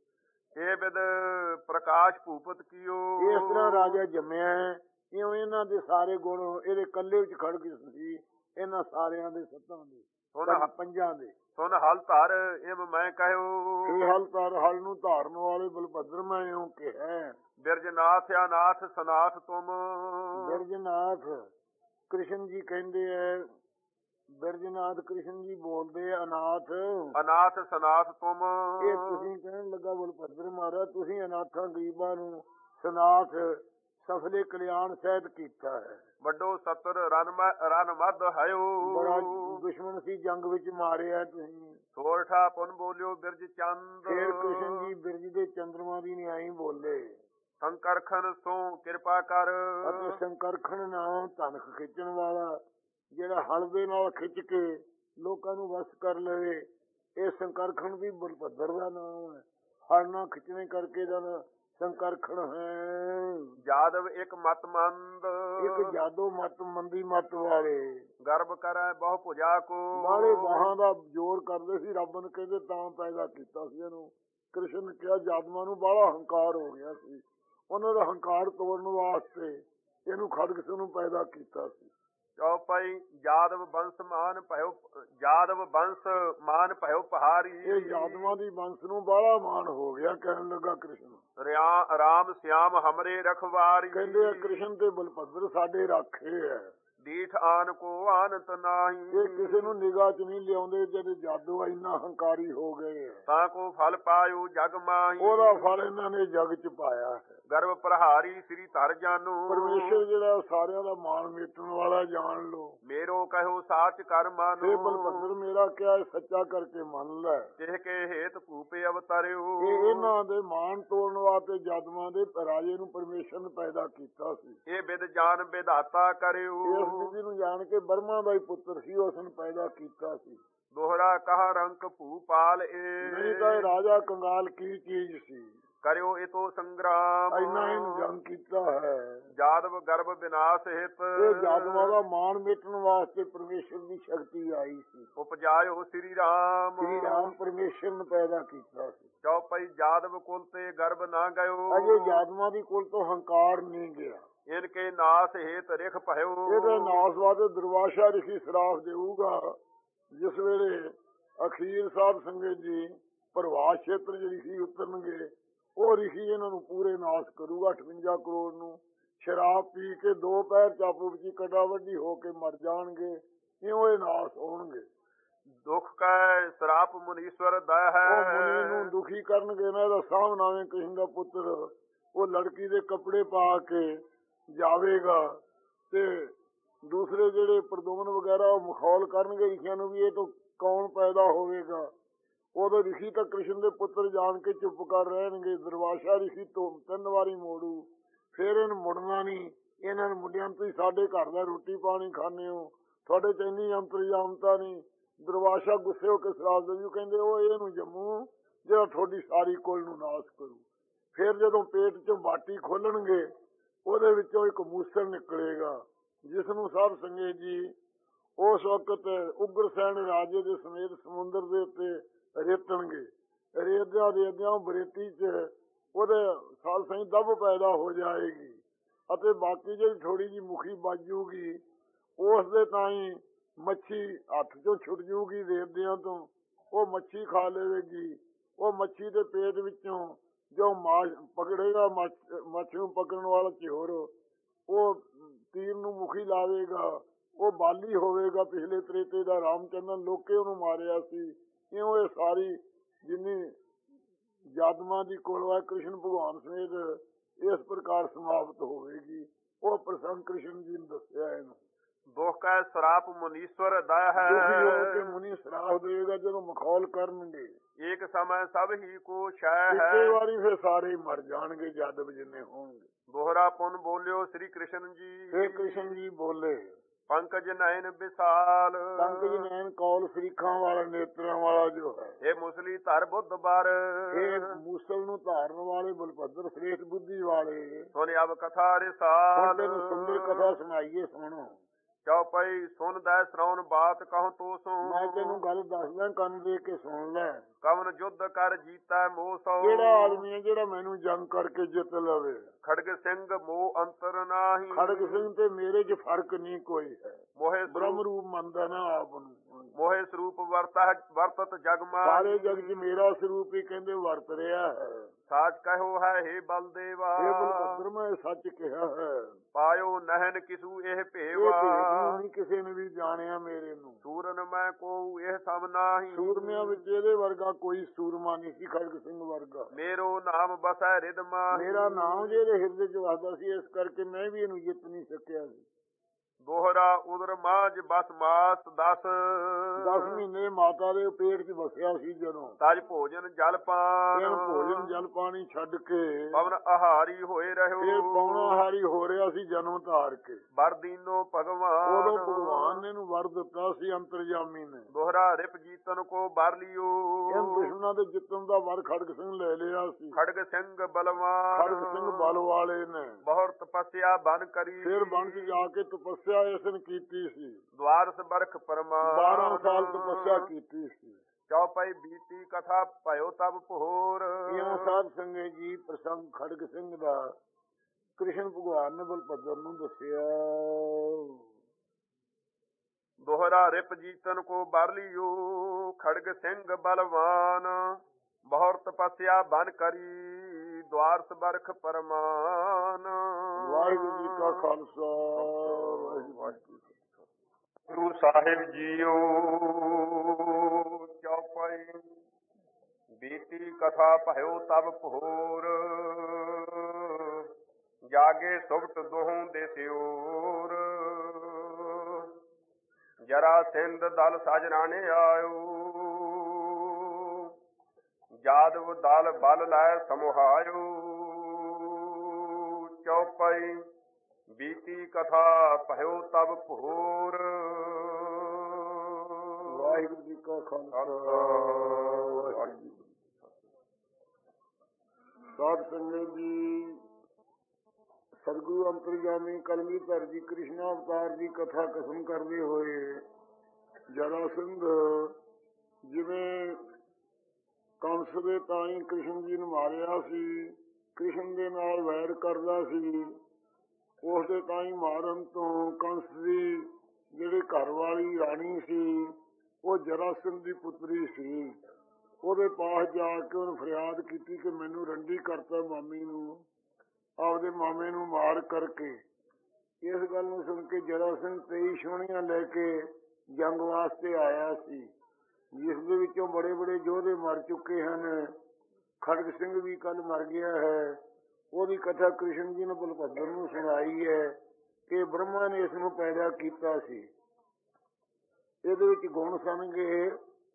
ਇਹ ਵਿਦ ਪ੍ਰਕਾਸ਼ ਭੂਪਤ ਕੀਓ।
ਇਸ ਤਰ੍ਹਾਂ ਰਾਜਾ ਜੰਮਿਆ ਇਉਂ ਇਹਨਾਂ ਦੇ ਸਾਰੇ ਗੁਣ ਇਹਦੇ ਕੱਲੇ ਵਿੱਚ ਖੜ ਗਏ ਸੀ। ਇਹਨਾਂ ਸਾਰਿਆਂ ਦੇ ਸੱਤਾਂ ਦੇ ਪੰਜਾਂ ਦੇ
ਸੁਨ ਹਲ ਧਰ ਇਮ ਮੈਂ ਕਹਿਓ।
ਇਹ ਹਲ ਧਰ ਹਲ ਨੂੰ ਧਾਰਨ ਵਾਲੇ ਬਲਭਦਰ ਮੈਂ ਇਉਂ ਕਿਹਾ।
ਬਿਰਜਨਾਥ ਅਨਾਥ ਸਨਾਥ ਤੁਮ
ਬਿਰਜਨਾਥ ਕ੍ਰਿਸ਼ਨ ਜੀ ਕਹਿੰਦੇ ਹੈ। ਬਿਰਜਨਾਥ ਕ੍ਰਿਸ਼ਨ ਜੀ ਬੋਲਦੇ ਅਨਾਥ
ਅਨਾਥ ਸਨਾਥ ਤੁਮ।
ਇਹ ਤੁਸੀਂ ਕਹਿਣ ਲੱਗਾ ਬਲਭਦਰ ਮਹਾਰਾਜ ਤੁਸੀਂ ਅਨਾਥਾਂ ਗਰੀਬਾਂ ਨੂੰ ਸਨਾਥ ਸਫਲੇ ਕਲਿਆਣ ਸਹਿਤ ਕੀਤਾ ਹੈ।
ਵੱਡੋ ਸਤਰ ਰਨ ਰਨ ਮਦ ਹਯੋ।
ਬੜਾ ਦੁਸ਼ਮਣ ਸੀ ਜੰਗ ਵਿੱਚ ਮਾਰਿਆ ਤੁਸੀਂ।
ਸੋਰਠਾ ਪੁਨ ਬੋਲਿਓ ਬਿਰਜ ਚੰਦ।
ਫਿਰ ਕ੍ਰਿਸ਼ਨ ਜੀ ਬਿਰਜ ਦੇ ਚੰਦਰਮਾ ਦੀ ਨਿਆਈ ਬੋਲੇ।
ਸੰਕਰਖਣ ਸੋ ਕਿਰਪਾ ਕਰ
ਅਤੇ ਸੰਕਰਖਣ ਨਾਮ ਧਨਖ ਖਿੱਚਣ ਵਾਲਾ ਜਿਹੜਾ ਹਲ ਦੇ ਨਾਲ ਖਿੱਚ ਕੇ ਲੋਕਾਂ ਨੂੰ ਵਸ ਕਰ ਲਵੇ ਇਹ ਸੰਕਰਖਣ ਵੀ ਬਲਭੱਦਰ ਦਾ ਨਾਮ ਹੈ। ਹਲ ਨਾਲ ਖਿੱਚਣੇ ਕਰਕੇ ਦਾ ਸੰਕਰਖਣ ਹੈ।
ਜਾਦਵ ਇੱਕ ਮਤ ਮੰਦ
ਇੱਕ ਜਾਦੋ ਮਤ ਮੰਦੀ ਮਤ ਵਾਲੇ
ਗਰਭ ਕਰੈ ਬਹੁ ਭੁਜਾ ਕੋ।
ਨਾਲੇ ਬਾਹਾਂ ਦਾ ਜ਼ੋਰ ਕਰਦੇ ਸੀ। ਰੱਬ ਨੇ ਕਹਿੰਦੇ ਤਾਂ ਪੈਦਾ ਕੀਤਾ ਸੀ ਇਹਨੂੰ। ਕ੍ਰਿਸ਼ਨ ਨੇ ਕਿਹਾ ਜਾਦਵਾਂ ਨੂੰ ਬਾਹਲਾ ਹੰਕਾਰ ਹੋ ਗਿਆ ਸੀ। ਉਹਨਾਂ ਦਾ ਹੰਕਾਰ ਤੋੜਨ ਵਾਸਤੇ ਇਹਨੂੰ ਖੜਗ ਨੂੰ ਪੈਦਾ ਕੀਤਾ ਸੀ।
ਚੌਪਾਈ ਜਾਦਵ ਬੰਸ ਮਾਨ ਭਇਓ ਜਾਦਵ ਬੰਸ ਮਾਨ ਭਇਓ ਪਹਾਰੀ।
ਇਹ ਜਾਦਵਾਂ ਦੀ ਬੰਸ ਨੂੰ ਬਾਹਲਾ ਮਾਨ ਹੋ ਗਿਆ। ਕਹਿਣ ਲੱਗਾ ਕ੍ਰਿਸ਼ਨ
ਰਾਮ ਸਿਆਮ ਹਮਰੇ ਰਖਵਾਰੀ।
ਕਹਿੰਦੇ ਆ ਕ੍ਰਿਸ਼ਨ ਤੇ ਬਲਭੱਦਰ ਸਾਡੇ ਰਾਖੇ ਹੈ।
ਦੀਠ ਆਨ ਕੋ ਆਨਤ ਨਾਹੀ।
ਇਹ ਕਿਸੇ ਨੂੰ ਨਿਗਾਹ ਚ ਨਹੀਂ ਲਿਆਉਂਦੇ ਜਦ ਜਾਦੂ ਇੰਨਾ ਹੰਕਾਰੀ ਹੋ ਗਏ
ਤਾਂ ਕੋ ਫਲ ਪਾਇਓ ਜਗ ਮਾਹੀ।
ਉਹਦਾ ਫਲ ਇਹਨਾਂ ਨੇ ਜਗ ਚ ਪਾਇਆ ਹੈ।
ਗਰਭ ਪ੍ਰਹਾਰੀ ਸ੍ਰੀ ਧਰ ਜਾਨੋ।
ਪਰਮੇਸ਼ਰ ਜਿਹੜਾ ਸਾਰਿਆਂ ਦਾ ਮਾਣ ਮੇਟਣ ਵਾਲਾ ਜਾਣ ਲੋ।
ਮੇਰੋ ਕਹਿਓ ਸਾਚ ਕਰ ਮਾਨੋ।
ਇਹ ਬਲਭੱਦਰ ਮੇਰਾ ਕਿਹਾ ਸੱਚਾ ਕਰਕੇ ਮੰਨ ਲੈ।
ਕਿਹ ਕੇ ਹੇਤ ਭੂਪੇ ਅਵਤਾਰਿਓ।
ਇਹ ਇਹਨਾਂ ਦੇ ਮਾਣ ਤੋੜਨ ਵਾਸਤੇ ਜਾਦਵਾਂ ਦੇ ਰਾਜੇ ਨੂੰ ਪਰਮੇਸ਼ਰ ਨੇ ਪੈਦਾ ਕੀਤਾ ਸੀ।
ਇਹ ਵਿਦ ਜਾਨ ਵਿਧਾਤਾ ਕਰਿਓ।
ਇਸ ਵਿਧੀ ਨੂੰ ਜਾਣ ਕੇ ਬਰਮਾ ਦਾ ਹੀ ਪੁੱਤਰ ਸੀ। ਉਸ ਨੇ ਪੈਦਾ ਕੀਤਾ ਸੀ।
ਦੋਹਰਾ ਕਹਾ ਰੰਕ ਭੂਪਾਲ ਏ।
ਨਹੀਂ ਤਾਂ ਇਹ ਰਾਜਾ ਕੰਗਾਲ ਕੀ ਚੀਜ਼ ਸੀ।
ਕਰਿਓ ਇਤੋ ਸੰਗਰਾਮ।
ਇੰਨਾ ਇਹਨੂੰ ਜੰਗ ਕੀਤਾ ਹੈ।
ਜਾਦਵ ਗਰਭ ਵਿਨਾਸ਼ ਹਿਤ।
ਇਹ ਜਾਦਵਾਂ ਦਾ ਮਾਣ ਮਿਟਣ ਵਾਸਤੇ ਪਰਮੇਸ਼ਰ ਦੀ ਸ਼ਕਤੀ ਆਈ ਸੀ।
ਉਪਜਾਇਓ ਸ੍ਰੀ ਰਾਮ।
ਸ੍ਰੀ ਰਾਮ ਪਰਮੇਸ਼ਰ ਨੇ ਪੈਦਾ ਕੀਤਾ ਸੀ।
ਚੌਪਈ ਜਾਦਵ ਕੁਲ ਤੇ ਗਰਭ ਨਾ ਗਇਓ।
ਅਜੇ ਜਾਦਵਾਂ ਦੀ ਕੁਲ ਤੋਂ ਹੰਕਾਰ ਨਹੀਂ ਗਿਆ।
ਇਨਕੇ ਨਾਸ ਹੇਤ ਰਿਖ ਭਇਓ।
ਇਹਦੇ ਨਾਸ ਵਾਸਤੇ ਦੁਰਵਾਸ਼ਾ ਰਿਸ਼ੀ ਸਰਾਫ ਦੇਊਗਾ। ਜਿਸ ਵੇਲੇ ਅਖੀਰ ਸਾਹਿਬ ਸੰਗਤ ਜੀ ਪ੍ਰਵਾਸ ਖੇਤਰ ਚ ਰਿਸ਼ੀ ਉਤਰਨਗੇ ਉਹ ਰਿਸ਼ੀ ਇਹਨਾਂ ਨੂੰ ਪੂਰੇ ਨਾਸ਼ ਕਰੂਗਾ। ਅਠਵੰਜਾ ਕਰੋੜ ਨੂੰ ਸ਼ਰਾਬ ਪੀ ਕੇ ਦੋ ਪੈਰ ਚਾਪੂ ਵਿੱਚ ਕੱਡਾ ਵੱਡੀ ਹੋ ਕੇ ਮਰ ਜਾਣਗੇ, ਇਉਂ ਇਹ ਨਾਸ਼ ਹੋਣਗੇ।
ਦੁੱਖ ਕੈ ਸਰਾਪ ਮੁਨੀਸ਼ਵਰ ਦਇਆ ਹੈ।
ਉਹ ਮੁਨੀ ਨੂੰ ਦੁਖੀ ਕਰਨਗੇ ਨਾ। ਇਹਦਾ ਸਾਹਮਣੇ ਕ੍ਰਿਸ਼ਨ ਦਾ ਪੁੱਤਰ ਉਹ ਲੜਕੀ ਦੇ ਕੱਪੜੇ ਪਾ ਕੇ ਜਾਵੇਗਾ ਤੇ ਦੂਸਰੇ ਜਿਹੜੇ ਪ੍ਰਦੁਮਨ ਵਗੈਰਾ ਉਹ ਮਖੌਲ ਕਰਨਗੇ ਰਿਸ਼ੀਆਂ ਨੂੰ ਵੀ ਇਹ ਤੋਂ ਕੌਣ ਪੈਦਾ ਹੋਵੇਗਾ। ਉਦੋਂ ਰਿਸ਼ੀ ਤਾਂ ਕ੍ਰਿਸ਼ਨ ਦੇ ਪੁੱਤਰ ਜਾਣ ਕੇ ਚੁੱਪ ਕਰ ਰਹਿਣਗੇ। ਦੁਰਵਾਸਾ ਰਿਸ਼ੀ ਤੋਂ ਤਿੰਨ ਵਾਰੀ ਮੋੜੂ, ਫੇਰ ਇਹਨੂੰ ਮੁੜਨਾ ਨਹੀਂ। ਇਹਨਾਂ ਨੂੰ ਮੁੰਡਿਆਂ ਨੂੰ ਤੁਸੀਂ ਸਾਡੇ ਘਰ ਦਾ ਰੋਟੀ ਪਾਣੀ ਖਾਂਦੇ ਹੋ, ਤੁਹਾਡੇ ਚ ਇੰਨੀ ਅੰਤਰਜਾਮਤਾ ਨਹੀਂ। ਦੁਰਵਾਸਾ ਗੁੱਸੇ ਹੋ ਕੇ ਸਰਾਪ ਦੇ ਕਹਿੰਦੇ ਉਹ ਇਹਨੂੰ ਜੰਮੂ ਜਿਹੜਾ ਤੁਹਾਡੀ ਸਾਰੀ ਕੁਲ ਨੂੰ ਨਾਸ਼ ਕਰੂ। ਫਿਰ ਜਦੋਂ ਪੇਟ ਚੋਂ ਬਾਟੀ ਖੋਲਣਗੇ ਉਹਦੇ ਵਿੱਚੋਂ ਇੱਕ ਮੂਸਲ ਨਿਕਲੇਗਾ, ਜਿਸ ਨੂੰ ਸਾਧ ਸੰਗਤ ਜੀ ਉਸ ਵਕਤ ਉਗਰਸੈਨ ਰਾਜੇ ਦੇ ਸਮੇਤ ਸਮੁੰਦਰ ਦੇ ਉੱਤੇ ਰੇਤਣਗੇ। ਰੇਦਿਆਂ ਰੇਦਿਆਂ ਬਰੇਤੀ ਚ ਉਹਦੇ ਸਾਧ ਸੰਗਤ ਦਬ ਪੈਦਾ ਹੋ ਜਾਏਗੀ ਅਤੇ ਬਾਕੀ ਜਿਹੜੀ ਥੋੜੀ ਜਿਹੀ ਮੁਖੀ ਵੱਜੂਗੀ ਉਸ ਦੇ ਤਾਈਂ ਮੱਛੀ ਹੱਥ ਚੋਂ ਛੁੱਟ ਜੂਗੀ ਰੇਦਿਆਂ ਤੋਂ, ਉਹ ਮੱਛੀ ਖਾ ਲਵੇਗੀ। ਉਹ ਮੱਛੀ ਦੇ ਪੇਟ ਵਿੱਚੋਂ ਜੋ ਮਾਛ ਪਕੜੇਗਾ, ਮੱਛੀ ਨੂੰ ਪਕੜਨ ਵਾਲਾ ਚਿਹਰ ਉਹ ਤੀਰ ਨੂੰ ਮੁਖੀ ਲਾਵੇਗਾ, ਉਹ ਬਾਲੀ ਹੋਵੇਗਾ ਪਿਛਲੇ ਤ੍ਰੇਤੇ ਦਾ ਰਾਮਚੰਦਰ ਲੋਕੇ ਉਹਨੂੰ ਮਾਰਿਆ ਸੀ। ਇਉਂ ਇਹ ਸਾਰੀ ਜਿੰਨੀ ਜਾਦਮਾਂ ਦੀ ਕੋਲਵਾ ਕ੍ਰਿਸ਼ਨ ਭਗਵਾਨ ਸਮੇਤ ਇਸ ਪ੍ਰਕਾਰ ਸਮਾਪਤ ਹੋਵੇਗੀ। ਉਹ ਪ੍ਰਸੰਗ ਕ੍ਰਿਸ਼ਨ ਜੀ ਨੇ ਦੱਸਿਆ ਇਹਨੂੰ।
ਦੁੱਖ ਕੈ ਸਰਾਪ ਮੁਨੀਸ਼ਵਰ ਦਇਆ ਹੈ।
ਦੁਖੀ ਹੋ ਕੇ ਮੁਨੀ ਸਰਾਪ ਦੇਵੇਗਾ ਜਦੋਂ ਮਖੌਲ ਕਰਨਗੇ।
ਇੱਕ ਸਮੇਂ ਸਭ ਹੀ ਕੋ ਸ਼ੈ ਹੈ।
ਇੱਕੇ ਵਾਰੀ ਫਿਰ ਸਾਰੇ ਮਰ ਜਾਣਗੇ ਜਦ ਜਿੰਨੇ ਹੋਣਗੇ।
ਦੋਹਰਾ ਪੁਨ ਬੋਲਿਓ ਸ੍ਰੀ ਕ੍ਰਿਸ਼ਨ ਜੀ।
ਫਿਰ ਕ੍ਰਿਸ਼ਨ ਜੀ ਬੋਲੇ,
ਪੰਕਜ ਨੈਣ ਵਿਸਾਲ।
ਪੰਕਜ ਨੈਣ ਕੌਲ ਸਰੀਖਾਂ ਵਾਲਾ ਨੇਤਰਾਂ ਵਾਲਾ ਜੋ ਹੈ।
ਇਹ ਮੁਸਲੀ ਧਰ ਬੁੱਧ ਬਰ।
ਇਹ ਮੂਸਲ ਨੂੰ ਧਾਰਨ ਵਾਲੇ ਬਲਭੱਦਰ ਸ੍ਰੇਸ਼ਟ ਬੁੱਧੀ ਵਾਲੇ।
ਸੁਣ ਅਬ ਕਥਾ ਰਿਸਾਲ।
ਤੈਨੂੰ ਸੁੰਦਰ ਕਥਾ ਸੁਣਾਈਏ, ਸੁਣੋ।
ਚੌਪਈ ਸੁਣਦਾ ਸ਼ਰਵਣ ਬਾਤ ਕਹੂੰ ਤੂੰ ਸੋ।
ਮੈਂ ਤੈਨੂੰ ਗੱਲ ਦੱਸਦਾ, ਕੰਨ ਦੇ ਕੇ ਸੁਣ ਲੈ।
ਕਵਨ ਜੁੱਧ ਕਰ ਜੀਤਾ ਮੋਹ ਸੋ।
ਕਿਹੜਾ ਆਦਮੀ ਹੈ ਜਿਹੜਾ ਮੈਨੂੰ ਜੰਗ ਕਰਕੇ ਜਿੱਤ ਲਵੇ।
ਖੜਗ ਸਿੰਘ ਮੋਹ ਅੰਤਰ ਨਾਹੀ।
ਖੜਗ ਸਿੰਘ ਤੇ ਮੇਰੇ ਚ ਫਰਕ ਨਹੀਂ ਕੋਈ ਹੈ।
ਮੋਹਿ
ਬ੍ਰਹਮ ਰੂਪ ਮੰਨਦਾ ਨਾ ਆਪ ਨੂੰ।
ਮੋਹਿ ਸਰੂਪ ਵਰਤਾ ਵਰਤਤ ਜਗਮਾ।
ਸਾਰੇ ਜਗ ਚ ਮੇਰਾ ਸਰੂਪ ਹੀ ਕਹਿੰਦੇ ਵਰਤ ਰਿਹਾ ਹੈ।
ਸਾਚ ਕਹੋ ਹੈ ਹੇ ਬਲਦੇਵਾ।
ਇਹ ਬਲਭੱਦਰ ਮੈਂ ਸੱਚ ਕਿਹਾ ਹੈ।
ਪਾਇਓ ਨਹਿਨ ਕਿਸੂ ਇਹ ਭੇਵਾ।
ਨਹੀਂ ਕਿਸੇ ਨੇ ਵੀ ਜਾਣਿਆ ਮੇਰੇ ਨੂੰ।
ਸੂਰਨ ਮੈਂ ਕੋ ਇਹ ਸਭ ਨਾਹੀ।
ਸੂਰਮਿਆਂ ਵਿੱਚ ਇਹਦੇ ਵਰਗਾ ਕੋਈ ਸੂਰਮਾ ਨਹੀਂ ਸੀ ਖੜਗ ਸਿੰਘ ਵਰਗਾ।
ਮੇਰੋ ਨਾਮ ਬਸੈ ਰਿਦਮਾ।
ਮੇਰਾ ਨਾਮ ਜਿਹਦੇ ਹਿਰਦੇ ਚ ਵਸਦਾ ਸੀ, ਇਸ ਕਰਕੇ ਮੈਂ ਵੀ ਇਹਨੂੰ ਜਿੱਤ ਨਹੀਂ ਸਕਿਆ ਸੀ।
ਦੋਹਰਾ ਉਦਰ ਮਾਝ ਬਸ ਮਾਸ ਦਸ।
ਦਸ ਮਹੀਨੇ ਮਾਤਾ ਦੇ ਪੇਟ ਚ ਵਸਿਆ ਸੀ ਜਦੋਂ।
ਤਜ ਭੋਜਨ ਜਲ ਪਾਨ।
ਭੋਜਨ ਜਲ ਪਾਣੀ ਛੱਡ ਕੇ
ਪਵਨ ਆਹਾਰੀ ਹੋਏ ਰਹੋ।
ਫਿਰ ਪੌਣਾਹਾਰੀ ਹੋ ਰਿਹਾ ਸੀ ਜਨਮ ਧਾਰ ਕੇ।
ਵਰ ਦੀਨੋ ਭਗਵਾਨ।
ਉਦੋਂ ਭਗਵਾਨ ਨੇ ਇਹਨੂੰ ਵਰ ਦਿੱਤਾ ਸੀ ਅੰਤਰਜਾਮੀ ਨੇ।
ਦੋਹਰਾ ਰਿਪ ਜੀਤਨ ਕੋ ਬਰ ਲਿਓ।
ਇਹ ਦੁਸ਼ਮਣਾਂ ਦੇ ਜਿੱਤਣ ਦਾ ਵਰ ਖੜਗ ਸਿੰਘ ਲੈ ਲਿਆ ਸੀ।
ਖੜਗ ਸਿੰਘ ਬਲਵਾਨ।
ਖੜਗ ਸਿੰਘ ਬਲ ਵਾਲੇ ਨੇ
ਬਹੁਤ ਤਪੱਸਿਆ ਬਨ ਕਰੀ।
ਫਿਰ ਬਣ ਚ ਜਾ ਕੇ ਤਪੱਸਿਆ ਇਸ ਨੇ ਕੀਤੀ ਸੀ।
ਦਵਾਰਸ ਬਰਖ ਪਰਮਾਨ।
ਬਾਰਾਂ ਸਾਲ ਤਪੱਸਿਆ ਕੀਤੀ ਸੀ।
ਚੌਪਈ ਬੀਤੀ ਕਥਾ ਭਇਓ ਤਬ ਭੋਰ।
ਇਉਂ ਸਾਧ ਸੰਗਤ ਜੀ ਪ੍ਰਸੰਗ ਖੜਗ ਸਿੰਘ ਦਾ ਕ੍ਰਿਸ਼ਨ ਭਗਵਾਨ ਨੇ ਬਲਭੱਦਰ ਨੂੰ ਦੱਸਿਆ।
ਦੋਹਰਾ ਰਿਪ ਜੀਤਨ ਕੋ ਬਰ ਲਿਓ। ਖੜਗ ਸਿੰਘ ਬਲਵਾਨ। ਬਹੁਤ ਤਪੱਸਿਆ ਬਨ ਕਰੀ। ਦਵਾਰਸ ਬਰਖ ਪਰਮਾਨ।
ਵਾਹਿਗੁਰੂ ਜੀ ਕਾ ਖਾਲਸਾ ਵਾਹਿਗੁਰੂ ਜੀ ਕੀ ਫਤਿਹ।
ਗੁਰੂ ਸਾਹਿਬ ਜੀਓ। ਚੌਪਈ ਬੀਤੀ ਕਥਾ ਭਇਓ ਤਬ ਭੋਰ। ਜਾਗੇ ਸੁਭਟ ਦੋਹੋਂ ਦੇ ਸਿਓਰ। ਜਰਾ ਸਿੰਧ ਦਲ ਸਜਨਾਣੇ ਆਇਓ। ਜਾਦਵ ਦਲ ਬਲ ਲੈ ਸਮੁਹਾਇਓ। ਚੌਪਈ ਬੀਤੀ ਕਥਾ ਭਇਓ ਤਬ ਭੋਰ।
ਵਾਹਿਗੁਰੂ ਜੀ ਕਾ ਖਾਲਸਾ ਵਾਹਿਗੁਰੂ ਜੀ। ਸਾਧ ਸੰਗਤ ਜੀ, ਸਤਿਗੁਰੂ ਅੰਤਰਜਾਮੀ ਕਲਗੀਧਰ ਜੀ ਕ੍ਰਿਸ਼ਨ ਅਵਤਾਰ ਦੀ ਕਥਾ ਕਥਨ ਕਰਦੇ ਹੋਏ ਜਰਾਸੰਧ ਜਿਵੇਂ ਕੰਸ ਦੇ ਤਾਈ ਕ੍ਰਿਸ਼ਨ ਜੀ ਨੂੰ ਮਾਰਿਆ ਸੀ, ਕ੍ਰਿਸ਼ਨ ਦੇ ਨਾਲ ਵੈਰ ਕਰਦਾ ਸੀ, ਉਸ ਦੇ ਤਾਈ ਮਾਰਨ ਤੋਂ ਕੰਸ ਦੀ ਜਿਹੜੀ ਘਰ ਵਾਲੀ ਰਾਣੀ ਸੀ ਉਹ ਜਰਾਸੰਧ ਦੀ ਪੁੱਤਰੀ ਸੀ। ਉਹਦੇ ਪਾਸ ਜਾ ਕੇ ਉਹਨੇ ਫਰਿਆਦ ਕੀਤੀ ਕਿ ਮੈਨੂੰ ਰੰਡੀ ਕਰਤਾ ਮਾਮੀ ਨੂੰ, ਆਪਦੇ ਮਾਮੇ ਨੂੰ ਮਾਰ ਕਰਕੇ। ਇਸ ਗੱਲ ਨੂੰ ਸੁਣ ਕੇ ਜਰਾ ਸਿੰਘ ਤੇਈ ਛੋਹਣੀਆਂ ਲੈ ਕੇ ਜੰਗ ਵਾਸਤੇ ਆਇਆ ਸੀ, ਜਿਸ ਦੇ ਵਿੱਚੋਂ ਬੜੇ ਬੜੇ ਯੋਧੇ ਮਰ ਚੁੱਕੇ ਹਨ। ਖੜਗ ਸਿੰਘ ਵੀ ਕੱਲ ਮਰ ਗਿਆ ਹੈ। ਉਹਦੀ ਕਥਾ ਕ੍ਰਿਸ਼ਨ ਜੀ ਨੇ ਬਲਭੱਦਰ ਨੂੰ ਸੁਣਾਈ ਹੈ ਕਿ ਬ੍ਰਹਮਾ ਨੇ ਇਸ ਨੂੰ ਪੈਦਾ ਕੀਤਾ ਸੀ। ਇਹਦੇ ਵਿੱਚ ਗੁਣ ਸਨਗੇ,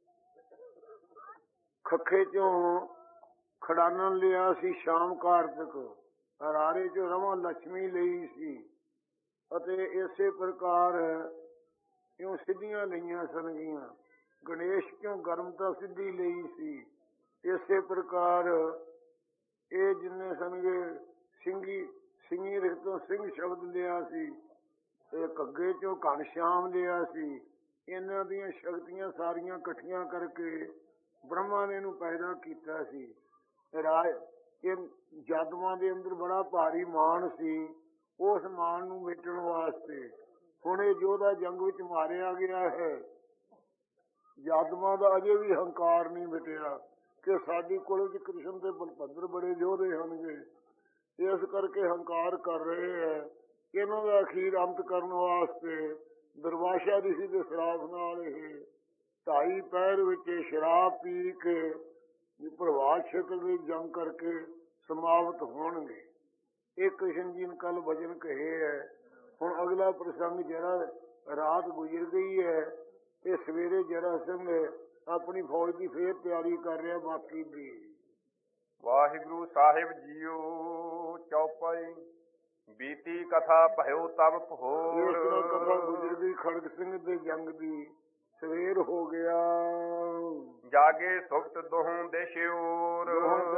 ਖੱਖੇ ਚੋਂ ਖਡਾਨਣ ਲਿਆ ਸੀ ਸ਼ਾਮ ਕਾਰਤਕ, ਹਰਾਰੇ ਚੋਂ ਰਵਾਂ ਲక్ష్ਮੀ ਲਈ ਸੀ, ਅਤੇ ਇਸੇ ਪ੍ਰਕਾਰ ਇਉਂ ਸਿੱਧੀਆਂ ਲਈਆਂ ਸਨਗੀਆਂ। ਗਣੇਸ਼ ਕਿਉਂ ਗਰਮਤਾ ਸਿੱਧੀ ਲਈ ਸੀ। ਇਸੇ ਪ੍ਰਕਾਰ ਇਹ ਜਿੰਨੇ ਸਨਗੇ ਸਿੰਘੀ ਸਿੰਘੀ ਰਿਖ ਤੋਂ ਸਿੰਘ ਸ਼ਬਦ ਲਿਆ ਸੀ, ਇਹ ਘੱਗੇ ਚੋਂ ਘਣਸ਼ਿਆਮ ਲਿਆ ਸੀ। ਇਹਨਾਂ ਦੀਆਂ ਸ਼ਕਤੀਆਂ ਸਾਰੀਆਂ ਇਕੱਠੀਆਂ ਕਰਕੇ ਬ੍ਰਹਮਾ ਨੇ ਇਹਨੂੰ ਪੈਦਾ ਕੀਤਾ ਸੀ। ਰਾਜ ਇਹ ਜਾਦੂਆਂ ਦੇ ਅੰਦਰ ਬੜਾ ਭਾਰੀ ਮਾਣ ਸੀ, ਉਸ ਮਾਣ ਨੂੰ ਮਿਟਣ ਵਾਸਤੇ ਹੁਣ ਇਹ ਯੋਧਾ ਜੰਗ ਵਿੱਚ ਮਾਰਿਆ ਗਿਆ ਹੈ। ਜਾਦੂਆਂ ਦਾ ਅਜੇ ਵੀ ਹੰਕਾਰ ਨਹੀਂ ਮਿਟਿਆ ਕਿ ਸਾਡੀ ਕੋਲ ਚ ਕ੍ਰਿਸ਼ਨ ਤੇ ਬਲਭੱਦਰ ਬੜੇ ਯੋਧੇ ਹੋਣਗੇ। ਇਸ ਕਰਕੇ ਹੰਕਾਰ ਕਰ ਰਹੇ ਹੈ। ਇਹਨਾਂ ਦਾ ਅਖੀਰ ਅੰਤ ਕਰਨ ਵਾਸਤੇ ਦੁਰਵਾਸ਼ਾ ਰਿਸ਼ੀ ਦੇ ਸ਼ਰਾਪ ਨਾਲ ਇਹ ਢਾਈ ਪਹਿਰ ਵਿੱਚ ਸ਼ਰਾਬ ਪੀ ਕੇ ਪ੍ਰਭਾਤ ਖੇਤਰ ਵਿੱਚ ਜੰਗ ਕਰਕੇ ਸਮਾਪਤ ਹੋਣਗੇ। ਇਹ ਕ੍ਰਿਸ਼ਨ ਜੀ ਨੇ ਕੱਲ ਵਚਨ ਕਹੇ ਹੈ। ਹੁਣ ਅਗਲਾ ਪ੍ਰਸੰਗ ਜਿਹੜਾ ਰਾਤ ਗੁਜ਼ਰ ਗਈ ਹੈ, ਇਹ ਸਵੇਰੇ ਜਰਾ ਸਿੰਘ ਆਪਣੀ ਫੌਜ ਦੀ ਫੇਰ ਤਿਆਰੀ ਕਰ ਰਿਹਾ ਬਾਕੀ ਦੀ।
ਵਾਹਿਗੁਰੂ ਸਾਹਿਬ ਜੀਓ ਚੌਪਈ ਬੀਤੀ ਕਥਾ ਭਇਓ ਤਬ ਭੋਰ।
ਇਸ ਤਰ੍ਹਾਂ ਕਥਾ ਗੁਜ਼ਰ ਗਈ ਖੜਗ ਸਿੰਘ ਦੇ ਜੰਗ ਦੀ। ਸਵੇਰ ਹੋ ਗਿਆ,
ਜਾਗੇ ਸੁਖਤ ਦੋਹਾਂ ਦੇ ਸ਼ਿਓਰ।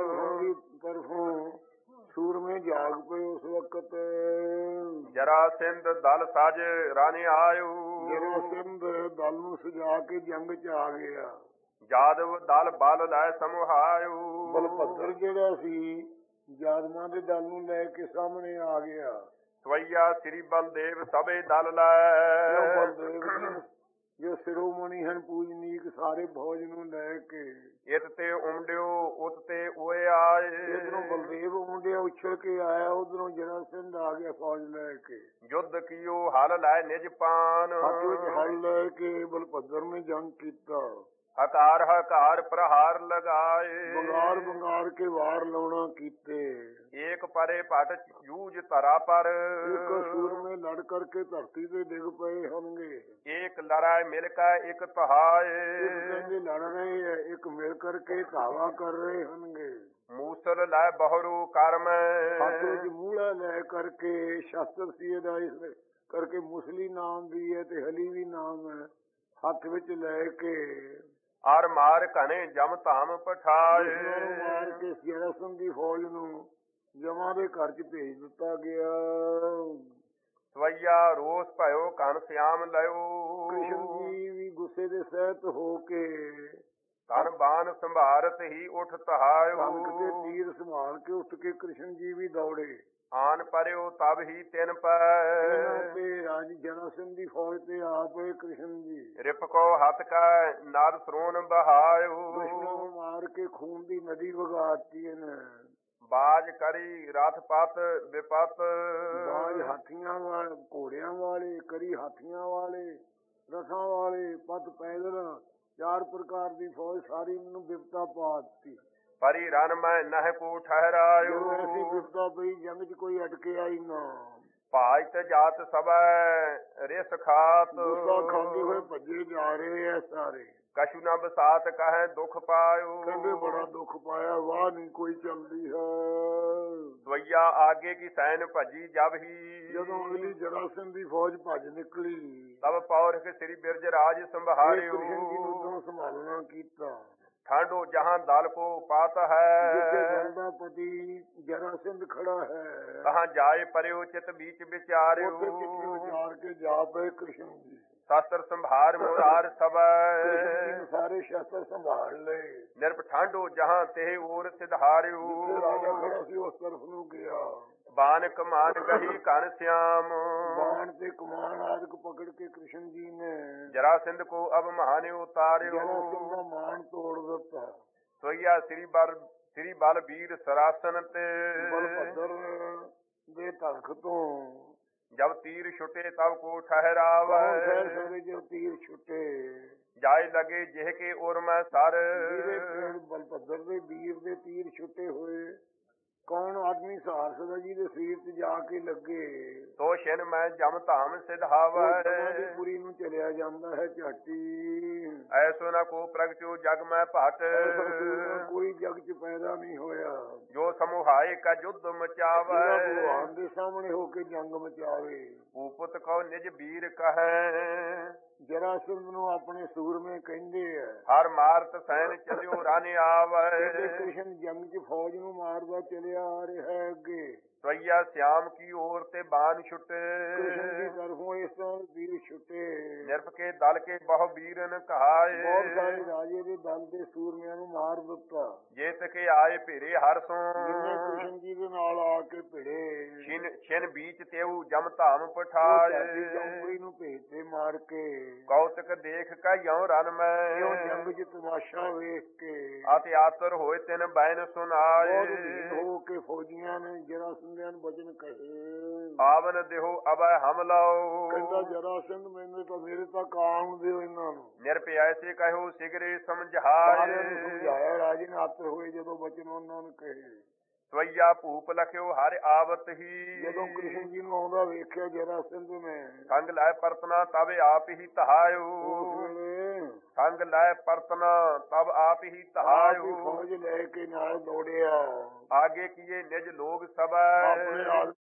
ਤਰਫੋਂ ਸੂਰਮੇ ਜਾਗ ਪਏ ਉਸ ਵਕਤ।
ਜਰਾ ਸਿੰਧ ਦਲ ਸਾਜ ਰਾਣੇ ਆਇਓ।
ਜਰਾ ਸਿੰਧ ਦਲ ਨੂੰ ਸਜਾ ਕੇ ਜੰਗ ਚ ਆ ਗਿਆ।
ਜਾਦਵ ਦਲ ਬਲ ਲੈ ਸਮੁਹਾਇਓ।
ਬਲਭੱਦਰ ਜਿਹੜਾ ਸੀ ਜਾਦਵਾਂ ਦੇ ਦਲ ਨੂੰ ਲੈ ਕੇ ਸਾਹਮਣੇ ਆ ਗਿਆ।
ਸਵਈਆ ਸ੍ਰੀ ਬਲਦੇਵ ਸਭੇ ਦਲ ਲੈ।
ਬਲਦੇਵ ਜੋ ਸਿਰੋਮਣੀ ਹਨ ਪੂਜਨੀਕ ਸਾਰੇ ਫੌਜ ਨੂੰ ਲੈ ਕੇ।
ਇਤ ਤੇ ਉਮੜਿਓ ਉਤ ਤੇ ਉਏ ਆਏ।
ਇਧਰੋਂ ਬਲਦੇਵ ਉਮੜਿਆ ਉਛਲ ਕੇ ਆਇਆ, ਉਧਰੋਂ ਜਰਾ ਸਿੰਘ ਆ ਗਿਆ ਫੌਜ ਲੈ ਕੇ।
ਯੁੱਧ ਕੀਓ ਹਲ ਲੈ ਨਿਜ ਪਾਨ।
ਹੱਥ ਵਿੱਚ ਹਲ ਲੈ ਕੇ ਬਲਭੱਦਰ ਨੇ ਜੰਗ ਕੀਤਾ।
ਹਕਾਰ ਹਕਾਰ ਪ੍ਰਹਾਰ ਲਗਾਏ।
ਬੰਗਾਰ ਬੰਗਾਰ ਕੇ ਵਾਰ ਲਾਉਣਾ ਕੀਤੇ।
ਏਕ ਪਰੇ ਭਟ ਜੂਝ ਧਰਾ ਪਰ।
ਇੱਕ ਸੂਰਮੇ ਲੜ ਕਰਕੇ ਧਰਤੀ ਤੇ ਡਿੱਗ ਪਏ ਹੋਣਗੇ।
ਏਕ ਲੜਾਈ ਮਿਲ ਕੇ ਇੱਕ ਤਹਾਏ।
ਇੱਕ ਕਹਿੰਦੇ ਲੜ ਰਹੇ ਹੈ, ਇੱਕ ਮਿਲ ਕਰਕੇ ਧਾਵਾ ਕਰ ਰਹੇ ਹੋਣਗੇ।
ਮੂਸਲ ਲੈ ਬਹਰੂ ਕਰਮ।
ਹੱਥ ਵਿੱਚ ਮੂਲਾ ਲੈ ਕਰਕੇ ਸ਼ਸਤਰ ਸੀ ਇਹਦਾ, ਇਸ ਕਰਕੇ ਮੁਸਲੀ ਨਾਮ ਵੀ ਹੈ ਤੇ ਹਲੀ ਵੀ ਨਾਮ ਹੈ। ਹੱਥ ਵਿੱਚ ਲੈ ਕੇ
ਅਰ ਮਾਰ ਘਨੇ ਜਮ ਧਾਮ ਪਠਾਏ।
ਮਾਰ ਕੇ ਜਰਾ ਸਿੰਘ ਦੀ ਫੌਜ ਨੂੰ ਜਮਾਂ ਦੇ ਘਰ ਚ ਭੇਜ ਦਿੱਤਾ ਗਿਆ।
ਸਵਈਆ ਰੋਸ ਭਇਓ ਘਨ ਸਿਆਮ ਲਿਓ।
ਕ੍ਰਿਸ਼ਨ ਜੀ ਵੀ ਗੁੱਸੇ ਦੇ ਸਹਿਤ ਹੋ ਕੇ
ਧਨ ਬਾਣ ਸੰਭਾਰਤ ਹੀ ਉੱਠ ਤਹਾਇਓ।
ਕਣਕ ਦੇ ਤੀਰ ਸੰਭਾਲ ਕੇ ਉੱਠ ਕੇ ਕ੍ਰਿਸ਼ਨ ਜੀ ਵੀ ਦੌੜੇ।
ਆਨ ਪਰਿਓ ਤਬ ਹੀ ਤਿੰਨ ਪੈ।
ਤੇ ਰਾਜ ਜਰਾ ਸਿੰਘ ਦੀ ਫੌਜ ਤੇ ਆ ਪਏ ਕ੍ਰਿਸ਼ਨ ਜੀ।
ਰਿਪਕੋ ਹੱਥ ਕੈ ਨਾਦ ਸਰੋਨ ਬਹਾਇਓ।
ਕ੍ਰਿਸ਼ਨ ਨੂੰ ਮਾਰ ਕੇ ਖੂਨ ਦੀ ਨਦੀ ਵਗਾਤੀ ਇਹਨੇ।
ਬਾਜ ਕਰੀ ਰਥ ਪਤ ਵਿਪਤ।
ਬਾਜ ਹਾਥੀਆਂ ਵਾਲੇ ਘੋੜਿਆਂ ਵਾਲੇ, ਕਰੀ ਹਾਥੀਆਂ ਵਾਲੇ, ਰਥਾਂ ਵਾਲੇ, ਪਤ ਪੈਦਲ, ਚਾਰ ਪ੍ਰਕਾਰ ਦੀ ਫੌਜ ਸਾਰੀ ਨੂੰ ਵਿਪਤਾ ਪਾ ਦਿੱਤੀ।
ਪਰੀ ਰਨ ਮੈਂ ਨਹਿ ਕੋ ਠਹਿਰਾਇਓ।
ਐਸੀ ਵਿਪਤਾ ਪਈ ਜੰਗ ਚ ਕੋਈ ਅਟਕਿਆ ਹੀ ਨਾ।
ਭਾਜਤ ਜਾਤ ਸਭੈ ਰਿਸ ਖਾਤ।
ਗੁੱਸਾ ਖਾਂਦੇ ਹੋਏ ਭੱਜੇ ਜਾ ਰਹੇ ਐ ਸਾਰੇ।
ਕਛੂ ਨ ਬਸਾਤ ਕਹੈ ਦੁਖ ਪਾਇਓ।
ਕਹਿੰਦੇ ਬੜਾ ਦੁੱਖ ਪਾਇਆ, ਵਾਹ ਨਹੀਂ ਕੋਈ ਚੱਲਦੀ ਹੈ।
ਸਵਈਆ ਆਗੇ ਕੀ ਸੈਨ ਭੱਜੀ ਜਬ ਹੀ।
ਜਦੋਂ ਅਗਲੀ ਜਰਾ ਸਿੰਘ ਦੀ ਫੌਜ ਭੱਜ ਨਿਕਲੀ,
ਤਬ ਪੌਰਖ ਸ੍ਰੀ ਬਿਰਜ ਰਾਜ ਸੰਭਾਰਿਓ।
ਕ੍ਰਿਸ਼ਨ ਜੀ ਨੂੰ ਉਦੋਂ ਸੰਭਾਲਣਾ ਕੀਤਾ।
ਠਾਂਡੋ ਜਹਾਂ ਦਲ ਕੋ ਪਾਤ ਹੈ।
ਜਿੱਥੇ ਦਲ ਦਾ ਪਤੀ ਜਰਾ ਸਿੰਘ ਖੜਾ ਹੈ,
ਤਹਾਂ ਜਾਏ ਪਰਿਓ ਚਿਤ ਬੀਚ ਵਿਚਾਰਿਓ।
ਉੱਥੇ ਚਿੱਠੀ ਵਿਚਾਰ ਕੇ ਜਾ ਪਏ ਕ੍ਰਿਸ਼ਨ ਜੀ।
ਸ਼ਸਤਰ ਸੰਭਾਰ ਮੁਰਾਰ ਸਭੈ।
ਕ੍ਰਿਸ਼ਨ ਜੀ ਨੇ ਸਾਰੇ ਸ਼ਸਤਰ ਸੰਭਾਲ ਲਏ।
ਨਿਰਭ ਠਾਂਡੋ ਜਹਾਂ ਤੇ ਔਰ ਸਿਧਾਰਿਓ।
ਜਿੱਥੇ ਰਾਜਾ ਖੜਾ ਸੀ ਉਸ ਤਰਫ ਨੂੰ ਗਿਆ।
ਬਾਨ ਕਮਾਨ ਗਹੀ ਘਨ ਸਿਆਮ।
ਬਾਣ ਤੇ ਕਮਾਨ ਆਦਿਕ ਪਕੜ ਕੇ ਕ੍ਰਿਸ਼ਨ ਜੀ ਨੇ
ਜਰਾ ਸਿੰਧ ਕੋ ਅਬ ਮਹਾਨੇ ਉਤਾਰਿਓ।
ਜਰਾ ਸਿੰਘ ਦਾ ਮਾਨ ਤੋੜ ਦਿੱਤਾ।
ਸੋਈਆ ਸ੍ਰੀ ਬਲ ਸ੍ਰੀ ਬਲਬੀਰ ਸਰਾਸਨ ਤੇ
ਬਲਭੱਦਰ ਦੇ ਧਰਖ ਤੋਂ
ਜਬ ਤੀਰ ਛੁਟੇ ਤਬ ਕੋ
ਕੌਣ
ਠਹਿਰਾਵੈ
ਸਹਿ ਸਕਦੇ ਜੋ ਤੀਰ ਛੁੱਟੇ
ਜਾਇ ਲਗੇ ਜਿਹ ਕੇ ਉਰ ਮੈਂ ਸਰ
ਜਿਹਦੇ ਪੇੜ ਬਲਭੱਦਰ ਦੇ ਵੀਰ ਦੇ ਤੀਰ ਛੁੱਟੇ ਹੋਏ ਕੌਣ ਆਦਮੀ ਸਹਾਰ ਸਕਦਾ ਜਿਹਦੇ ਸਰੀਰ ਤੇ ਜਾ ਕੇ ਲੱਗੇ
ਤੋ ਛਿਨ ਮੈਂ ਜਮ ਧਾਮ
ਉਹ
ਸਿਧਾਵੈ
ਪੁਰੀ ਨੂੰ ਚਲਿਆ ਜਾਂਦਾ ਹੈ ਝਾਟੀ
ਐਸੋ ਨ ਕੋ ਪ੍ਰਗਟਿਓ ਜਗ ਮੈਂ ਭਟ
ਐਸਾ ਸੂਰਮਾ ਕੋਈ ਜਗ ਚ ਪੈਦਾ ਨਹੀਂ ਹੋਇਆ
ਜੋ ਸਮੁਹਾਏ ਕਾ ਯੁੱਧ
ਜਿਹੜਾ
ਮਚਾਵੈ
ਭਗਵਾਨ ਦੇ ਸਾਹਮਣੇ ਹੋ ਕੇ ਜੰਗ ਮਚਾਵੇ
ਭੂਪਤ ਕਉ ਨਿਜ ਵੀਰ ਕਹੈ
ਜਰਾਸੰਧ ਨੂੰ ਆਪਣੇ ਸੂਰਮੇ ਕਹਿੰਦੇ ਆ
ਹਰ ਮਾਰਤ ਸੈਨ ਚਲਿਓ ਰਨ
ਕਹਿੰਦੇ
ਆਵੈ
ਕ੍ਰਿਸ਼ਨ ਜੰਗ ਚ ਫੌਜ ਨੂੰ ਮਾਰਦਾ ਚਲਿਆ ਆ ਰਿਹਾ ਹੈ ਅੱਗੇ
ਸਵਈਆ ਸਿਆਮ ਕੀ ਓਰ ਤੇ ਬਾਣ ਛੁਟੇ
ਕ੍ਰਿਸ਼ਨ ਦੀ ਤਰਫੋਂ ਇਸ ਤਰ੍ਹਾਂ ਵੀਰ ਛੁੱਟੇ
ਨਿਰਪ ਕੇ ਦਲ ਕੇ ਬਹੁ ਵੀਰਨ ਕਹਾਏ
ਬਹੁਤ ਸਾਰੇ ਰਾਜੇ ਦੇ ਦਲ ਦੇ ਸੂਰਮਿਆਂ ਨੂੰ ਮਾਰ ਦਿੱਤਾ
ਜੇਤ ਕੇ ਆਏ ਭੇਰੇ ਹਰ ਸੋ
ਜਿੰਨੇ ਕ੍ਰਿਸ਼ਨ ਜੀ ਦੇ ਨਾਲ ਆ ਕੇ ਭਿੜੇ
ਛਿਨ ਛਿਨ ਬੀਚ ਤੇਉ ਜਮ ਧਾਮ
ਉਹ
ਪਠਾਏ
ਝਾਟੀ ਜੰਗਲੀ ਨੂੰ ਭੇਜਦੇ ਮਾਰ ਕੇ
ਕੌਤਕ ਦੇਖ ਕਾ ਯਉ ਰਨ
ਕਿਉਂ
ਮੈਂ
ਜੰਗ ਚ ਤਮਾਸ਼ਾ ਵੇਖ ਕੇ
ਅਤਿ ਆਤਰ ਹੋਏ ਤਿਨ ਬੈਨ
ਬਹੁਤ
ਸੁਨਾਏ
ਭੀੜ ਹੋ ਕੇ ਫੌਜੀਆਂ ਨੇ ਜਰਾਸੰਧਿਆਂ ਨੂੰ ਬਚਨ ਕਹੇ
ਆਵਨ ਦੇਹੋ ਅਬੈ ਹਮਲਾਓ
ਕਹਿੰਦਾ ਜਰਾਸੰਧ ਮੈਨੂੰ ਤਾਂ ਮੇਰੇ ਤੱਕ ਆਉਣ ਦਿਓ ਇਹਨਾਂ ਨੂੰ
ਨਿਰਪਿ ਐਸੇ ਕਹਿਓ ਸਿਗਰੇ
ਸਾਰਿਆਂ ਨੂੰ
ਸਮਝਾਏ
ਸਮਝਾਇਆ ਰਾਜੇ ਨੇ ਆਤਰ ਹੋਏ ਜਦੋਂ ਬਚਨ ਉਹਨਾਂ ਨੂੰ ਕਹੇ
ਸਵਈਆ ਭੂਪ ਲਖਿਓ ਹਰ ਆਵਤ ਹੀ
ਜਦੋਂ ਕ੍ਰਿਸ਼ਨ ਜੀ ਨੂੰ ਆਉਂਦਾ ਵੇਖਿਆ ਜਰਾਸੰਧ ਨੇ
ਸੰਗ ਲੈ ਪਰਤਨਾ ਤਬ ਆਪ ਹੀ ਤਹਾਇਓ
ਉਸ ਵੇਲੇ
ਸੰਗ ਲੈ ਪਰਤਨਾ ਤਬ ਆਪ ਹੀ
ਆਪ ਹੀ
ਤਹਾਇਓ
ਫੌਜ ਲੈ ਕੇ ਨਾਲ ਦੌੜਿਆ
ਆਗੇ ਕੀਏ ਨਿਜ ਲੋਗ ਸਭੈ
ਆਪਣੇ ਆਦਮੀ